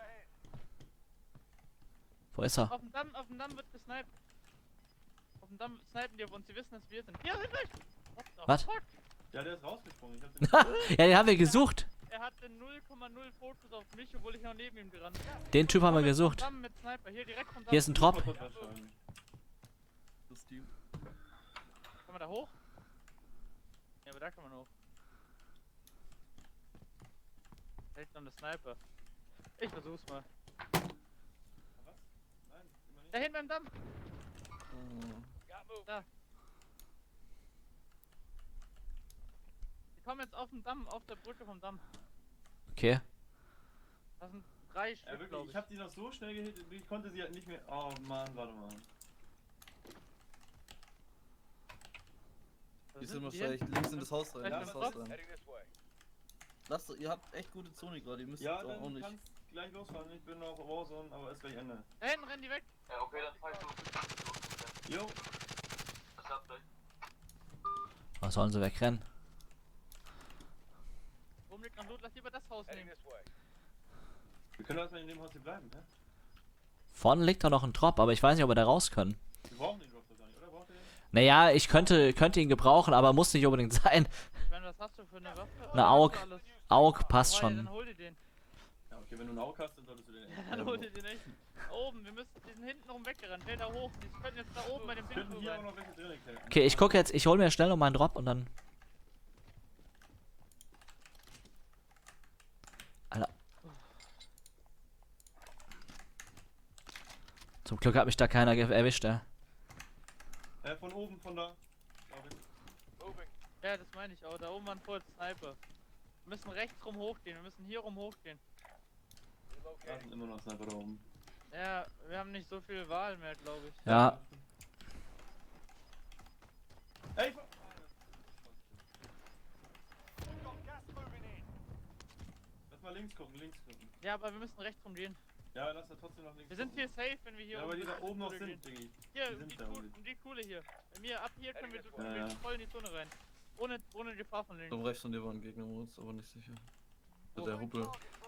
Wo ist er? Auf dem Damm wird gesniped. Auf dem Damm snipen die auf uns, sie wissen, dass wir sind. Hier, sind wir! What the Was? fuck? Ja, der ist rausgesprungen. Ich hab den Ja, den haben wir gesucht. Er hatte 0,0 Fokus auf mich, obwohl ich noch neben ihm gerannt bin. Den Typ haben wir gesucht. Damm mit Sniper, hier direkt vom Damm. Hier ist ein Drop. Das Team. Kann man da hoch? Ja, aber da kann man hoch. Hält noch eine Sniper. Ich versuch's mal. Nein, immer nicht. Da hinten beim Damm! Oh. Da. Die kommen jetzt auf dem Damm, auf der Brücke vom Damm. Okay. Das sind 3 Stück, Ja, wirklich, glaube ich ich. hab die noch so schnell gehittet, ich konnte sie halt nicht mehr. Oh Mann, warte mal. Da Die sind sind wahrscheinlich links in das Haus rein. Vielleicht In das noch Haus was? rein. Lasst, ihr habt echt gute Zone gerade, ihr müsst Ja, auch dann nicht. kannst gleich losfahren. Ich bin noch auf Warzone, aber ist gleich Ende. Da hinten rennen die weg. Ja, okay, dann fahr ich los. Jo, Das hat gleich. Was sollen sie wegrennen? Oben liegt noch Loot, lass lieber das Haus nehmen. wir können erstmal in dem Haus hier bleiben, ne? Vorne liegt da noch ein Drop, aber ich weiß nicht, ob wir da raus können. Wir brauchen den Drop doch gar nicht, oder? Braucht ihr den? Naja, ich könnte ihn gebrauchen, aber muss nicht unbedingt sein. Ich meine, was hast du für eine Waffe? Eine Oh, AUG. hast du alles. Aug passt Oh, ja, schon. Dann hol dir den. Ja, okay, wenn du einen Aug hast, dann solltest du den. Ja, dann hol dir den echt. Oben, wir müssen, die sind hinten rum weggerannt. Stell da hoch. Die können jetzt da oben bei dem Könnten Pinto hier auch sein. noch welche drin campen. Okay, ich gucke jetzt, ich hole mir schnell noch meinen Drop und dann. Alter. Zum Glück hat mich da keiner erwischt, ey. Von oben, von da. Glaub ich. Ja, das meine ich auch. Da oben waren vorher Sniper. Wir Wir müssen rechts rum hochgehen, wir müssen hier rum hochgehen. Da sind immer noch Sniper da oben. Ja, wir haben nicht so viel Wahl mehr, glaube ich. Ja. Ey, lass mal links gucken, links gucken. Ja, aber wir müssen rechts rum gehen. Ja, lass da trotzdem noch links Wir sind gucken. hier safe, wenn wir hier Ja, aber die da oben noch Zone sind, gehen. Diggi. Hier, Die um sind die, da oben. um die Kuhle hier. Bei mir, ab hier können wir, Ja, ja. voll in die Zone rein. Ohne Gefahr von links. Oben rechts von dir war ein Gegner, Moritz, aber nicht sicher. Wo? Der Huppel.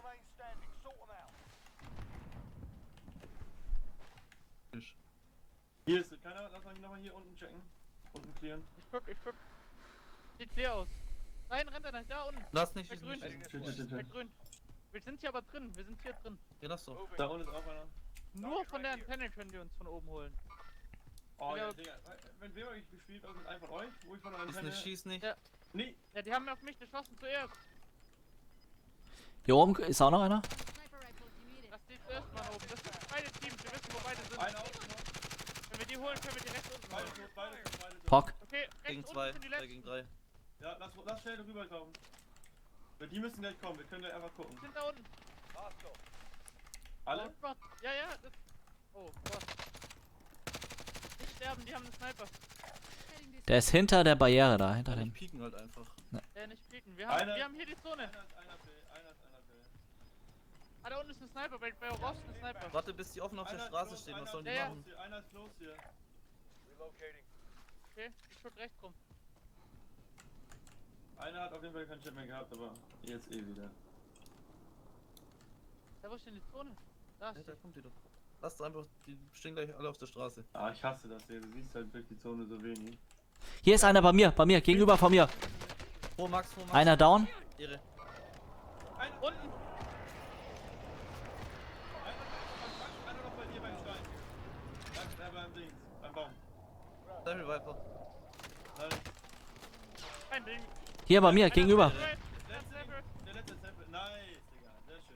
Tisch. Hier ist keiner, lass mal nochmal hier unten checken. Unten clearen. Ich guck. Sieht clear aus. Nein, rennt er nicht, da unten. Lass nicht, Der schießen, grün. nicht. Shit. Der grün. Wir sind hier aber drin, wir sind hier drin. Ja, lass doch. Da unten ist auch einer. Nur von der Antenne können wir uns von oben holen. Oh Ja. ja, Digga. Wenn wir euch gespielt haben mit einem von euch, wo ich von der Schieß Antenne... nicht, schieß nicht. Ja. Nee, Ja, die haben auf mich geschossen zuerst. Hier oben ist auch noch einer. Lass die zuerst mal oben. Das sind beide Teams, wir wissen, wo beide sind. einer außen noch. Wenn wir die holen, können wir die rechts unten Beide holen. tot, beide tot. Pock. Okay, Gegen rechts zwei, unten sind die 3 letzten. gegen 3. Ja, lass schnell rüberlaufen. Weil die müssen gleich kommen, wir können gleich einfach gucken. Sind da unten. Alle? Oh Gott. Ja, das... Oh Gott. Nicht sterben, die haben einen Sniper. Der ist hinter der Barriere da, hinter Die dem. pieken halt einfach. Nicht pieken. Wir haben hier die Zone. Einer Fail. Ah, da unten ist ein Sniper, bei Ross ist ein Sniper. Warte, bis die offen auf der Straße stehen, was sollen die Ja, ja. machen? Einer ist close hier. Okay, ich schaut rechts rum. Einer hat auf jeden Fall keinen Chip mehr gehabt, aber jetzt wieder. Da, wo ist denn die Zone? Da Ja, ist da kommt die doch. Lass doch einfach, die stehen gleich alle auf der Straße. Ah, ich hasse das hier, du siehst halt durch die Zone so wenig. Hier ist einer bei mir, gegenüber von mir. Vor Max. Einer down. Ehre. unten. Einer noch bei dir beim Stein. Beim Dings, beim Baum. Sei mir weiter. Nein, Kein Ding. Hier bei mir, gegenüber. der letzte Sample. Nice, Digga,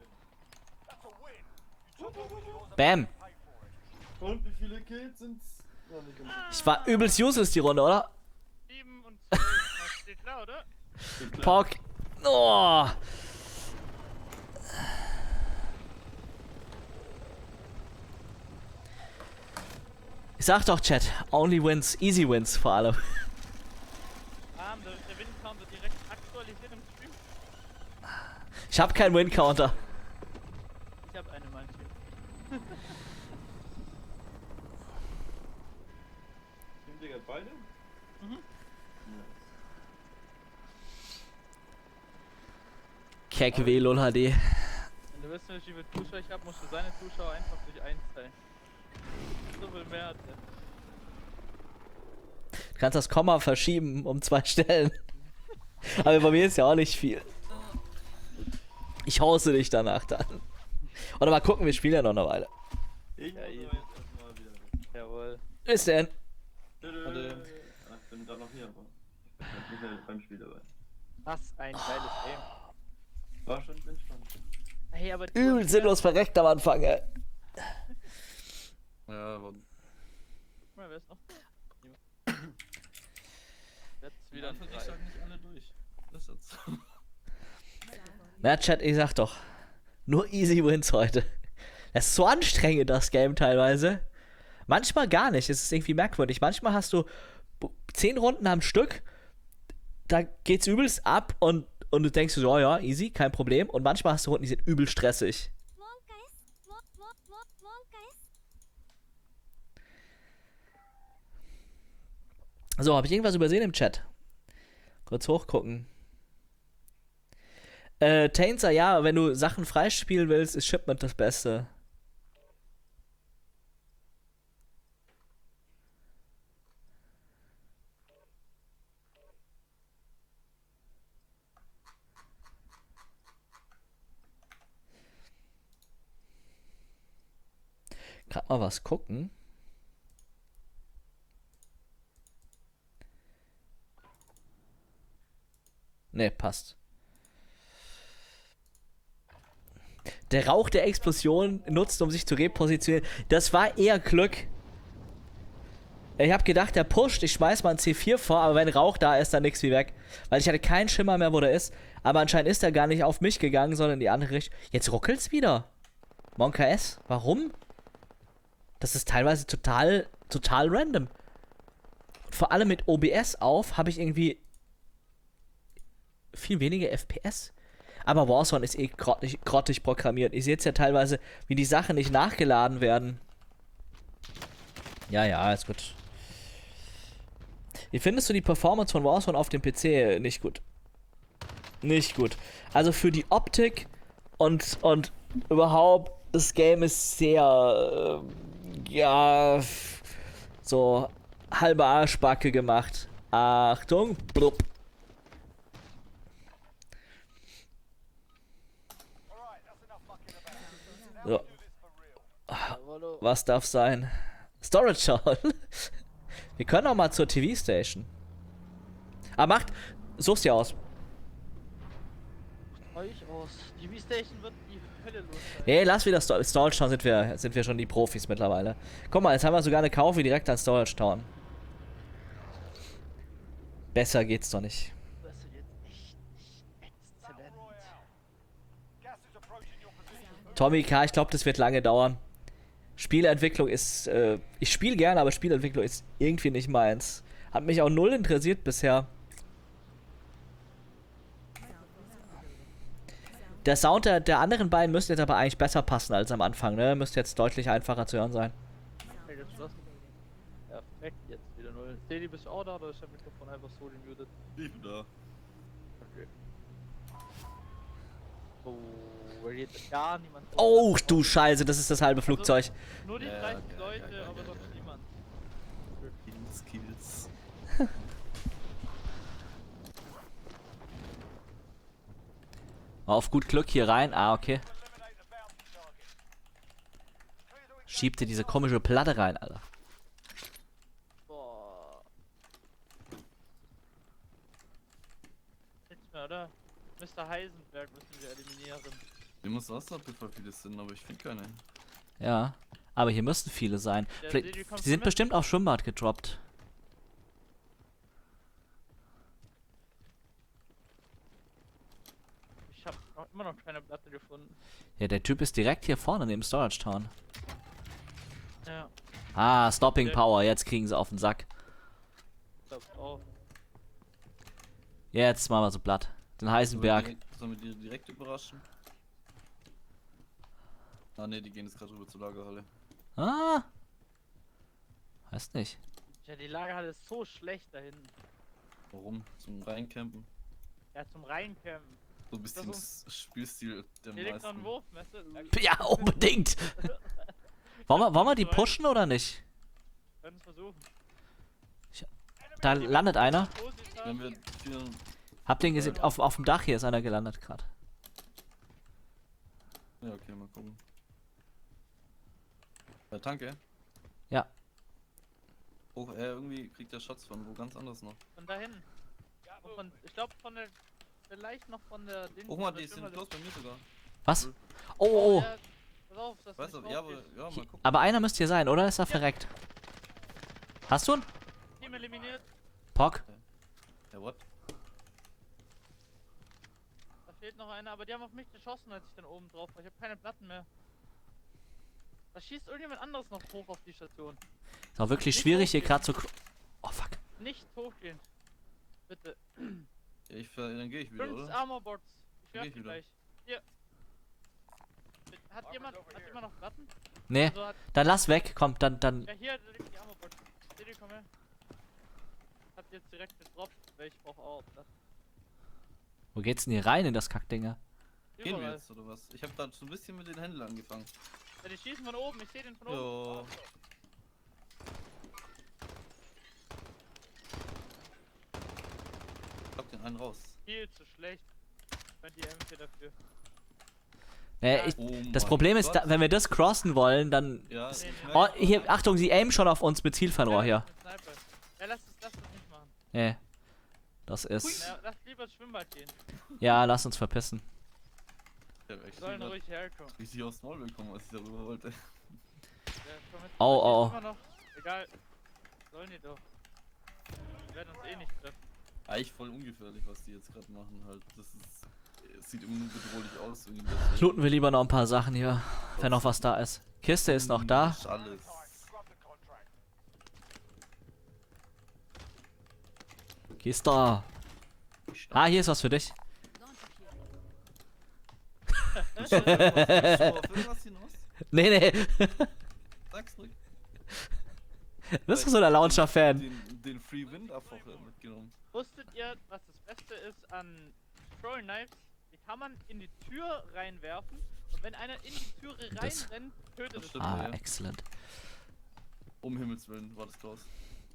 sehr schön. Bam. Und wie viele Kills sind's? Noch nicht gemacht. Ich war übelst useless die Runde, oder? 7 und 12. Das steht klar, oder? Pock. Oh. Ich sag doch, Chat, only wins, easy wins vor allem. Der Win-Count wird direkt aktualisiert im Stream. Ich hab keinen Win-Counter. Ich hab eine manche. Sind Digga beide? Mhm. Keck WLOL HD. Wenn du wissen willst, wie viele Zuschauer ich hab, musst du seine Zuschauer einfach durch 1 teilen. So viel mehr hat er. Du kannst das Komma verschieben um 2 Stellen. Aber bei mir ist ja auch nicht viel. Ich hause dich danach dann. Oder mal gucken, wir spielen ja noch eine Weile. Irgendwann easy. jetzt erstmal wieder. Jawohl. Bis denn. Ach, ich bin gerade noch hier, aber ich bin nicht mehr beim Spiel dabei. Was ein geiles Game. War schon entspannt. Hey, aber Übel sinnlos verreckt am Anfang, ey. Ja, aber Guck mal, wer ist noch? Jetzt wieder ein ich 3. sag nicht alle durch. Das ist jetzt. Na, Chat, ich sag doch. Nur easy wins heute. Das ist so anstrengend, das Game teilweise. Manchmal gar nicht. Es ist irgendwie merkwürdig. Manchmal hast du 10 Runden am Stück. Da geht's übelst ab und du denkst so, oh ja, easy, kein Problem. Und manchmal hast du Runden, die sind übel stressig. So, habe ich irgendwas übersehen im Chat? Kurz hochgucken. Tainzer, ja, wenn du Sachen freispielen willst, ist Shipment das Beste. Gerade mal was gucken. Ne, passt. Der Rauch der Explosion nutzt, um sich zu repositionieren. Das war eher Glück. Ich habe gedacht, der pusht, ich schmeiß mal ein C4 vor, aber wenn Rauch da ist, dann nix wie weg. Weil ich hatte keinen Schimmer mehr, wo der ist. Aber anscheinend ist er gar nicht auf mich gegangen, sondern in die andere Richtung. Jetzt ruckelt's wieder. Monka S, warum? Das ist teilweise total random. Und vor allem mit OBS auf habe ich irgendwie viel weniger FPS. Aber Warzone ist eh grottig programmiert. Ich sehe jetzt ja teilweise, wie die Sachen nicht nachgeladen werden. Ja, ist gut. Wie findest du die Performance von Warzone auf dem PC? Nicht gut. Nicht gut. Also für die Optik und überhaupt, das Game ist sehr, ja, so halbe Arschbacke gemacht. Achtung, blub. So. Was darf sein? Storage schauen. Wir können auch mal zur TV-Station. Aber such's dir aus. Euch aus. Die V-Station wird die Hölle los sein. Nee, lass wieder Storage Town, sind wir schon die Profis mittlerweile. Guck mal, jetzt haben wir sogar eine Kaufe direkt an Storage Town. Besser geht's doch nicht. Das ist jetzt echt exzellent. Tommy K., ich glaube, das wird lange dauern. Spielentwicklung ist, ich spiele gerne, aber Spielentwicklung ist irgendwie nicht meins. Hat mich auch null interessiert bisher. Der Sound der anderen beiden müsste jetzt aber eigentlich besser passen als am Anfang, ne? Müsste jetzt deutlich einfacher zu hören sein. Okay, geschlossen. Perfekt, jetzt wieder 0. Teddy, bist du auch da oder ist das Mikrofon einfach so gemutet? Ich bin da. Okay. Oh, weil jetzt gar niemand. Oh, du Scheiße, das ist das halbe Flugzeug. Nur die Ja, 30 ja, Leute, ja, aber ja, sonst ja. niemand. Kills. Auf gut Glück hier rein. Ah, okay. Schiebt dir diese komische Platte rein, Alter. Boah. Nichts mehr, oder? Mr. Heisenberg müssen wir eliminieren. Hier muss Wasserpfeffer viele sind, aber ich finde keine. Ja. Aber hier müssten viele sein. Der Vielleicht, Sedi kommt die sind mit. bestimmt auf Schwimmbad gedroppt. Ich habe noch immer noch keine Platte gefunden. Ja, der Typ ist direkt hier vorne neben Storage Town. Ja, Ah, Stopping Der- Power. Jetzt kriegen sie auf den Sack. glaub auch. Jetzt machen wir so platt. Den Heisenberg. Sollen wir die direkt überraschen? Ah ne, die gehen jetzt gerade rüber zur Lagerhalle. Ah. Weiß nicht. Ja, die Lagerhalle ist so schlecht da hinten. Warum? Zum Reincampen. Ja, zum Reincampen. So ein bisschen das Spielstil der Hier liegt noch ein meisten. Wurfmesser. Ja, unbedingt. Wollen wir die pushen oder nicht? Können es versuchen. Da landet einer. Wenn wir viel. Habt ihr ihn gesehen? Auf dem Dach hier ist einer gelandet gerade. Ja, okay, mal gucken. Danke. Ja. Oh, irgendwie kriegt der Schatz von wo ganz anders noch. Von da hinten. Ich glaube von der. Vielleicht noch von der. Oh mal, die sind close bei mir sogar. Was? Oh. Ja, pass auf, das Weißt du, ja, aber, ja, mal gucken. Aber einer müsste hier sein, oder? Ist er verreckt? Hast du ihn? Team eliminiert. Pock? Ja, what? Da fehlt noch einer, aber die haben auf mich geschossen, als ich dann oben drauf war. Ich habe keine Platten mehr. Da schießt irgendjemand anderes noch hoch auf die Station. Ist auch wirklich schwierig hier gerade zu... Oh, fuck. Nicht hochgehen. Bitte. Ja, dann gehe ich wieder, 5 oder? Armorbots. Ich Geh werf ich die wieder. gleich. Hier. Hat jemand noch Platten? Nee, Also dann lass weg. Komm, dann... ja, hier liegt die Armorbots. Seht ihr, komm her. Hat jetzt direkt gedroppt, weil ich brauche auch Platten. Wo geht's denn hier rein in das Kackdinger? Gehen wir Überall. jetzt, oder was? Ich habe da so ein bisschen mit den Händlern angefangen. Ja, die schießen von oben, ich sehe den von oben. Ja. Ich hab den einen raus. Viel zu schlecht. Die M4 dafür. Oh Das mein Problem ist, Gott. wenn wir das crossen wollen, dann... Ja, Nee, nee. Oh, hier, Achtung, sie aimen schon auf uns mit Zielfernrohr hier. Mit Sniper. Ja, lass das nicht machen. Nee. Das ist... Ja, lass lieber ins Schwimmbad gehen. Ja, lass uns verpissen. ich hab echt Sollen grad ruhig herkommen. richtig aufs Maul bekommen, als ich darüber wollte. Ja, komm mit. Oh, Hier oh, ist immer noch. Egal. sollen die doch? Die werden uns eh nicht treffen. Eigentlich voll ungefährlich, was die jetzt gerade machen halt. Das ist. Es sieht immer nur bedrohlich aus. Looten wir lieber noch ein paar Sachen hier, wenn noch was da ist. Kiste ist noch da. Ist alles. Kiste. Ah, hier ist was für dich. Willst du auf irgendwas hinaus? Nee. Sag's ruhig. Bist du so der Launcher-Fan? Den Free Wind einfach mitgenommen. Wusstet ihr, was das Beste ist an Throwing Knives? Die kann man in die Tür reinwerfen und wenn einer in die Türe Das- reinrennt, tötet das es. stimmt. Ah, Ja. excellent. Um Himmels Willen war das Klaus.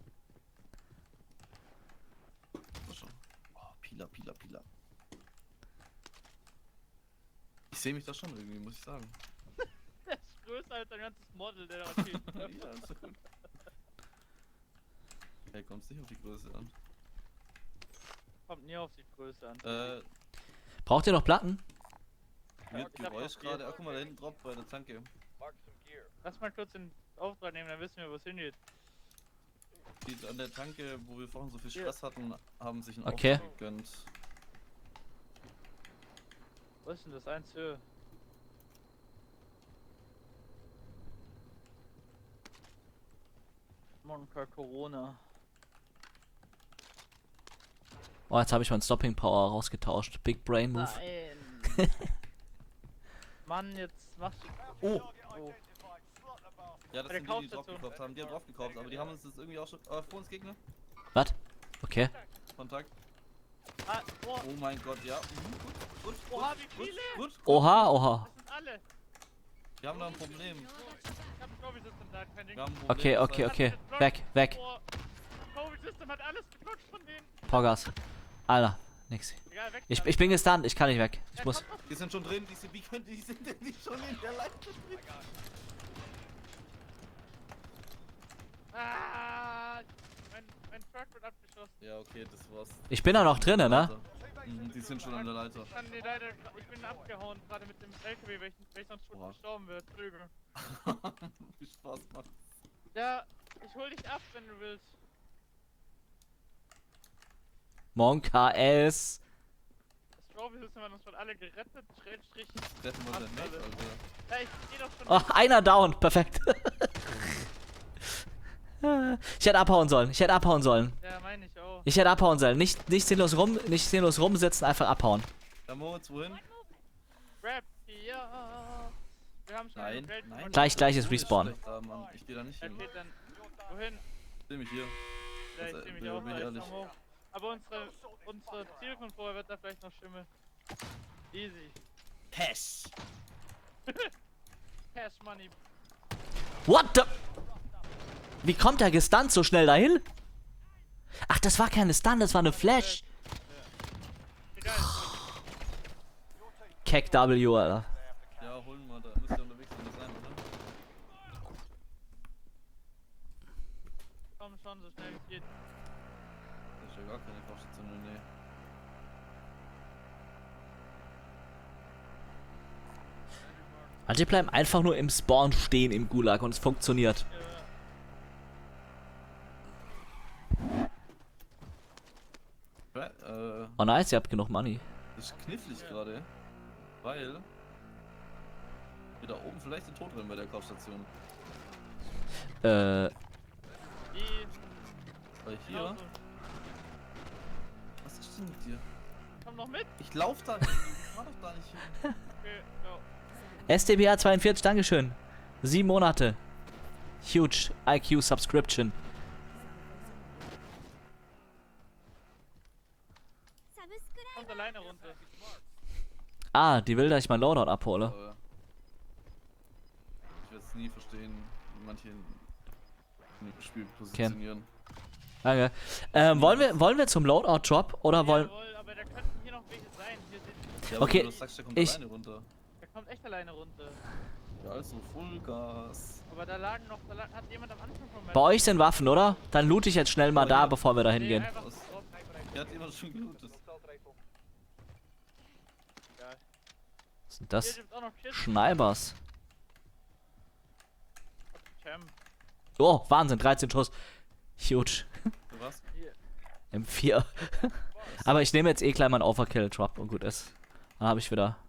So schon. Oh, Pila. Ich sehe mich da schon irgendwie, muss ich sagen. Der ist größer als dein ganzes Model, der da steht. Ja, ist doch gut. Hey, kommst nicht auf die Größe an. Kommt nie auf die Größe an. Braucht ihr noch Platten? Wird ich hab Geräusch noch viel. gerade. Ah, guck mal, da hinten droppt bei der Tanke. Lass mal kurz den Auftrag nehmen, dann wissen wir, wo es hingeht. Die an der Tanke, wo wir vorhin so viel Hier. Stress hatten, haben sich einen Okay. Auftrag gegönnt. Wo ist denn das? Eins Höhe. Monka Corona. Oh, jetzt habe ich meinen Stopping Power rausgetauscht. Big Brain Move. Nein. Mann, jetzt machst du. Oh! Oh. Ja, das Bei der sind die, die Kaufstation. drauf gekauft haben. Die haben drauf gekauft, aber die haben uns das irgendwie auch schon. Vor uns Gegner. Was? Okay. Kontakt. Ah, oh, Oh mein Gott, ja. Gut. Oha, wie viele? Gut. Oha. das sind alle. Wir haben da ein Problem. Ich hab ein Kobe-System da, kein Ding. Wir haben ein Problem. Okay. das heißt- Weg. Oh, Kobe-System hat alles geblockt von denen. Pogas. Alter, nix. Egal, weg. Ich bin gestunt, ich kann nicht weg. Ich Ja, muss. komm doch. Die sind schon drin, wie können die sind denn nicht schon in der Leiter drin? Ah, mein Truck wird abgeschossen. Ja, okay, das war's. Ich bin da noch drinnen, ne? Die sind schon an der Leiter. Ich kann die leider, ich bin abgehauen, gerade mit dem LKW, weil ich sonst schon Oha. gestorben wäre. Trüge. Wie Spaß macht. Ja, ich hol dich ab, wenn du willst. Monka S. Das Trophy-System hat uns schon alle gerettet. Schrägstrich. Treffen wir dann nicht, Alter. Ja, ich geh doch schon. Oh, einer down. Perfekt. Ich hätte abhauen sollen. Ja, meine ich auch. Ich hätte abhauen sollen. Nicht sinnlos rumsitzen, einfach abhauen. Ja, Moritz, wohin? Rap, ja. Wir haben schon Nein, Welt nein. Gleiches So ist Respawn. schlecht. Ah, Mann, ich geh da nicht hin. Okay, dann. Wohin? Steh mich hier. Ja, ich Das, zieh mich bin auch ich mal ehrlich. jetzt hoch. Aber unsere Zielkontrolle wird da vielleicht noch schimmeln. Easy. Cash! Cash Money. What the? Wie kommt der gestunt so schnell dahin? Ach, das war keine Stun, das war eine Flash. Egal. Keck W, Alter. Ja, holen wir, da müsst ihr unterwegs sein, oder? Komm schon, so schnell wie es geht. Das ist ja gar keine Kaufstation in der Nähe. Manche bleiben einfach nur im Spawn stehen im Gulag und es funktioniert. Oh nice, ihr habt genug Money. Das ist knifflig gerade, weil wir da oben vielleicht den Tod rennen bei der Kaufstation. Die. Weil hier, was ist denn mit dir? Komm noch mit. Ich lauf da hin, ich fahr doch da nicht hin. Okay, go. SDBA 42, Dankeschön. 7 Monate. Huge IQ Subscription. Kommt alleine runter. Ah, die will, dass ich mein Loadout abhole. Aber ich werde es nie verstehen, wie manche im Spiel positionieren. Danke. Wollen wir zum Loadout Drop oder wollen... Jawohl, aber da könnten hier noch welche sein. Hier sind. Ja, aber Okay, wenn du sagst, der kommt ich- alleine runter. Der kommt echt alleine runter. Ja, also Vollgas. Aber da lagen noch. Hat jemand am Anfang von meinem. Bei euch sind Waffen, oder? Dann loot ich jetzt schnell mal Oh, da, ja. bevor wir da Nee, hingehen. einfach Was? drauf. Er hat immer schon gelootet. Egal. Was sind Hier das? gibt's auch noch Kisten. Schneibers. Cam. Oh, Wahnsinn, 13 Schuss. Huge. Für was? Hier. M4. Aber ich nehme jetzt eh gleich mal einen Overkill-Drop und gut ist. Dann habe ich wieder.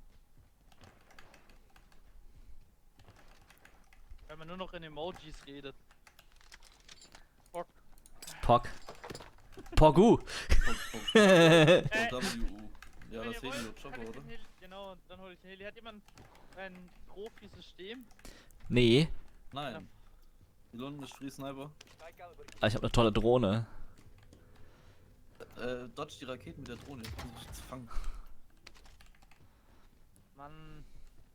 Wenn man nur noch in Emojis redet. Bock. Pog. Pogu. WU. Ja, Wenn das ihr wollt, Helio-Chopper, kann ich oder? den Heli, genau, dann hole ich den Heli. Hat jemand ein Profi-System? Nee. Nein. Hier unten ist Free Sniper. Aber ich habe eine tolle Drohne. Dodge die Raketen mit der Drohne. Ich muss mich jetzt fangen. Mann.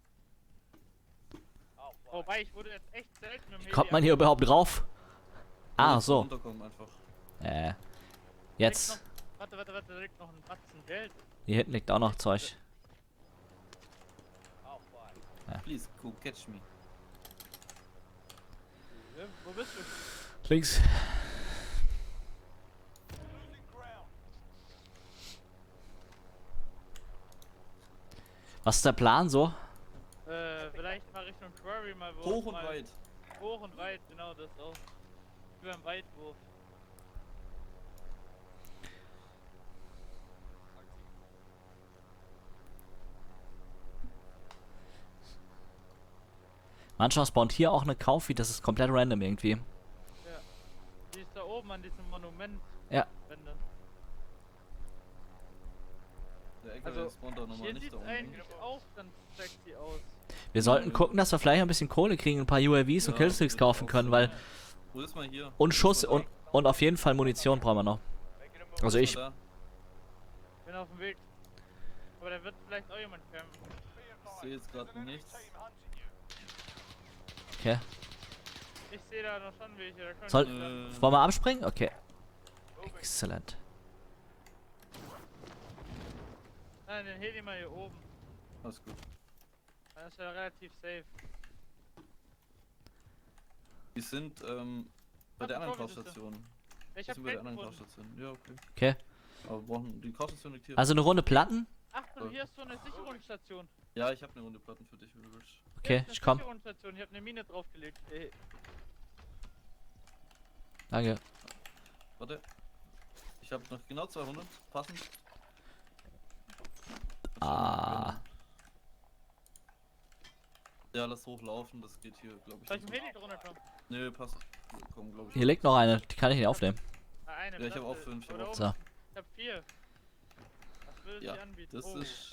Wobei, ich wurde jetzt echt selten im Heli. Kommt man hier überhaupt drauf? Ah, Jetzt so. runterkommen einfach. Jetzt. Warte, da liegt noch ein Batzen Geld. Hier hinten liegt auch noch Zeug. Please, go catch me. Wo bist du? Links. Was ist der Plan so? Vielleicht mal Richtung Quarry mal wo. Hoch und mal weit. Hoch und weit, genau das auch. Über einen Weitwurf. Manchmal spawnt hier auch eine Kaufi, das ist komplett random irgendwie. Ja. Die ist da oben an diesem Monument. Ja. Wände. Der LKW Also, spawnt da nochmal hier nicht sieht da unten. eigentlich auch ganz sexy aus. Wir sollten gucken, dass wir vielleicht ein bisschen Kohle kriegen, ein paar UAVs und Ja, Killstreaks das kaufen auch können, so. weil. Wo ist mal hier? Und Schuss Ist mal und auf jeden Fall Munition brauchen wir noch. da? Also Ist ich. mal Bin auf dem Weg. Aber da wird vielleicht auch jemand campen. da. Ich sehe jetzt gerade nichts. Okay. Ich sehe da noch schon welche. Da können Soll- die dann- Wollen wir abspringen? Okay. Exzellent. Nein, den Heli mal hier oben. Alles gut. Dann ist er relativ safe. Die sind bei der anderen Kaufstation. Ich Die hab sind bei der Geld anderen gefunden. Kaufstation. Ja, okay. Okay. Aber wir brauchen die Kaufstation liegt hier. Also eine Runde Platten? Achtung, hier ist so eine Sicherungsstation. Ja, ich habe eine Runde Platten für dich, wenn du willst. Okay, Hier ist ich eine komm. Sicherungsstation. Ich habe eine Mine draufgelegt. Danke. Warte. Ich habe noch genau 200. Passend. Ah. Ja, lass hochlaufen. Das geht hier, glaube ich. Soll ich nicht im so. Heli drunter kommen? Nee, passt. Komm, glaube ich. Hier liegt noch eine, die kann ich nicht aufnehmen. Eine. Ja, ich hab auch Platte. 5, ich hab Oder auch oben. So. Ich hab 4. Was will Ja, sie anbieten? das Oh. ist.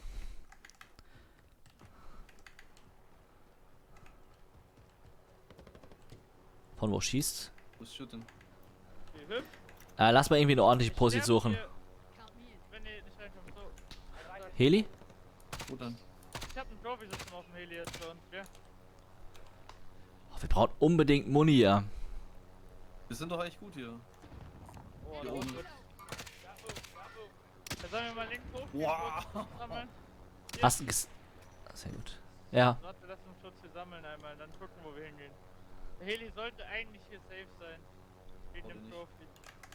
Von wo schießt? Was ist shooting? Wie hübsch. Lass mal irgendwie eine ordentliche Ich Posi sterb suchen. hier, wenn ihr nicht reinkommt. So. Heli? Wo denn? Ich hab einen Trophy-System auf dem Heli jetzt bei uns, ja? Oh, wir brauchen unbedingt Muni, ja. Wir sind doch eigentlich gut hier. Oh, Hier da oben. wird. Da sollen wir mal links hoch. Wow. Sammeln. Hast du ges... Sehr gut. Ja. Warte, lass uns kurz hier sammeln einmal, dann gucken, wo wir hingehen. Der Heli sollte eigentlich hier safe sein. Wegen Oder dem nicht? Trophy.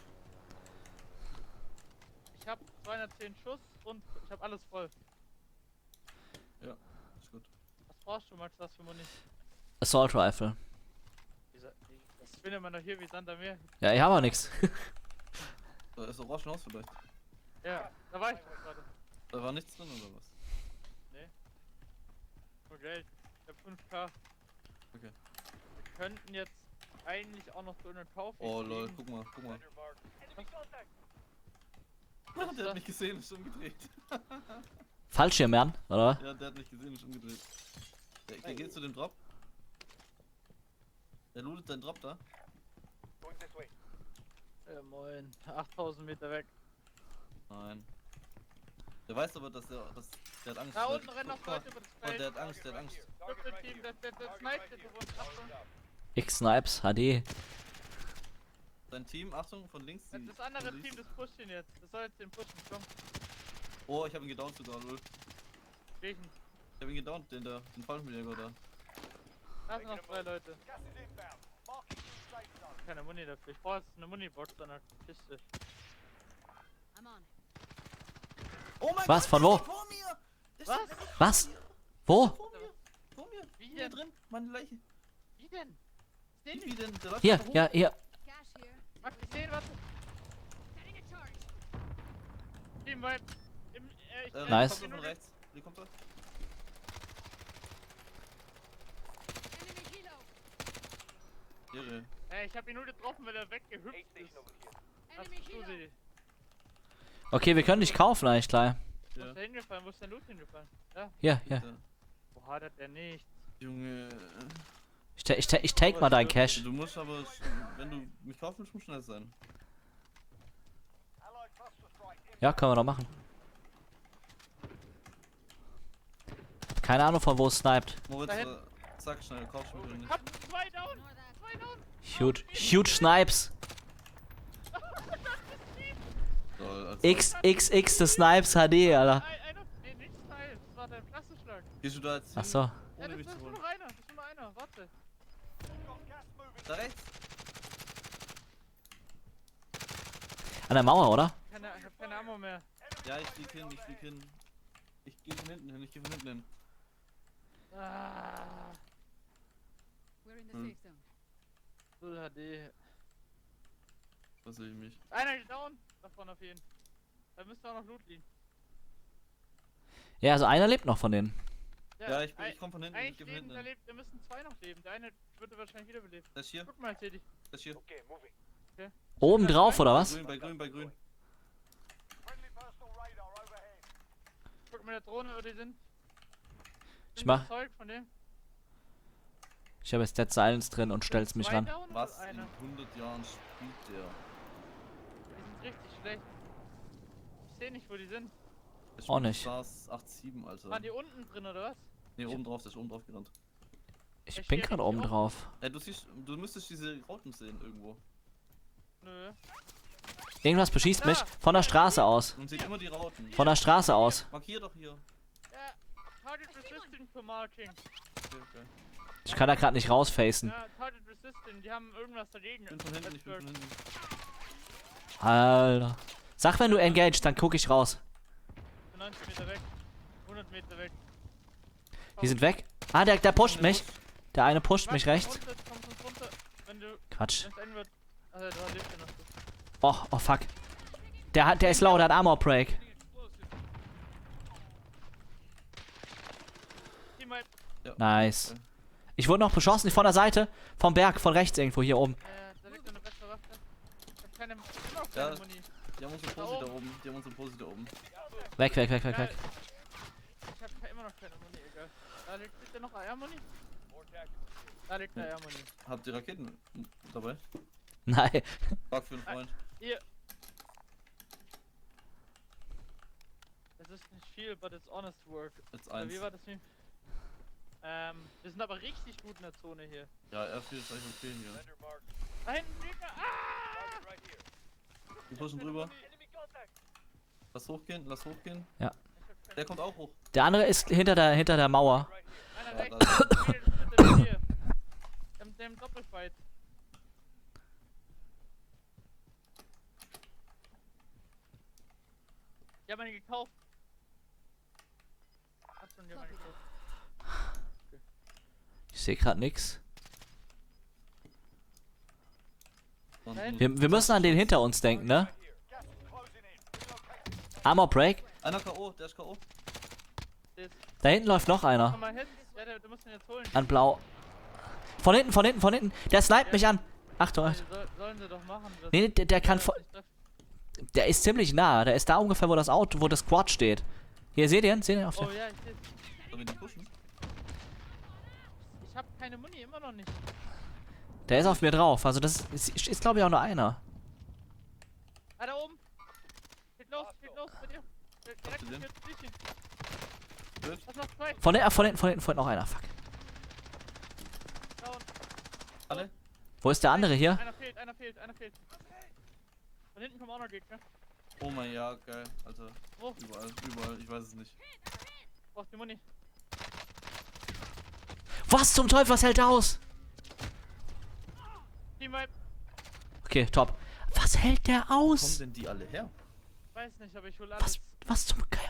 Ich hab 210 Schuss und ich hab alles voll. Ist gut. Was brauchst du, Max, was für Muni? Assault Rifle. Das findet man doch hier wie Sand am Meer. Ja, ich habe auch nix. Da ist Orangenhaus vielleicht. Ja, da war ich doch gerade. Da war nichts drin oder was? Nur Geld. Ich hab 5k. Okay. Wir könnten jetzt eigentlich auch noch so einen Kauf. Oh lol, guck mal, guck mal. Der hat mich gesehen, ist umgedreht. Fallschirmherrn, oder? Ja, der hat mich gesehen, ist umgedreht. Der geht zu dem Drop. Der lootet deinen Drop da. Ja, moin. 8000 Meter weg. Nein. Der weiß aber, dass der hat Angst. Da Der unten hat- rennen noch guck mal, Leute über das guck mal, Feld. der hat Angst, der hat Angst. Triple-Team, der sniped jetzt auf uns. Achtung. X-Snipes HD. Sein Team, Achtung, von links. Das die- andere von Team, links. das pusht ihn jetzt. Das soll jetzt den pushen. Komm. Oh, ich hab ihn gedownt sogar, lol. Welchen? Ich hab ihn gedownt, den Fallschirmjäger da. Da sind noch 2 Leute. Keine Muni dafür. Ich brauche jetzt eine Muni-Box an der Kiste. Oh mein Was, von wo? Vor mir! Der Was? steht direkt Was? Wo? Vor mir! Vor mir! Wie Hier denn? drin! Meine Leiche! Wie denn? Wie denn? Der läuft Hier, einfach hoch. ja, hier. Max, ich sehe, warte. Team Vibe. Nice. Kommt von rechts. Helikopter. Irre. Ich hab ihn nur getroffen, weil er weggehüpft ist. Hast du sie? Okay, wir können dich kaufen eigentlich gleich. Wo Ja. ist der hingefallen? Wo ist der Loot hingefallen? Ja. Hier, hier. Bitte. Wo hat er nichts? Junge. Ich take mal dein Cash. Du musst aber, wenn du mich kaufen willst, musst du schnell sein. Ja, können wir doch machen. Keine Ahnung, von wo es sniped. Moritz, Da hinten. sag schnell, kaufst du mich nicht. Hab 2 down! 2 down! Huge Snipes. Lol, also, XXX the Snipes HD, Alter. Nee, nicht Teil. Das war dein Plastikschlag. gehst du da jetzt hin, Ach so. Ja, ohne das mich ist zu nur holen? noch einer. Das ist nur noch einer. Warte. Da rechts? An der Mauer, oder? Ich hab keine Ammo mehr. Ja, ich flieg hin, ich flieg hin. Ich geh von hinten hin, ich geh von hinten hin. Ah, We're in the Hm. safe zone. Full HD. Was sehe ich mich? Einer ist down. Davon auf jeden. Da müsste auch noch Loot liegen. Ja, also einer lebt noch von denen. Ja, ich komm von hinten, ich Eigentlich geh von leben, hinten hin. da müssen 2 noch leben. Der eine würde wahrscheinlich wiederbelebt. Das hier, Guck mal, Teddy. das hier. Oben drauf, oder was? Grün, bei grün, bei grün. Guck mal der Drohne, wo die sind. Ich mach- Zeug von dem. Ich habe jetzt Dead Silence drin und stell's mich 2 ran. down oder Was in einer? 100 Jahren spielt der? Die sind richtig schlecht. Ich sehe nicht, wo die sind. Der Auch spielt nicht. Stars 8-7, Alter. Waren die unten drin oder was? Ne, oben drauf, der ist oben drauf gerannt. Ich Ich bin steh gerade richtig oben auf. drauf. Du müsstest diese Rauten sehen irgendwo. Nö. Irgendwas beschießt mich. Von der Straße aus. Man sieht immer die Rauten. Von der Straße aus. Markier doch hier. Ja, Target Resistant for Marking. Okay, okay. Ich kann da gerade nicht rausfacen. Ja, Target Resistant, die haben irgendwas dagegen. Ich bin von hinten, ich bin von hinten. Alter. Sag, wenn du engaged, dann guck ich raus. 90 Meter weg. 100 Meter weg. Die sind weg. Ah, der pusht mich. Der eine pusht mich rechts. Komm sonst runter, wenn du, Quatsch. wenn's enden wird. Also, da lebt er noch. Oh fuck. Der ist low, der hat Armor Break. Team Wipe. Nice. Ich wurde noch beschossen von der Seite. Vom Berg, von rechts irgendwo hier oben. Da liegt eine bessere Waffe. Ich hab keine, immer noch Ja. keine Muni. Die haben unsere Posi da oben. Die haben unsere Posi da oben. Weg. Ich hab immer noch keine Muni, egal. Da liegt noch Eiermuni. Da liegt eine Eiermuni. Habt ihr Raketen dabei? Nein. Frag für einen Freund. Hier. Das ist nicht viel, but it's honest work. Jetzt Oder eins. wie war das Meme? Wir sind aber richtig gut in der Zone hier. Ja, R4 ist eigentlich okay hier. Da hinten Gegner! Ah! Wir pushen drüber. Lass hochgehen, lass hochgehen. Ja. Der kommt auch hoch. Der andere ist hinter der Mauer. Einer Ja, rechts, da- mit dem hier. Dem Doppelfight. Die haben einen gekauft. Ach schon, die haben einen gekauft. Ich sehe gerade nix. Und- Wir müssen an den hinter uns denken, ne? Armor Break. Einer K.O., der ist K.O. Der ist, Da hinten läuft noch komm einer. mal hin. Ja, du musst ihn jetzt holen. An blau. Von hinten. Der sniped mich an. Achtung, Achtung. Sollen sie doch machen. Das Nee, der kann voll. voll. Der ist ziemlich nah. Der ist da ungefähr, wo das Quad steht. Hier, seht ihr ihn? Seht ihr auf Oh der. ja, ich seh's. Sollen wir die pushen? Ich hab keine Muni, immer noch nicht. Der ist auf mir drauf. Also, das ist glaube ich, auch nur einer. Ah, da oben. Geht los bei dir. Direkt du den? jetzt Bildchen. Gut. Was noch 2? Von hinten noch einer. Fuck. Down. Alle? Wo ist der andere hier? Einer fehlt. Von hinten kommen auch noch Gegner. Oh mein ja, geil. Alter. Wo? Überall. Ich weiß es nicht. Brauchst die Muni. Was zum Teufel? Was hält der aus? Team Vibe. Okay, top. Was hält der Wo kommen aus? denn die alle her? Weiß nicht, aber ich hol alles. Was zum Geier?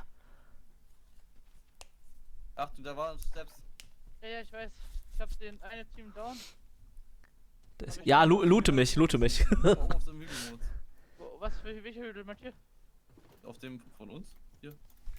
Achtung, da waren Steps. Ja, ich weiß. Ich hab den eine Team down. Ja, loote mich. Warum auf dem Hügelmodus? Was für welche Hügel, Matthias? Auf dem von uns? Hier.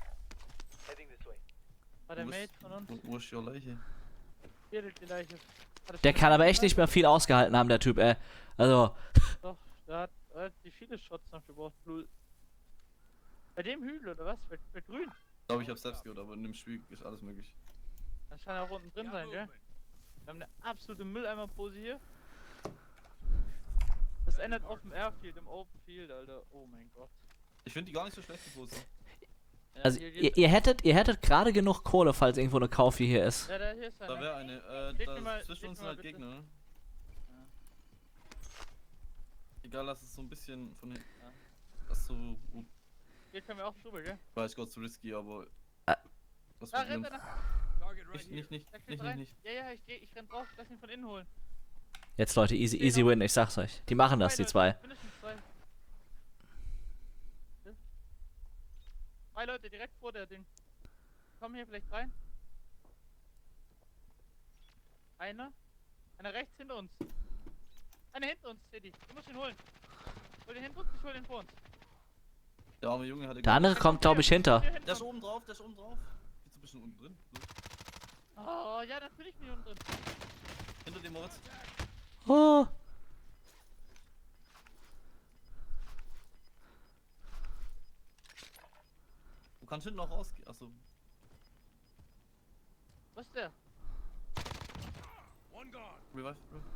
War der Wo Mate ist- von uns? Wo ist die Leiche? Hier liegt die Leiche. Hat das Der schon kann aber jemand echt nicht gesagt? mehr viel ausgehalten haben, der Typ, ey. Also, Doch, der hat relativ viele Shots noch gebraucht. Lul. Bei dem Hügel oder was? Bei grün? Ich glaube, ich habe selbst gehört, aber in dem Spiel ist alles möglich. Das kann ja auch unten drin sein, gell? Wir haben eine absolute Mülleimer-Pose hier. Das endet auf dem Airfield, im Open Field, Alter. Oh mein Gott. Ich finde die gar nicht so schlecht, die Pose. Ja, also hier geht's- ihr hättet gerade genug Kohle, falls irgendwo eine Kaufi hier ist. Ja, hier ist Da einer. wäre eine, Leg da mir mal- zwischen leg uns mir sind mal halt bitte. Gegner, ne? Egal, lass es so ein bisschen von hinten. Ja. Das so. Hier können wir auch drüber, gell? Weiß Gott zu risky, aber. Ah. Was Da probieren. rennt einer. Nicht. Ja, ich renn drauf, lass ihn von innen holen. Jetzt, Leute, easy win, ich sag's euch. Die machen das, die zwei. Finishen zwei. Ja. Zwei Leute direkt vor der Ding. Kommen hier vielleicht rein. Einer rechts hinter uns. Einer hinter uns, Teddy. Du musst ihn holen. Hol den hinter uns, ich hol den vor uns. Der arme Junge hatte. Der andere kommt, glaube ich, hinter. Hier hinter Der ist uns. oben drauf, der ist oben drauf. Geht's ein bisschen unten drin? Oh, ja, natürlich bin ich unten drin. Hinter dem Moritz. Oh. Du kannst hinten auch rausgehen. Achso. Was ist der? Revive.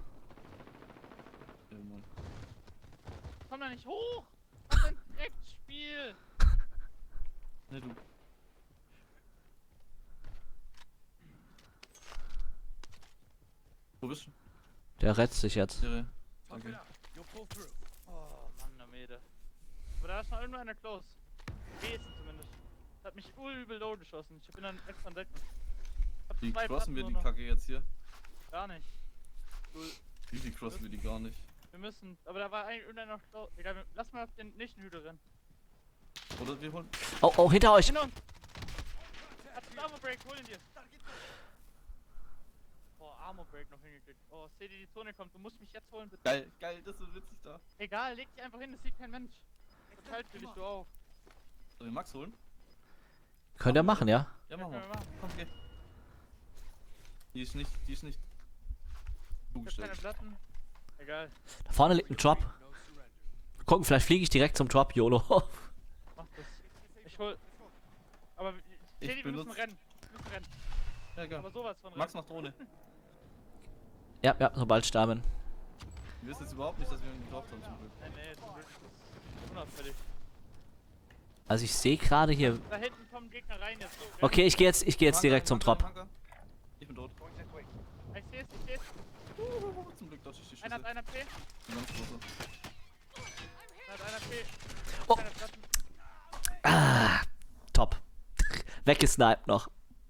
Ja, Mann. Komm da nicht hoch! Was ein Dreckspiel! Ne, du. Wo bist du? Der rettet sich jetzt. Hier. Danke. Oh, Mann, der Mäde. Aber da ist noch irgendwo einer close. Gewesen zumindest. Das hat mich übel low geschossen. Ich bin dann extra an Decken. Hab Wie zwei crossen wir Platten die nur noch. Kacke jetzt hier? Gar nicht. Cool. Wie crossen wir die gar nicht? Wir müssen. Aber da war eigentlich irgendeiner noch close. Egal, lass mal auf den nächsten Hügel rennen. Oder wir holen. Genau. Oh, hinter euch. Hinter uns! Hat einen Armor Break, hol ihn dir! Oh, Armor Break noch hingekriegt. Oh, Sadie, die Zone kommt. Du musst mich jetzt holen, bitte. Geil, das ist witzig da. Egal, leg dich einfach hin, das sieht kein Mensch. Verteilt für dich, du auch. Soll wir Max holen? Könnt ihr machen, ja? Ja, machen können wir. wir machen. Komm, geh. Die ist nicht Ich hab keine zugestellt. Platten. Egal, Da vorne liegt ein Drop. Gucken, vielleicht fliege ich direkt zum Drop, YOLO. mach das. Ich hol. Aber Sadie, wir müssen benutz- rennen. Wir müssen rennen. Ja, geil. Aber sowas von rennen. Max macht Drohne. Ja, sobald ich da bin. Wir wissen jetzt überhaupt nicht, dass wir ihn getroffen haben zum Glück. Nee, zum Glück ist es unauffällig. Also ich sehe gerade hier. Da hinten kommen Gegner rein jetzt. So, gell? Okay, ich gehe jetzt direkt zum Drop. Hangar. Ich bin tot. Ich seh's, ich seh's. Zum Glück dodge ich die Einer hat Schüsse. einer P. Die ganz große. Einer hat einer P. Oh. Keine Platten. Ah, top. Weggesniped noch.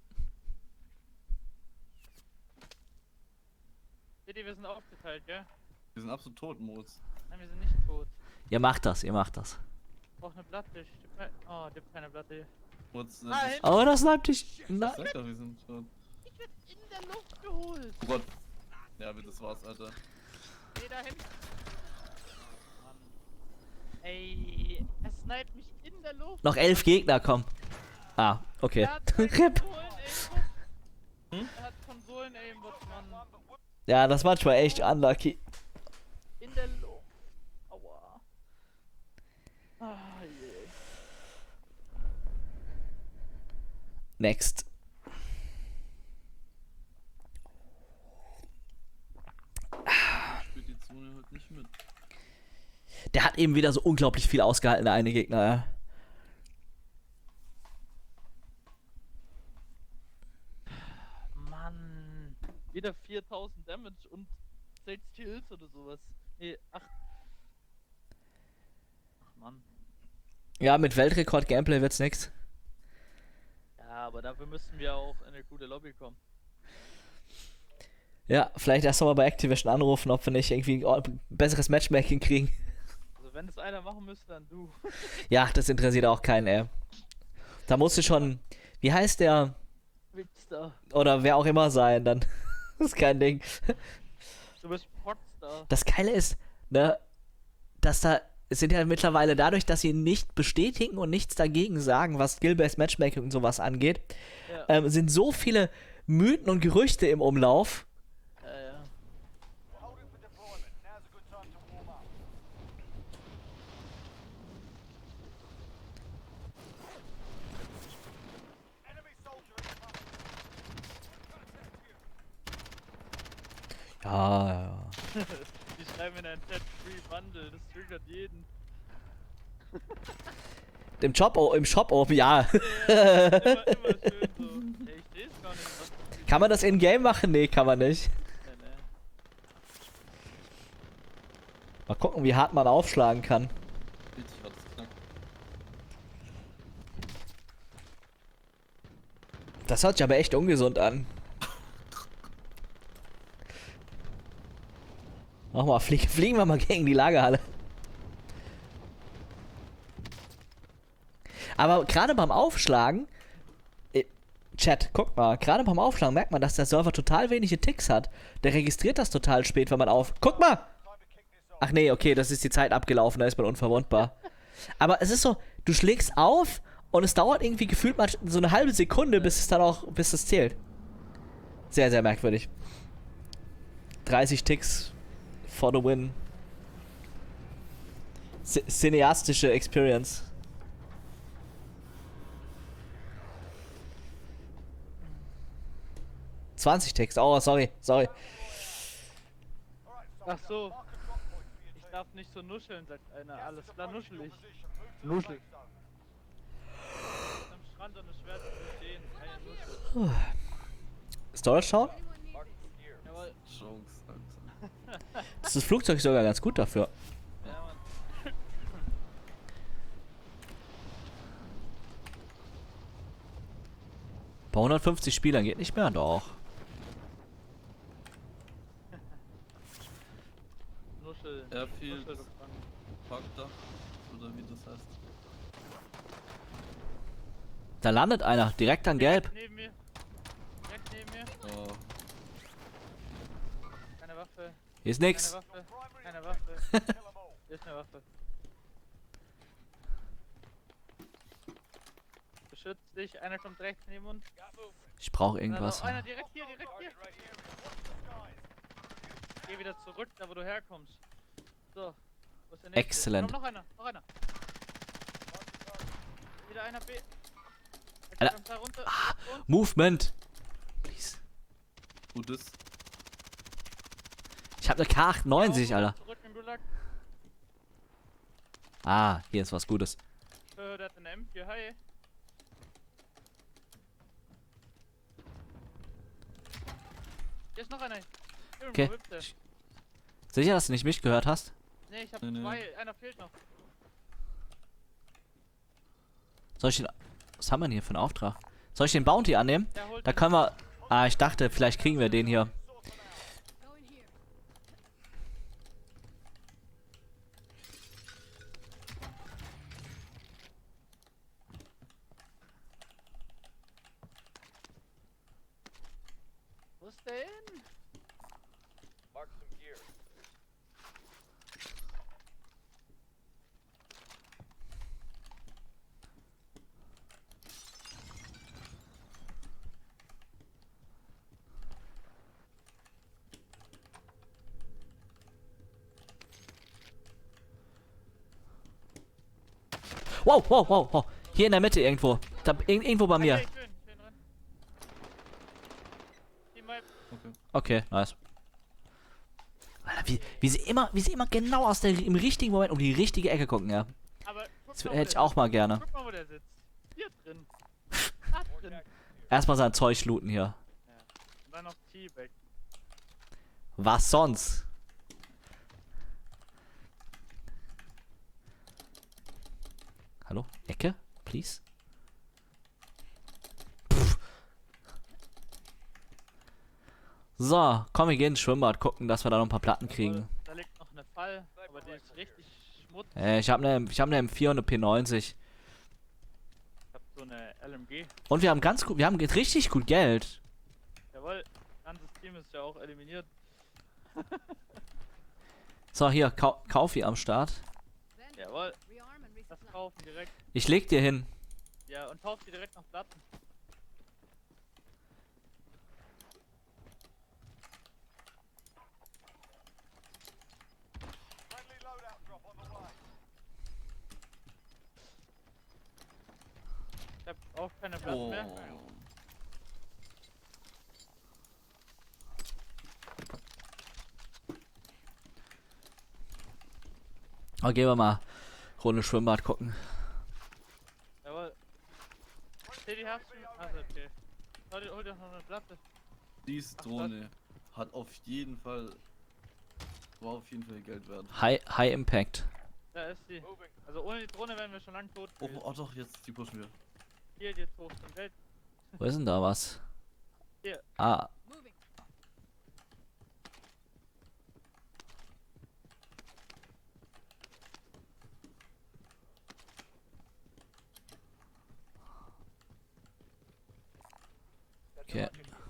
Sadie, wir sind aufgeteilt, gell? Wir sind absolut tot, Moritz. Nein, wir sind nicht tot. Ihr macht das. Ich brauch eine Platte. Oh, die hat keine Platte hier. Moritz, Ah, hinten. Oh, das sniped dich. Nein. sag doch, wir sind tot. Ich werd in der Luft geholt. Oh Gott. Ja, das war's, Alter. Geh da hin. Mann. Ey, er sniped mich in der Luft. Noch 11 Gegner, komm. Ah, okay. Er hat zwei RIP. Konsolen-Aimbot. Er hat Konsolen-Aimbot, Mann. Ja, das ist manchmal echt unlucky. In der Luft. Aua. Ah, je. Next. Spielt die Zone halt nicht mit. Der hat eben wieder so unglaublich viel ausgehalten, der eine Gegner, ja. Mann. Wieder 4000 Damage und 6 Kills oder sowas. Nee, 8. Ach, Mann. Ja, mit Weltrekord-Gameplay wird's nix. Ja, aber dafür müssten wir auch in eine gute Lobby kommen. Ja, vielleicht erst mal bei Activision anrufen, ob wir nicht irgendwie ein besseres Matchmaking kriegen. Also wenn es einer machen müsste, dann du. Ja, das interessiert auch keinen, ey. Da musst du schon, wie heißt der, Wichster. oder wer auch immer sein, dann. Das ist kein Ding. Du bist Potstar. da. Das Geile ist, ne, dass da sind ja mittlerweile dadurch, dass sie nicht bestätigen und nichts dagegen sagen, was Skill-Based Matchmaking und sowas angeht, Ja. sind so viele Mythen und Gerüchte im Umlauf. Ja. Ja. Die schreiben in einen Chat Free Bundle, das triggert jeden. Im Shop oben, ja. Immer schön so. Ey, ich seh's gar nicht, was das Kann man das in-game machen? Nee, kann man nicht. nee. Mal gucken, wie hart man aufschlagen kann. Richtig hartes Knack. Das hört sich aber echt ungesund an. Mach mal, fliegen wir mal gegen die Lagerhalle. Aber gerade beim Aufschlagen, Chat, guck mal, gerade beim Aufschlagen merkt man, dass der Server total wenige Ticks hat. Der registriert das total spät, wenn man auf... Guck mal! Ach nee, okay, das ist die Zeit abgelaufen, da ist man unverwundbar. Aber es ist so, du schlägst auf und es dauert irgendwie gefühlt mal so eine halbe Sekunde, bis es zählt. Sehr, sehr merkwürdig. 30 Ticks for the win. Cineastische Experience. Ticks. Oh, sorry. Ach so. Ich darf nicht so nuscheln, sagt einer. Alles klar, nuschel ich. Nuschel. Am Strand und es schwer zu verstehen. Keine Nuschel. Storage Town? Jawohl. Chance, Alter. Das ist das Flugzeug sogar ganz gut dafür. Ja, Mann. Bei 150 Spielern geht nicht mehr, doch. Nuschel. Airfield, Nuschel gefangen. Parkdach, oder wie das heißt. Da landet einer, direkt an Gelb. Neben mir. Direkt neben mir. Oh, Keine Waffe. Hier ist Keine nix. Waffe. Keine Waffe. Hier ist eine Waffe. Beschütz dich. Einer kommt rechts neben uns. Ich brauche Da irgendwas. noch einer direkt hier, direkt hier. Geh wieder zurück, da wo du herkommst. So. Wo ist der nächste? Excellent. Komm, noch einer, noch einer. Wieder einer B. Alter. Kommt da runter. Und Movement. Please. gutes. Ich habe eine K98, Alter. Zurück im Gulag. Ah, hier ist was Gutes. Der hat eine M4, hi. Hier ist noch einer. Irgendwo Okay. hüpft der. Sicher, dass du nicht mich gehört hast? Nee, ich hab Nee. zwei. Einer fehlt noch. Soll ich den... Was haben wir denn hier für einen Auftrag? Soll ich den Bounty annehmen? Der holt Da den. können wir... Ah, ich dachte, vielleicht kriegen wir den hier. Go in here. Wo ist der hin? Wow, wow, wow, wow. Hier in der Mitte irgendwo. Da, irgendwo bei mir. Okay, schön drin. Team Vibe. Okay, nice. Alter, wie sie immer genau aus im richtigen Moment um die richtige Ecke gucken, ja. Aber guck Das mal, wo hätte ich der auch mal gerne. Guck mal, wo der sitzt. Hier drin. Da drin. Erstmal sein Zeug looten hier. Und dann noch T-Back. Was sonst? Hallo? Ecke? Please? Pff. So, komm, wir gehen ins Schwimmbad, gucken, dass wir da noch ein paar Platten kriegen. Da liegt noch eine Fall, aber die ist richtig schmutzig. Ich hab eine M4 und eine P90. Ich hab so eine LMG. Und wir haben wir haben richtig gut Geld. Jawohl, ganzes Team ist ja auch eliminiert. So, hier, Kaufi am Start. Then Jawohl, rearm and das resupply. kaufen direkt. Ich leg dir hin. Ja, und tausch die direkt noch Platten. Ich hab auch keine Platten mehr. Oh. Aber gehen wir mal Runde Schwimmbad gucken. Jawohl. Teddy, hast du? Also, okay. Hol dir noch eine Platte. Diese Drohne hat auf jeden Fall, war auf jeden Fall Geld wert. High Impact. Da ist sie. Also ohne die Drohne wären wir schon lang tot Oh, gewesen. oh doch, jetzt, die pushen wir. Hier, jetzt hoch zum Geld. Wo ist denn da was? Hier. Ah, Moving. okay.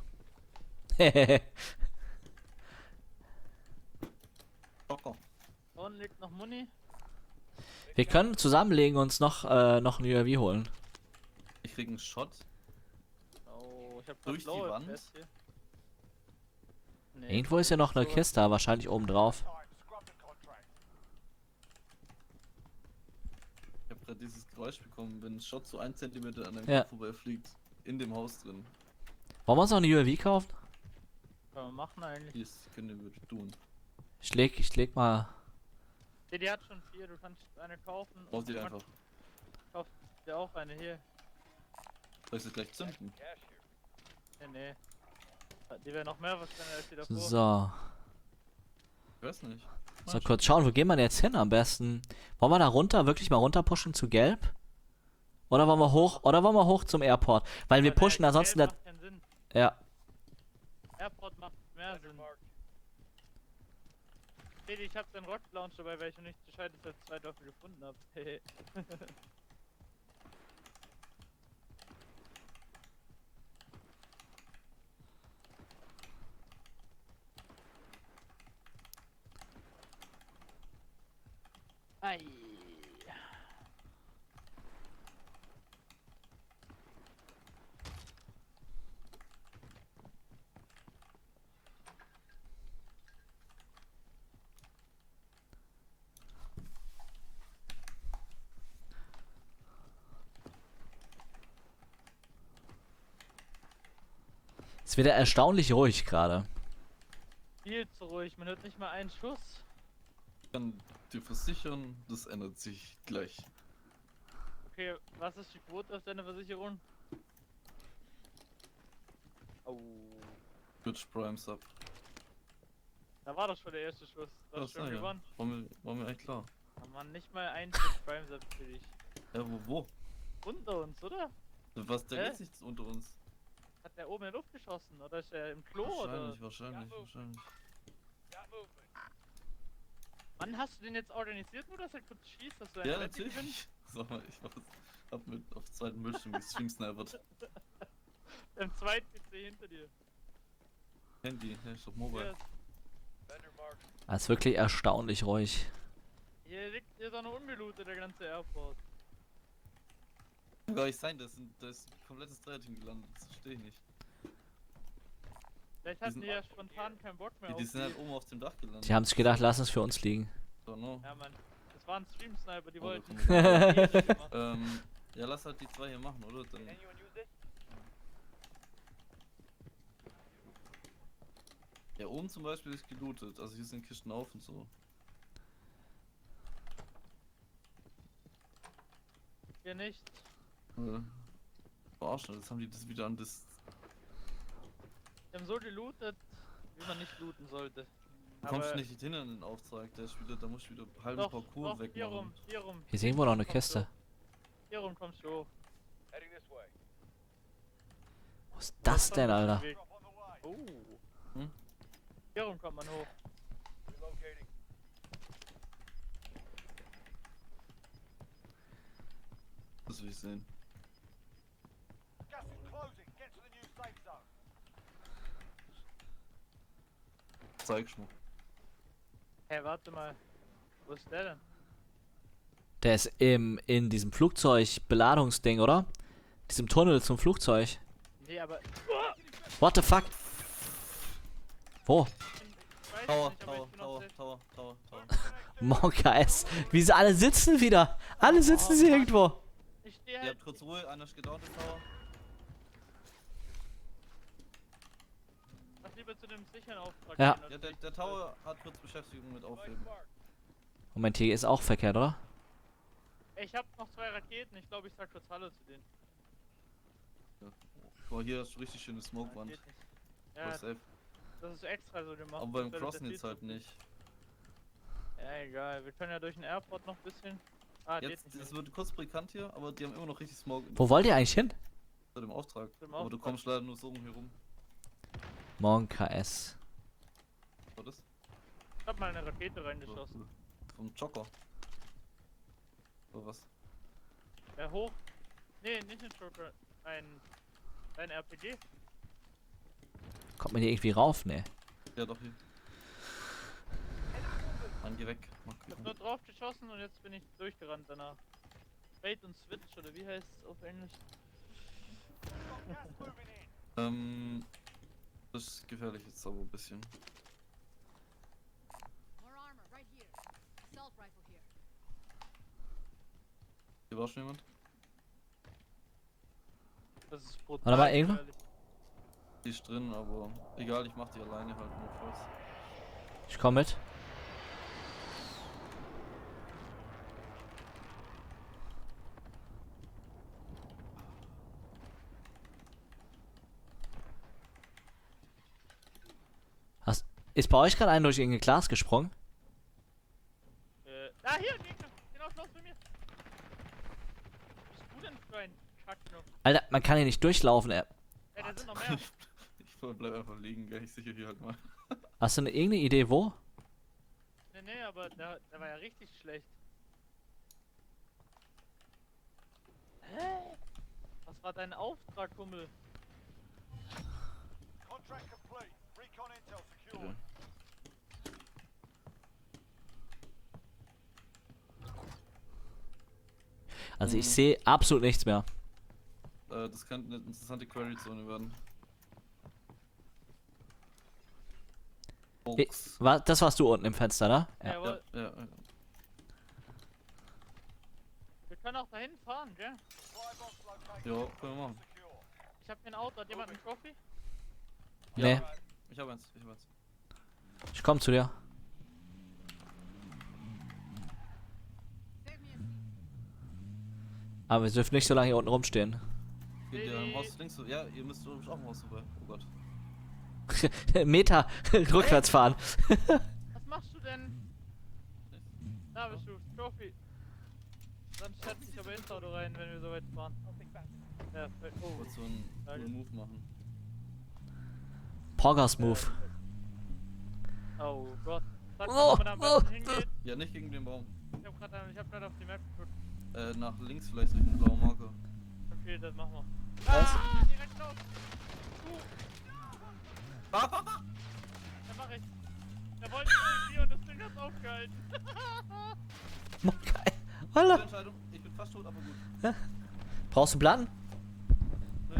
Locker. Da unten liegt noch Muni. Wir können zusammenlegen und uns noch ein UAV holen. Ich krieg einen Shot. Oh, ich hab Durch die blaue Wand? Fest hier. Nee, Irgendwo ist ja noch eine so- Kiste, wahrscheinlich oben drauf. Ich habe gerade dieses Geräusch bekommen, wenn ein Shot so 1 Zentimeter an dem Ja. Kopf vorbeifliegt. In dem Haus drin. Wollen wir uns noch eine UAV kaufen? Können wir machen eigentlich. Hier ist, können wir tun. Ich leg mal. Die hat schon 4, du kannst eine kaufen. Braucht ihr man einfach. kauft dir auch eine hier. Soll ich sie gleich zünden? Nee. Die wäre noch mehr was als die davor. So. Ich weiß nicht. So, kurz schauen, wo gehen wir denn jetzt hin am besten? Wollen wir da runter, wirklich mal runter pushen zu Gelb? Oder wollen wir hoch zum Airport? Weil wir Aber pushen ansonsten Gelb der. macht keinen Sinn. Ja. Airport macht mehr Sinn. Teddy, ich hab den Rocket Launch dabei, weil ich noch nicht Bescheid dass ich 2 Dörfer gefunden hab. Ei. Ist wieder erstaunlich ruhig gerade. Viel zu ruhig, man hört nicht mal einen Schuss. Ich kann dir versichern, das ändert sich gleich. Okay, was ist die Quote auf deiner Versicherung? Oh. Twitch Prime Sub. Da war doch schon der erste Schuss. Du hast schon ja. gewonnen. War mir echt klar. Oh Mann, nicht mal ein Schuss Prime Sub für dich. Ja, wo? Unter uns, oder? Was, da Hä? geht's nichts unter uns. Hat der oben in die Luft geschossen? Oder ist er im Klo? Oder? Wahrscheinlich. Wann hast du den jetzt organisiert, nur dass er kurz schießt, dass du ein Ja, Wette gewinnst? natürlich. Sag mal, hab mit auf zweiten Bildschirm gestreamsnipert. Im zweiten PC hinter dir. Handy, ja, ist doch mobile. Das ist wirklich erstaunlich ruhig. Hier liegt hier so eine ungelootet, der ganze Airport. Kann gar nicht sein, da ist ein komplettes Dreierteam gelandet, das verstehe ich nicht. Vielleicht Die hatten sind- die ja spontan keinen Bock mehr Die auf sind halt oben auf dem Dach gelandet. Die haben sich gedacht, lass es für uns liegen. So, no. Ja, Mann. Das waren Stream-Sniper, die Oh, wollten. da Ja, Ja, lass halt die zwei hier machen, oder? Dann ja, oben zum Beispiel ist gelootet, also hier sind Kisten auf und so. Hier nicht. Verarschen, jetzt haben die das wieder an das. Die haben so gelootet, wie man nicht looten sollte. Du kommst nicht hin an den Auftrag, der ist wieder, da musst du wieder halben Doch, Parcours doch, hier rum, wegmachen. hier rum. Hier ist irgendwo noch eine Kommst Kiste. du. Hier rum kommst du hoch. Wo ist das denn, Alter? Oh. Hm? Hier rum kommt man hoch. Das will ich sehen. Zeig schon mal. Hä, warte mal. Wo ist der denn? Der ist in diesem Flugzeug-Beladungsding, oder? Diesem Tunnel zum Flugzeug. Nee, aber What the fuck? Wo? ich weiß Tower, nicht, aber Tower, ich bin auf Tower, der... Tower, Tower, Tower. Monka S. Wie sie alle sitzen wieder. Alle sitzen sie irgendwo. Ich stehe Ihr halt... habt kurz Ruhe, einer ist gedownt im Tower. Mach lieber zu dem sicheren Auftrag. Ja. gehen, Ja, als der Tower hat kurz Beschäftigung mit Aufheben. Moment, hier ist auch verkehrt, oder? Ich hab noch 2 Raketen, ich glaube, ich sag kurz Hallo zu denen. Guck mal, hier hast du richtig schöne Smoke-Wand. Geht nicht. Voll Ja, safe. das ist extra so gemacht. Aber beim Das Crossen wird jetzt viel halt zu- nicht. Ja, egal. Wir können ja durch den Airport noch ein bisschen... Ah, geht Jetzt, nicht. es wird kurz bekannt hier, aber die haben immer noch richtig Smoke Wo wollt ihr eigentlich hin? zu dem Auftrag. Zum Aber du Auftrag. kommst leider nur so um hier rum. Monka S. Was ist? Ich hab mal eine Rakete reingeschossen. Vom Joker. Oder was? Ja, hoch. Nee, nicht ein Joker. Ein RPG. Kommt man hier irgendwie rauf? Nee. Ja, doch hier. Mann, geh weg. Mach, Ich hab nur drauf geschossen und jetzt bin ich durchgerannt danach. Bait und Switch, oder wie heißt es auf Englisch? das ist gefährlich jetzt aber ein bisschen. More armor right here. Assault rifle here. Hier war schon jemand? Das ist brutal. Warte mal, irgendwo? gefährlich. Die ist drin, aber egal, ich mach die alleine halt nur falls. Ich komm mit. Ist bei euch gerade einer durch irgendein Glas gesprungen? Hier, ein Gegner! Genau, Schloss bei mir! Was bist du denn für ein Kacknopf? Alter, man kann hier nicht durchlaufen. Ey, da sind noch mehr. Ich bleib einfach liegen, gell? Ich sicher hier halt mal. Hast du irgendeine Idee, wo? Nee, aber der war ja richtig schlecht. Hä? Was war dein Auftrag, Kumpel? Contract complete. Recon intel Ja. secured. Also ich sehe absolut nichts mehr. Das könnte eine interessante Query-Zone werden. Box. Das warst du unten im Fenster, ne? Ja. Jawohl. Ja. Wir können auch dahin fahren, gell? Supply box located. Ja, können wir machen. Ich hab hier ein Auto, hat jemand einen Trophy? Nee, Ich hab eins. ich komm zu dir. Save me a seat. Aber wir dürfen nicht so lange hier unten rumstehen. Geht ihr im Haus links so? Ja, ihr müsst auch im Haus vorbei. Oh Gott. Meter rückwärts fahren. Was machst du denn? Da bist du, Trophy. Dann schätze ich aber ins Auto rein, wenn wir so weit fahren. Ja, oh. Wolltest du einen Danke. coolen Move machen? Poggers Move. Oh Gott. Sag mal, Oh, wo man da am besten hingeht. Ja, nicht gegen den Baum. Ich hab grad auf die Map geguckt. Nach links vielleicht Richtung blauen Marker. Okay, das machen wir. Was? Ah, direkt los! Ja, mach ich. Der wollte nicht hier und das Ding hat's aufgehalten. Geil. Gute Holla. Entscheidung. Ich bin fast tot, aber gut. Brauchst du Platten? Nee.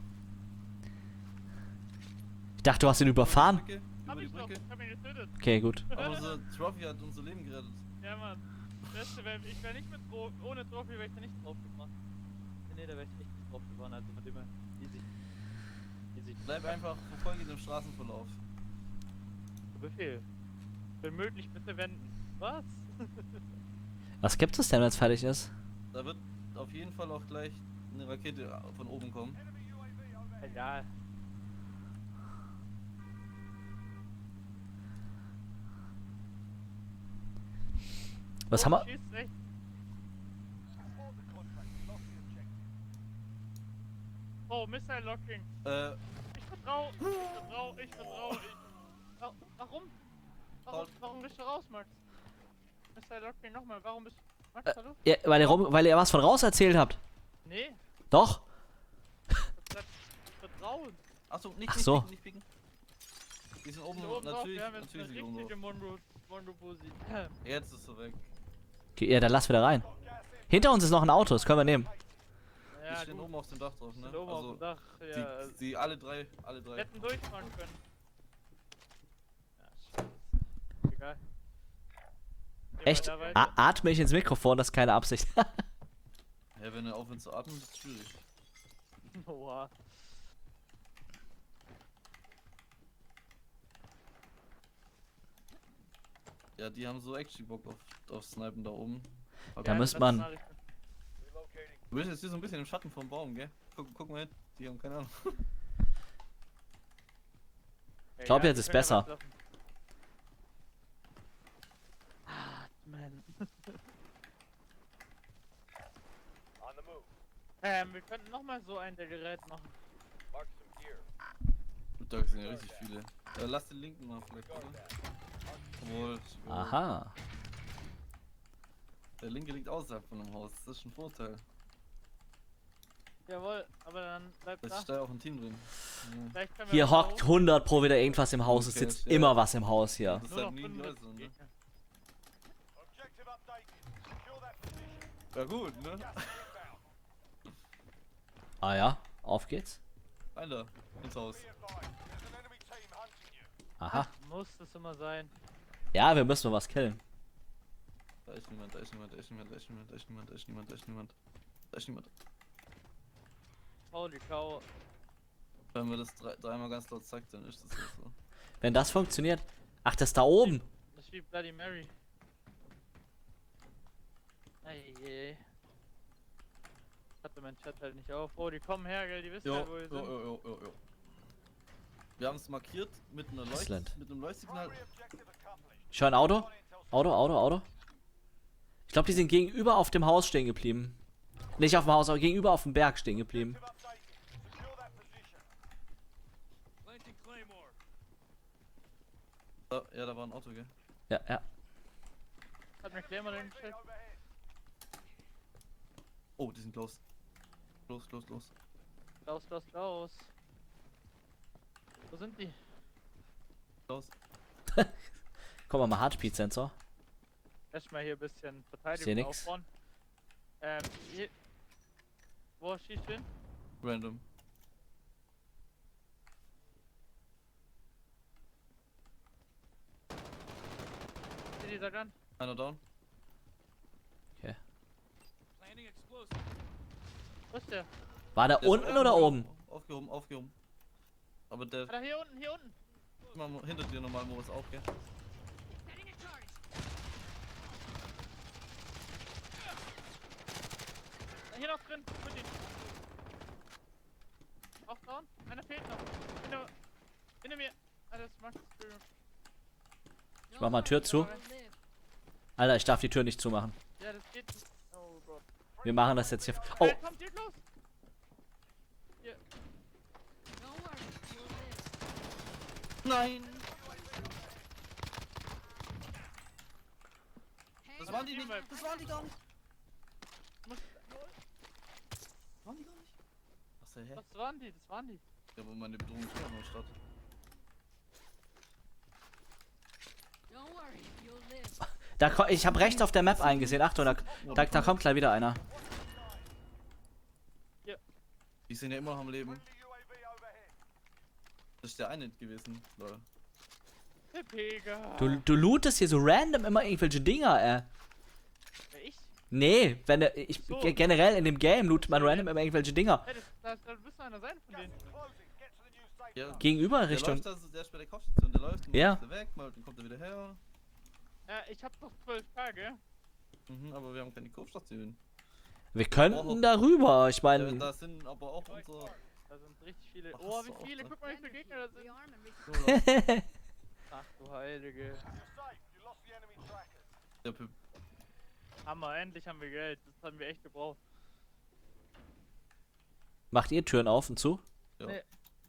Ich dachte, du hast ihn überfahren. Über Hab die ich doch, Brücke. ich hab ihn getötet. Okay, gut. Aber unser Trophy hat unser Leben gerettet. Ja, Mann. Beste wär, ich wär nicht mit ohne Trophy wäre ich da nicht drauf gefahren. Nee, da wäre ich echt nicht drauf gefahren, also von dem her. Easy. Bleib einfach, verfolge den Straßenverlauf. Befehl. Wenn möglich, bitte wenden. Was? Was gibt es denn, wenn es fertig ist? Da wird auf jeden Fall auch gleich eine Rakete von oben kommen. Egal. Was haben wir? Schießt rechts. Support the contract. Lost the objective. Oh, Missile Locking. Ich vertrau. Warum? Warum bist du raus, Max? Missile Locking nochmal. Warum bist du. Max, hallo? Ja, weil ihr was von raus erzählt habt. Nee, Doch? das Vertrauen. Achso, nicht, Ach nicht so. pieken, nicht pieken. Die sind oben, Hier oben drauf, natürlich, wir haben jetzt natürlich eine sind die oben richtige drauf. Mongobusi. Jetzt ist er weg. Okay, ja, dann lass wieder rein. Hinter uns ist noch ein Auto, das können wir nehmen. Die Ja, stehen gut. oben auf dem Dach drauf, ne? Sind oben auf dem Dach. Ja, Die alle drei. hätten durchfahren können. Ja, scheiße. Egal. Geh Echt? weiter. Atme ich ins Mikrofon, das ist keine Absicht. Ja, wenn er aufhört zu atmen, ist es schwierig. Oha. Ja, die haben so actually Bock auf Snipen da oben. Aber Da Ja, müsste das man- Nachrichten. Relocating. du bist jetzt hier so ein bisschen im Schatten vom Baum, gell? Guck mal hin, die haben keine Ahnung. Ich glaub, Ja, jetzt wir ist können ja besser. weglaufen. Ah, man. On the move. Wir könnten nochmal so ein der Gerät machen. Mark some gear. Gut, da sind ja richtig viele. Lass den linken mal vielleicht, Guard oder? that. Obwohl, Aha. der linke liegt außerhalb von dem Haus, das ist ein Vorteil. Jawohl, aber dann bleibt Da da. ist da auch ein Team drin. Ja. Vielleicht können wir Hier weiter hockt hoch. 100 pro wieder irgendwas im Haus. Es Okay, sitzt ja. immer was im Haus hier. Das ist Nur noch halt nie 45 größer, ne? Gegner. Objective updated. Secure that position. Ja gut, ne? Gas inbound. Ah ja, auf geht's. Einer, ins Haus. Be advised. There's an enemy team hunting you. Aha. Muss das immer sein. Ja, wir müssen mal was killen. Da ist niemand, da ist niemand, da ist niemand, da ist niemand, da ist niemand, da ist niemand, da ist niemand. Da ist niemand. Holy cow. Wenn man das dreimal ganz laut sagt, dann ist das halt so. Wenn das funktioniert. Ach, das da oben. Das ist wie Bloody Mary. Ey. Hatte mein Chat halt nicht auf. Oh, die kommen her, gell? Die wissen Jo, halt, wo wir sind. jo. Wir haben es markiert mit einer Excellent. mit einem Leuchtsignal. Primary objective accomplished. Schon ein Auto? On intel Auto. Ich glaube, die sind gegenüber auf dem Haus stehen geblieben. Nicht auf dem Haus, aber gegenüber auf dem Berg stehen geblieben. Objective updated. Secure that position. Ja, da war ein Auto, gell? Ja. Hat mir Claimer den Chat. Overhead. Oh, die sind los. Los. Los. Wo sind die? Los. Komm mal, Heartbeat-Sensor. Erstmal hier ein bisschen Seh Verteidigung nix. aufbauen. Hier. Wo schießt du hin? Random. Hier dieser Gun. Einer down. Wo ist der? War der Der ist unten oder oben? Aufgehoben. Aber der Ah, da hier unten. mal hinter dir nochmal, Moritz, auf, gell? Setting a charge. Hier noch drin. Mit ihm. Auch down. Einer fehlt noch. Hinter mir. Ah, das ist Max. Ich mach mal Tür zu. You'll live. Alter, ich darf die Tür nicht zumachen. Ja, das geht nicht. Oh Gott. Wir machen das jetzt hier. Oh, Kommt, geht los. Hier. Don't worry, you'll live. Nein! Hang Das on. waren die nicht! Das waren die gar nicht! Muss, Waren die gar nicht? Achso, hä? das waren die. Ja, aber meine Bedrohung ist noch statt. Don't worry, you'll live. ich habe rechts auf der Map eingesehen. Achtung, da kommt gleich wieder einer. Die sind ja immer noch am Leben. Friendly UAV overhead. Das ist der eine gewesen, Leute. Der Pega. Du lootest hier so random immer irgendwelche Dinger, Wer, ich? Nee, So. generell in dem Game lootet man random immer irgendwelche Dinger. Hey, da müsste einer sein von denen. Closing. Get to the new safe Ja. zone. Gegenüber Der Richtung. läuft also, der ist bei der Kopfstation, der läuft, und Ja. ist der weg, mal, dann kommt er wieder her. Ja, ich hab doch 12 Tage. Aber wir haben keine Kopfstation. Wir könnten darüber. Ich meine. Da sind aber auch unsere. Da sind richtig viele. Ach, Oh, hast du wie auch, viele? ne? Guck mal, wie viele Gegner da sind. Rearm and re- Ach du Heilige. You're safe. You lost the enemy trackers. Der Pip. Hammer, endlich haben wir Geld. Das haben wir echt gebraucht. Macht ihr Türen auf und zu? Ja. Nee.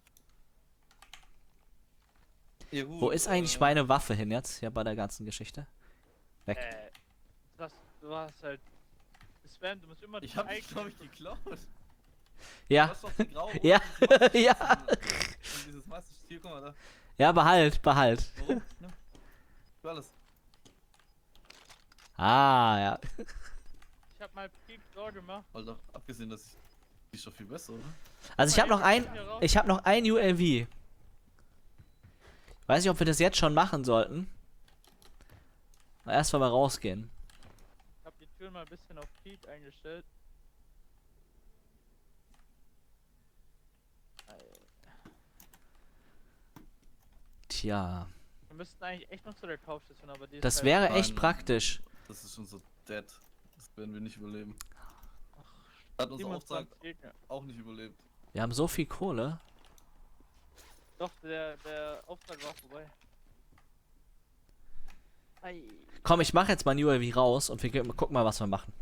Ja, gut, Wo ist eigentlich meine Waffe hin jetzt? Hier bei der ganzen Geschichte. Weg. Du hast halt gespammt, du musst immer Ich hab dich, Icon- glaube ich, geklaut. Du Ja. hast doch die graue Ja. Ja. Und dieses Meisterstiel, guck mal da. Ja, behalt. Warum? Ne? Für alles. Ah, ja. Ich hab mal Peak Door gemacht. Weil doch, abgesehen, dass die ist doch viel besser, oder? Also ich habe noch ein UAV. Weiß nicht, ob wir das jetzt schon machen sollten. Erst mal rausgehen. Ich hab die Tür mal ein bisschen auf Peak eingestellt. Tja, Wir müssten eigentlich echt noch zu der Kaufstation, aber die ist das halt- wäre echt Nein. praktisch. Das ist schon so dead. Das werden wir nicht überleben. Hat unser Auftrag 27 Gegner. auch nicht überlebt. Wir haben so viel Kohle. Doch, der Auftrag war vorbei. Ei. Komm, ich mache jetzt mal ein UAV raus und wir gucken mal, was wir machen.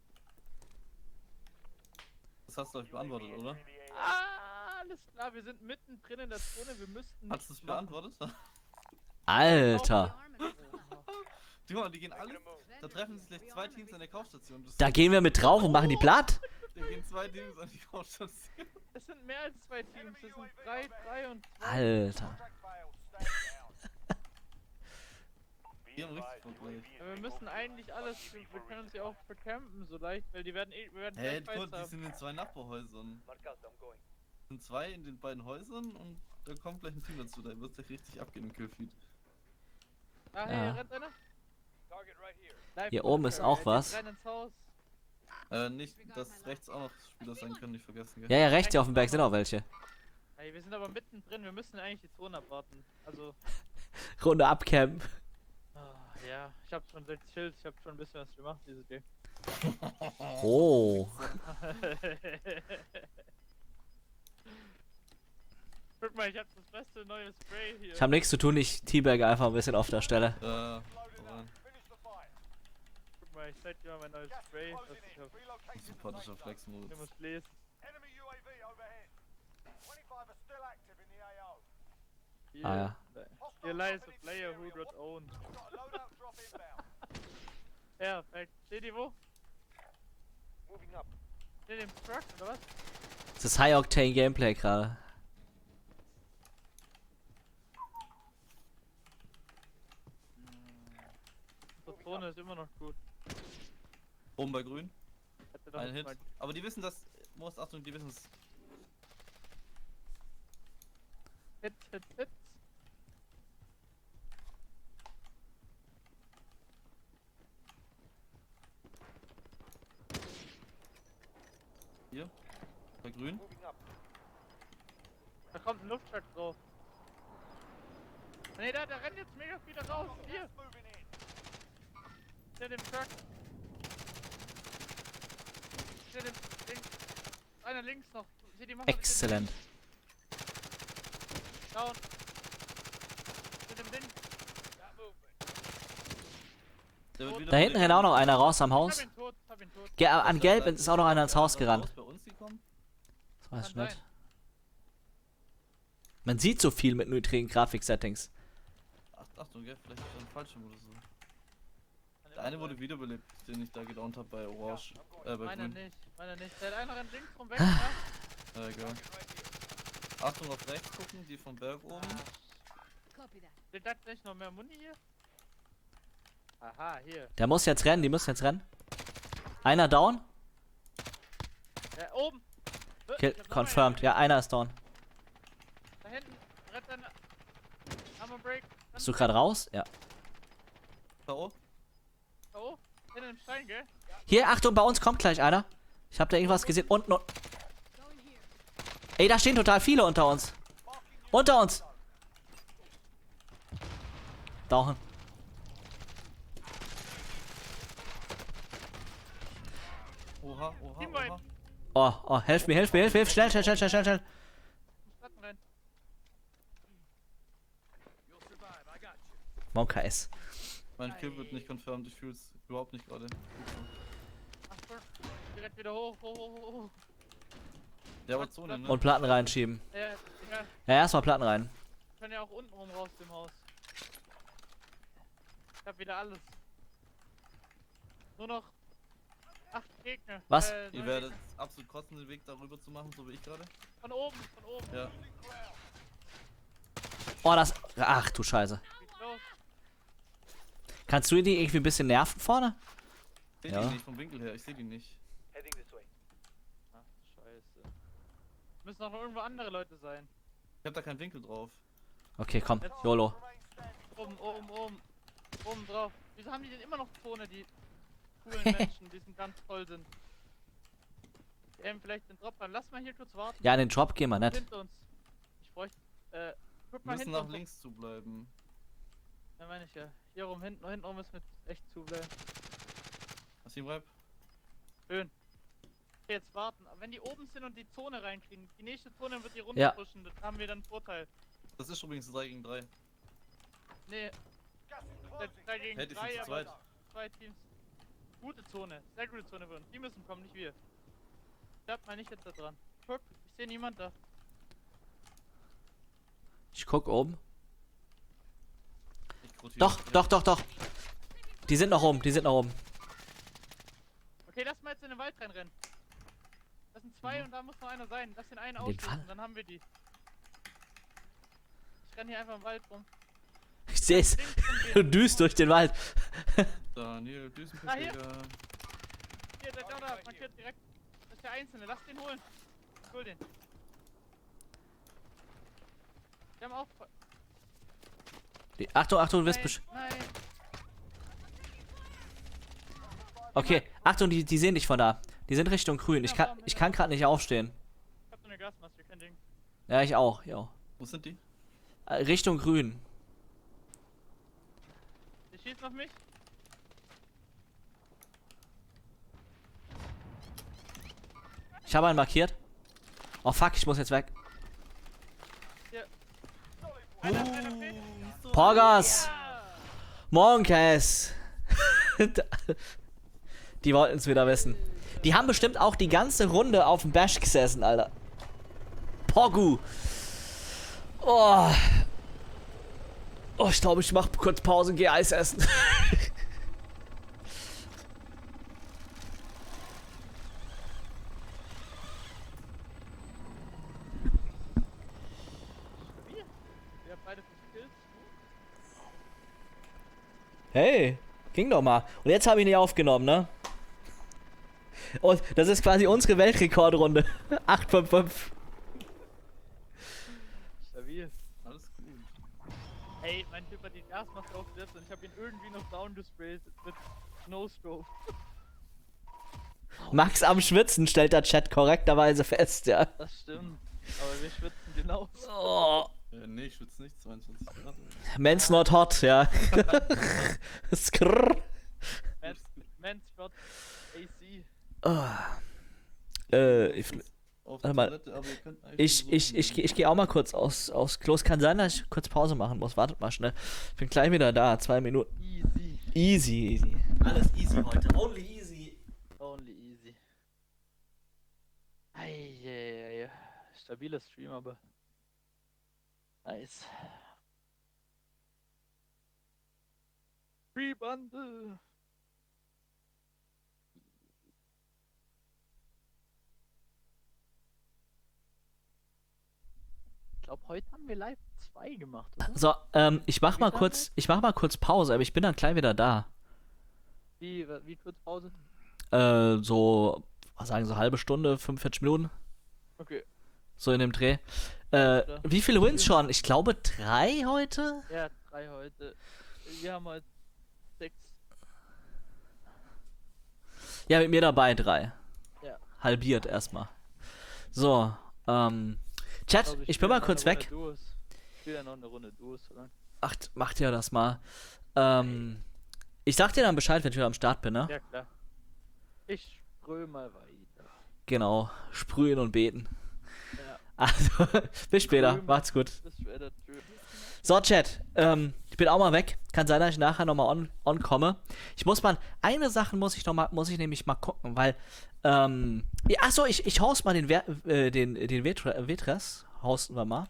Das hast du euch beantwortet, oder? Ah, alles klar, wir sind mittendrin in der Zone, wir müssten... Hast du es beantwortet? Alter, Die gehen alle. Da treffen sich gleich zwei Teams an der Kaufstation. da gehen wir mit drauf und machen die platt. Da gehen zwei Teams an die Kaufstation. Es sind mehr als 2 Teams, es sind 3 und 2. Alter. Contract failed. Stand down. Die haben richtig Bock, ey. Ja, wir müssen eigentlich alles, wir können uns ja auch vercampen so leicht, weil wir werden Hey, gleich guck, Fights die sind in zwei Nachbarhäusern. Sind zwei in den beiden Häusern und da kommt gleich ein Team dazu. Da wird gleich richtig abgehen im Killfeed. Ah, Ja. hey, hier rennt einer. Target right here. Live Hier oben ist auch die was. rennen ins Haus. Nicht, dass rechts auch noch Spieler sein können, nicht vergessen, gell? Ja, ja, rechts hier auf dem Berg sind auch welche. Hey, wir sind aber mittendrin, wir müssen eigentlich die Zone abwarten. Also, Runde abcampen. ja, ich hab schon 6 Kills, ich hab schon ein bisschen was gemacht dieses Game. Oh. Guck mal, ich hab das beste neue Spray hier. Ich habe nichts zu tun, ich teabag einfach ein bisschen auf der Stelle. Aber Finish the fight. Guck mal, ich zeig dir mal mein neues Gas Spray, is was closing ich in. hab. ein Relocating the sympathischer safe zone. Flex-Modus. Ich muss lesen. Enemy UAV overhead. 25 are still active in the AO. Hier, Ah, ja. Here lies a player who got owned. Got a loadout drop inbound. Perfekt. Seht ihr wo? Moving up. In dem Truck, oder was? Das ist High-Octane Gameplay gerade. Die Zone ist immer noch gut. Oben bei Grün. Hätte doch Ein Hit. mal- Aber die wissen das. Most Achtung, die wissen es. Hit. Hier. Bei Grün. Moving up. Da kommt ein Luftschuck drauf. Ne, der rennt jetzt mega wieder raus. Hier, Moving in. in dem Truck. Hier, dem links. Einer links noch. Seht ihr, macht Exzellent. Down. In dem Ding. Der wird wieder Da hinten rennt auch noch einer raus am Hab Haus. ihn tot. An Gelb ist auch noch einer ins Haus gerannt. Bei uns gekommen? Das weiß ich Kann nicht. sein. Man sieht so viel mit niedrigen Grafik-Settings. Achtung, gell? Vielleicht ist das ein Fallschirm oder so. Der eine wurde wiederbelebt, den ich da gedownt habe bei Orange. Bei Meiner Grün. nicht, meiner nicht. Der hat einer rennt links rum weg, ne? Egal. Achtung auf rechts gucken, die vom Berg oben. Copy that. Steht da nicht noch mehr Muni hier? Aha, hier. Der muss jetzt rennen, die müssen jetzt rennen. Einer down. Ja, oben. Kill, Ich hab noch confirmed. Ja, einer ist down. einen. Da hinten. Rennt einer. Armor Break. Bist du gerade raus? Ja. K.O. Oh, hinter dem Stein, gell? Hier, Achtung, bei uns kommt gleich einer. Ich habe da irgendwas gesehen. Unten. Going here. Ey, da stehen total viele unter uns. Unter uns. Down. Oha, oha, Teamwipe. oha. Oh, helf mir. Schnell. Platten rein. Monka S. Mein Kill wird nicht confirmed, ich fühl's überhaupt nicht gerade. Achtung. Direkt wieder hoch. Der war Zone, ne? Und Platten reinschieben. Ja, egal. Ja, erstmal Platten rein. Wir können ja auch unten rum raus dem Haus. Ich hab wieder alles. Nur noch 8 Gegner. Was? 9 Ihr werdet Gegner. absolut kosten, den Weg darüber zu machen, so wie ich gerade. Von oben. Ja. Oh, das. Ach du Scheiße. Geht's los. Kannst du die irgendwie ein bisschen nerven vorne? Ich Ja. seh die nicht vom Winkel her, ich seh die nicht. Heading this way. Ach, scheiße. Müssen auch noch irgendwo andere Leute sein. Ich hab da keinen Winkel drauf. Okay, komm. YOLO. Remain standing. Oben drauf. Wieso haben die denn immer noch Zone, die coolen Menschen, die sind ganz toll sind? Die haben vielleicht den Drop an. Lass mal hier kurz warten. Ja, in den Drop gehen wir nicht. Hinter uns. Ich bräuchte, guck Wir mal müssen hinter nach uns. links zu bleiben. Ja, meine ich ja. Hier rum, hinten rum müssen wir echt zubleiben. Hast du ihn Rap? Schön. Okay, jetzt warten. Aber wenn die oben sind und die Zone reinkriegen, die nächste Zone wird die Ja. runter pushen, dann haben wir dann einen Vorteil. Das ist übrigens 3 gegen 3. Nee, Gas is der closing. 3 gegen Hey, die sind 3, zu aber zweit. 2 Teams. Gute Zone, sehr gute Zone für uns. Die müssen kommen, nicht wir. Bleibt mal nicht jetzt da dran. Guck, ich sehe niemand da. Ich guck oben. Ich rotiere. Doch. Die sind noch oben, Okay, lass mal jetzt in den Wald reinrennen. Das sind 2 und da muss noch einer sein. Lass den einen Den ausschließen, Fall. dann haben wir die. Ich renn hier einfach im Wald rum. Ich seh's. Links Du rumgehen. düst durch den Wald. Daniel, Ah, hier. Düsenpfiffiger. Hier, da, markiert direkt. Das ist der Einzelne, lass den holen. Ich hol den. Wir haben auch. Achtung, du wirst Nein. Okay, Achtung, die sehen dich von da. Die sind Richtung grün. Ich kann gerade nicht aufstehen. Ich hab so eine Gasmaske, kein Ding. Ja, ich auch, jo. Wo sind die? Richtung grün. Die schießen auf mich. Ich habe einen markiert. Oh fuck, ich muss jetzt weg. Einer fehlt. Porgas! Ja. Monkeys! Die wollten es wieder wissen. Die haben bestimmt auch die ganze Runde auf dem Bash gesessen, Alter. Pogu! Oh. Oh, ich glaube, ich mach kurz Pause und geh Eis essen. Wir haben beide 5 Kills. Hey, ging doch mal. Und jetzt habe ich nicht aufgenommen, ne? Und das ist quasi unsere Weltrekordrunde. 8 von 5. Stabil. Alles gut. Ey, mein Typ hat die Gasmaske aufgesetzt und ich habe ihn irgendwie noch down gesprayt mit No-Scope. Max am Schwitzen stellt der Chat korrekterweise fest, ja. Das stimmt. Aber wir schwitzen genauso. Oh. Nee, ich schwitze nicht. 22 Grad. Men's not hot, ja. Skrrr. Men's got AC. Ich, Auf Warte mal. Toilette, aber ihr könnt eigentlich ich gehe auch mal kurz aus Klo. Es kann sein, dass ich kurz Pause machen muss. Wartet mal schnell. Ich bin gleich wieder da. 2 Minuten. Easy. Alles easy heute. Only easy. Only easy. Eieiei. Stabiler Stream, aber. Nice. Free Bundle. Ich glaube, heute haben wir live 2 gemacht, oder? So, ich mach mal kurz Pause, aber ich bin dann gleich wieder da. Wie kurz Pause? So, was sagen so halbe Stunde, 45 Minuten, Okay. so in dem Dreh. Wie viele Wins schon? Ich glaube 3 heute. Ja, 3 heute. Wir haben heute 6. Ja, mit mir dabei 3. Ja. Halbiert erstmal. So, Chat, ich bin mal kurz weg. Ich will ja noch eine Runde Duos, oder? Ach, macht ja das mal. Ich sag dir dann Bescheid, wenn ich wieder am Start bin, ne? Ja, klar. Ich sprühe mal weiter. Genau, sprühen und beten. Ja. Also, bis später, Sprühen. macht's gut. Bis später. Tschüss. So, Chat, ich bin auch mal weg. Kann sein, dass ich nachher nochmal on komme. Eine Sache muss ich nämlich mal gucken, weil, ja, achso, ich host mal den Vetres, hosten wir mal.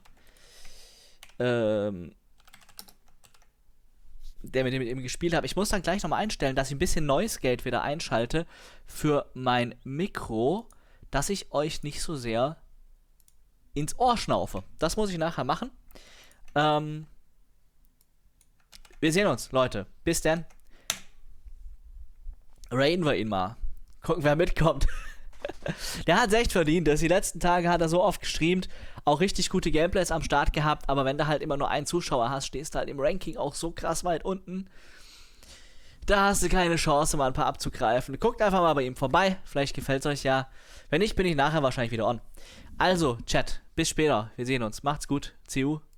Der mit dem ich eben gespielt habe. Ich muss dann gleich nochmal einstellen, dass ich ein bisschen Noise Gate wieder einschalte für mein Mikro, dass ich euch nicht so sehr ins Ohr schnaufe. Das muss ich nachher machen. Wir sehen uns, Leute. Bis dann. raiden wir ihn mal. Gucken, wer mitkommt. Der hat es echt verdient. Die letzten Tage hat er so oft gestreamt, auch richtig gute Gameplays am Start gehabt, aber wenn du halt immer nur einen Zuschauer hast, stehst du halt im Ranking auch so krass weit unten. Da hast du keine Chance, mal ein paar abzugreifen. Guckt einfach mal bei ihm vorbei, vielleicht gefällt es euch ja. Wenn nicht, bin ich nachher wahrscheinlich wieder on. Also, Chat, bis später. Wir sehen uns. Macht's gut. CU.